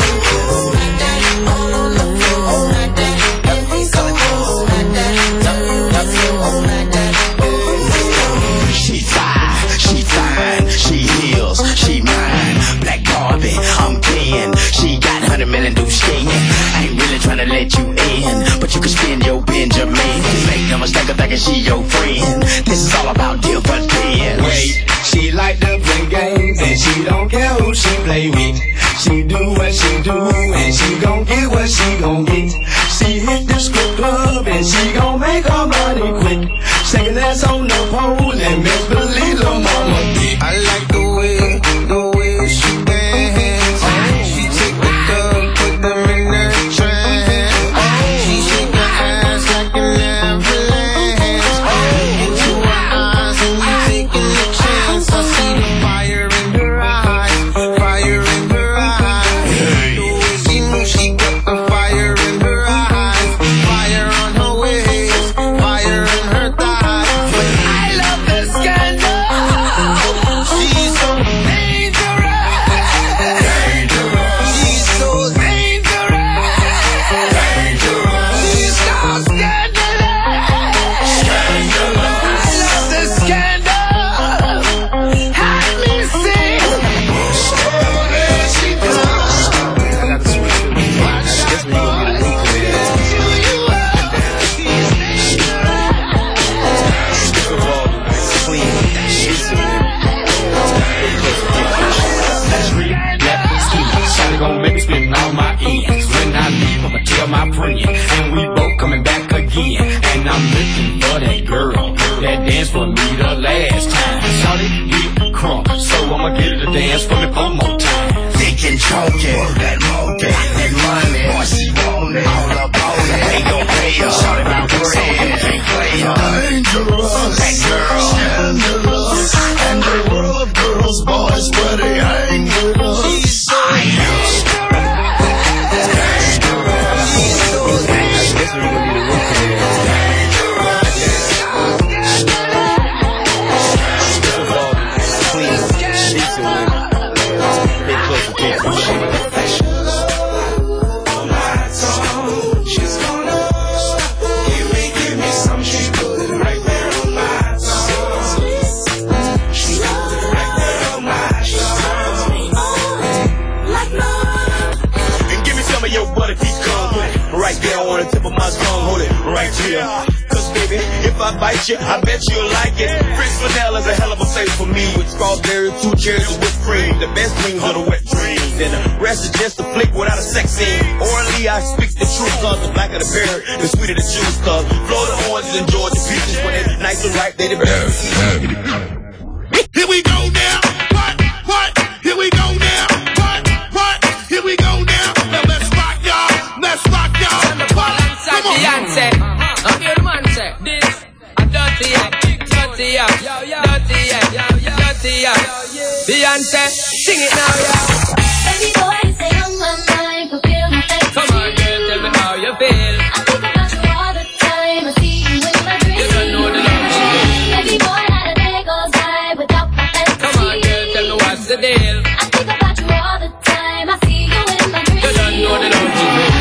Smack that all on the floor. Smack that, give me some more. Smack that till you get so. Smack that, oh. She fine, she fine, she heals, she mine. Black Barbie, I'm Ken. She got hundred million do skin. I ain't really tryna let you in, but you can spend your Benjamin. Make no mistake of thinking she your friend. This is all about dividends. Wait, she like to play games and she don't care who she play with. She do what she do, and she gon' get what she gon' get. She hit the strip club and she gon' make her money quick. Shaking ass on the pole and best believe the mama dick. I like the way, the way she dance. She take the dub, put them in that trance. She shake her ass like an avalanche. Into her eyes and you taking a chance. I see the fire in her eyes, fire in her eyes. The way she moves, she got the fire in her eyes, fire on her waist, fire in her thighs. But I love the scandal. She's so dangerous. Dangerous. She's so dangerous. Dangerous. She's so scandalous. Scandalous. I love the scandal. Have me sing. Oh, there she comes. I got the switch too. I guess we gonna get a week for that. Shawty gon' make me spend all my ends. When I leave, I'ma tell my friend, and we both coming back again. And I'm looking for that girl that danced for me the last time. Shawty get crunk, so I'ma get her to dance for me one more time. Thick and chunky, work that monkey, that money, boy she want it, all up on it, ain't gon' pay her, shawty about bread, can't play her, dangerous, that girl, scandalous, and the world of girls, boys, where they hang with us, she's so dangerous, she's so dangerous, I guess we gonna need a week for that. Right there on the tip of my tongue, hold it right here. Cause baby, if I bite you, I bet you'll like it. French vanilla is a hell of a flavor for me. With strawberry, two cherries, and whipped cream. The best dreams are the wet dreams. And the rest is just a flick without a sex scene. Orally, I speak the truth, cause the blacker the berry, the sweeter the juice. Cause Florida oranges and Georgia peaches, when they're nice and ripe, they the best. Here we go now. What? What? Here we go now. What? What? Here we go now. Now let's rock, y'all. Let's rock, y'all. Come on. Beyonce, I'm here to man say this. I'm dirty, yeah, dirty, yeah, dirty, yeah, dirty, yeah. Beyonce, sing it now, yeah. Baby boy, say on my mind, fulfill my fantasy. Come on, girl, tell me how you feel. I think about you all the time. I see you in my dreams. You don't know the love you feel. Baby boy, not a day goes by without my fantasy. Come on, girl, tell me what's the deal. I think about you all the time. I see you in my dreams. You don't know the love you feel.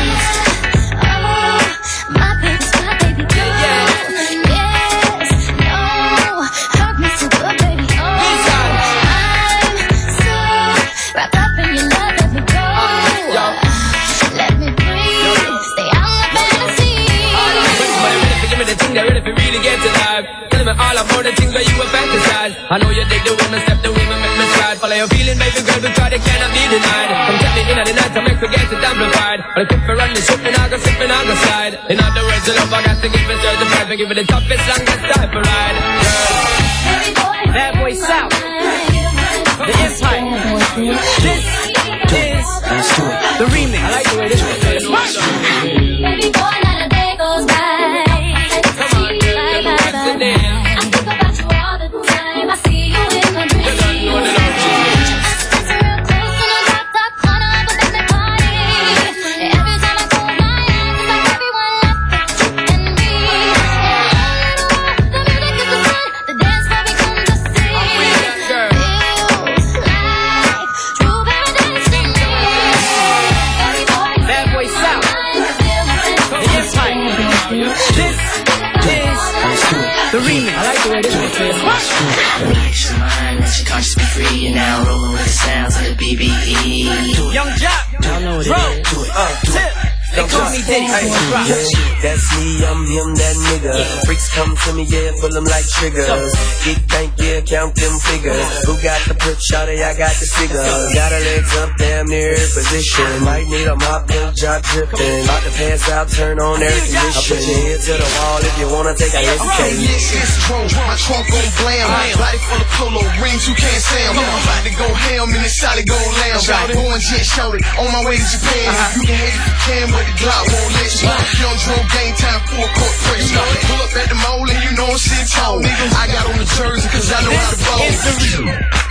They're ready for really get to life. Tell me all about the things where you were fantasize. I know you dig the woman, step the women, make me slide. Follow your feeling, baby girl, because they cannot be denied. Come tell me in the night to make me get it amplified. But if I run the ship, and I go slip and I go slide. In other words, the love I got to give it certified. For give it the toughest, longest type of ride. Girl, bad boy South, the Empire. This is the remix. I like the way this one goes. Baby boy, not a day goes by. I think about you all the time. I see you in my dreams. Real close in a dark, dark corner of a Bentley party. Every time I close my eyes, it's like everyone left but you and me. The music is the fun, the dance floor becomes a scene. Feels like true paradise to me. Baby boy, bad boy South, the Empire. This the remix. I like the way this one feels. Relax your mind, let your conscience be free. You're now rolling with the sounds of the B B E. Young Jack, y'all know what it roll, is. Do it, uh, do tip, it. They call me Diddy. Hey, yeah, that's me, I'm him, that nigga. Yeah. Freaks come to me, yeah, pull them like triggers. Big bank, yeah, count them figures. Who got the put shawty, I got the figure. Got her legs up, damn near position. Might need a mop, them drop dripping. About to pass out, turn on air condition. I'll put your head to the wall if you wanna take a listen. I'm my trunk on blam. Body full of polo rings, you can't say them. I'm about to go ham and it's solid gold lamb. Going jet shouted, on my way to Japan. You can hate if you can, but the Glock won't let you. Young drove game time for a court press. Pull up at the mall and you know I'm shit tall. I got on the jersey cause I know how to ball.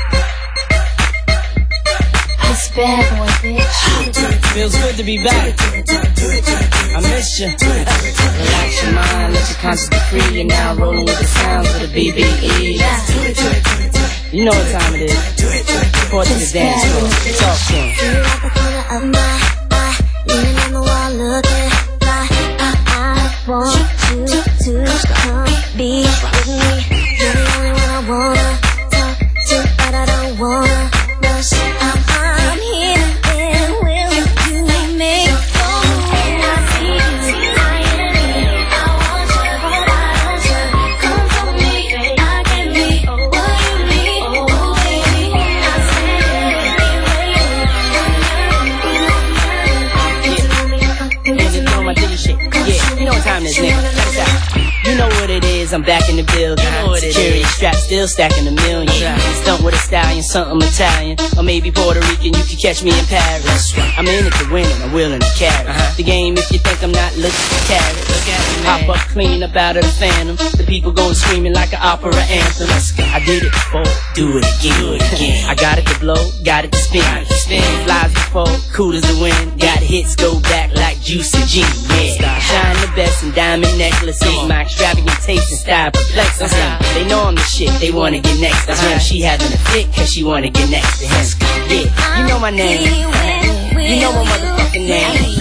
It's bad boy, bitch. Feels good to be back. I miss you. Relax your mind, let your conscience be free. You're now rolling with the sounds of the B B E. You know what time it is. Report to the dance floor. Talk to him. Feel like the corner of my eye, leaning on the wall, looking fly. I, I want you to come be with me. You're the only one I wanna talk to, but I don't wanna rush. I'm, I'm here and will you make a phone? I see you, I enemy. I want you, but I don't you. Come for me, I can be what you need. Oh baby, I stand And you know my Diddy shit. Yeah, you know what time it is, nigga. Check this out. You know what it is, I'm back in the building. Security strap still stacking a million. Stunt with a stallion, something Italian. Or maybe Puerto Rican, you can catch me in Paris. I'm in it to win and I'm willing to carry the game if you think I'm not looking to carry. Pop up clean up out of the phantom. The people going screaming like an opera anthem. I did it before, do it again. Do it again. I got it to blow, got it to spin. Flies before, cool as the wind. Got hits, go back like Juicy G. Yeah, shine the best in diamond necklaces. My extravagant taste and style perplex them. They know I'm the shit, they wanna get next to him. She having a fit cause she wanna get next to him. Yeah, you know my name. You know my motherfucking name.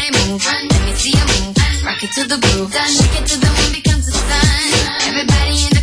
To the groove, then shake it to the moon becomes the sun. Everybody in the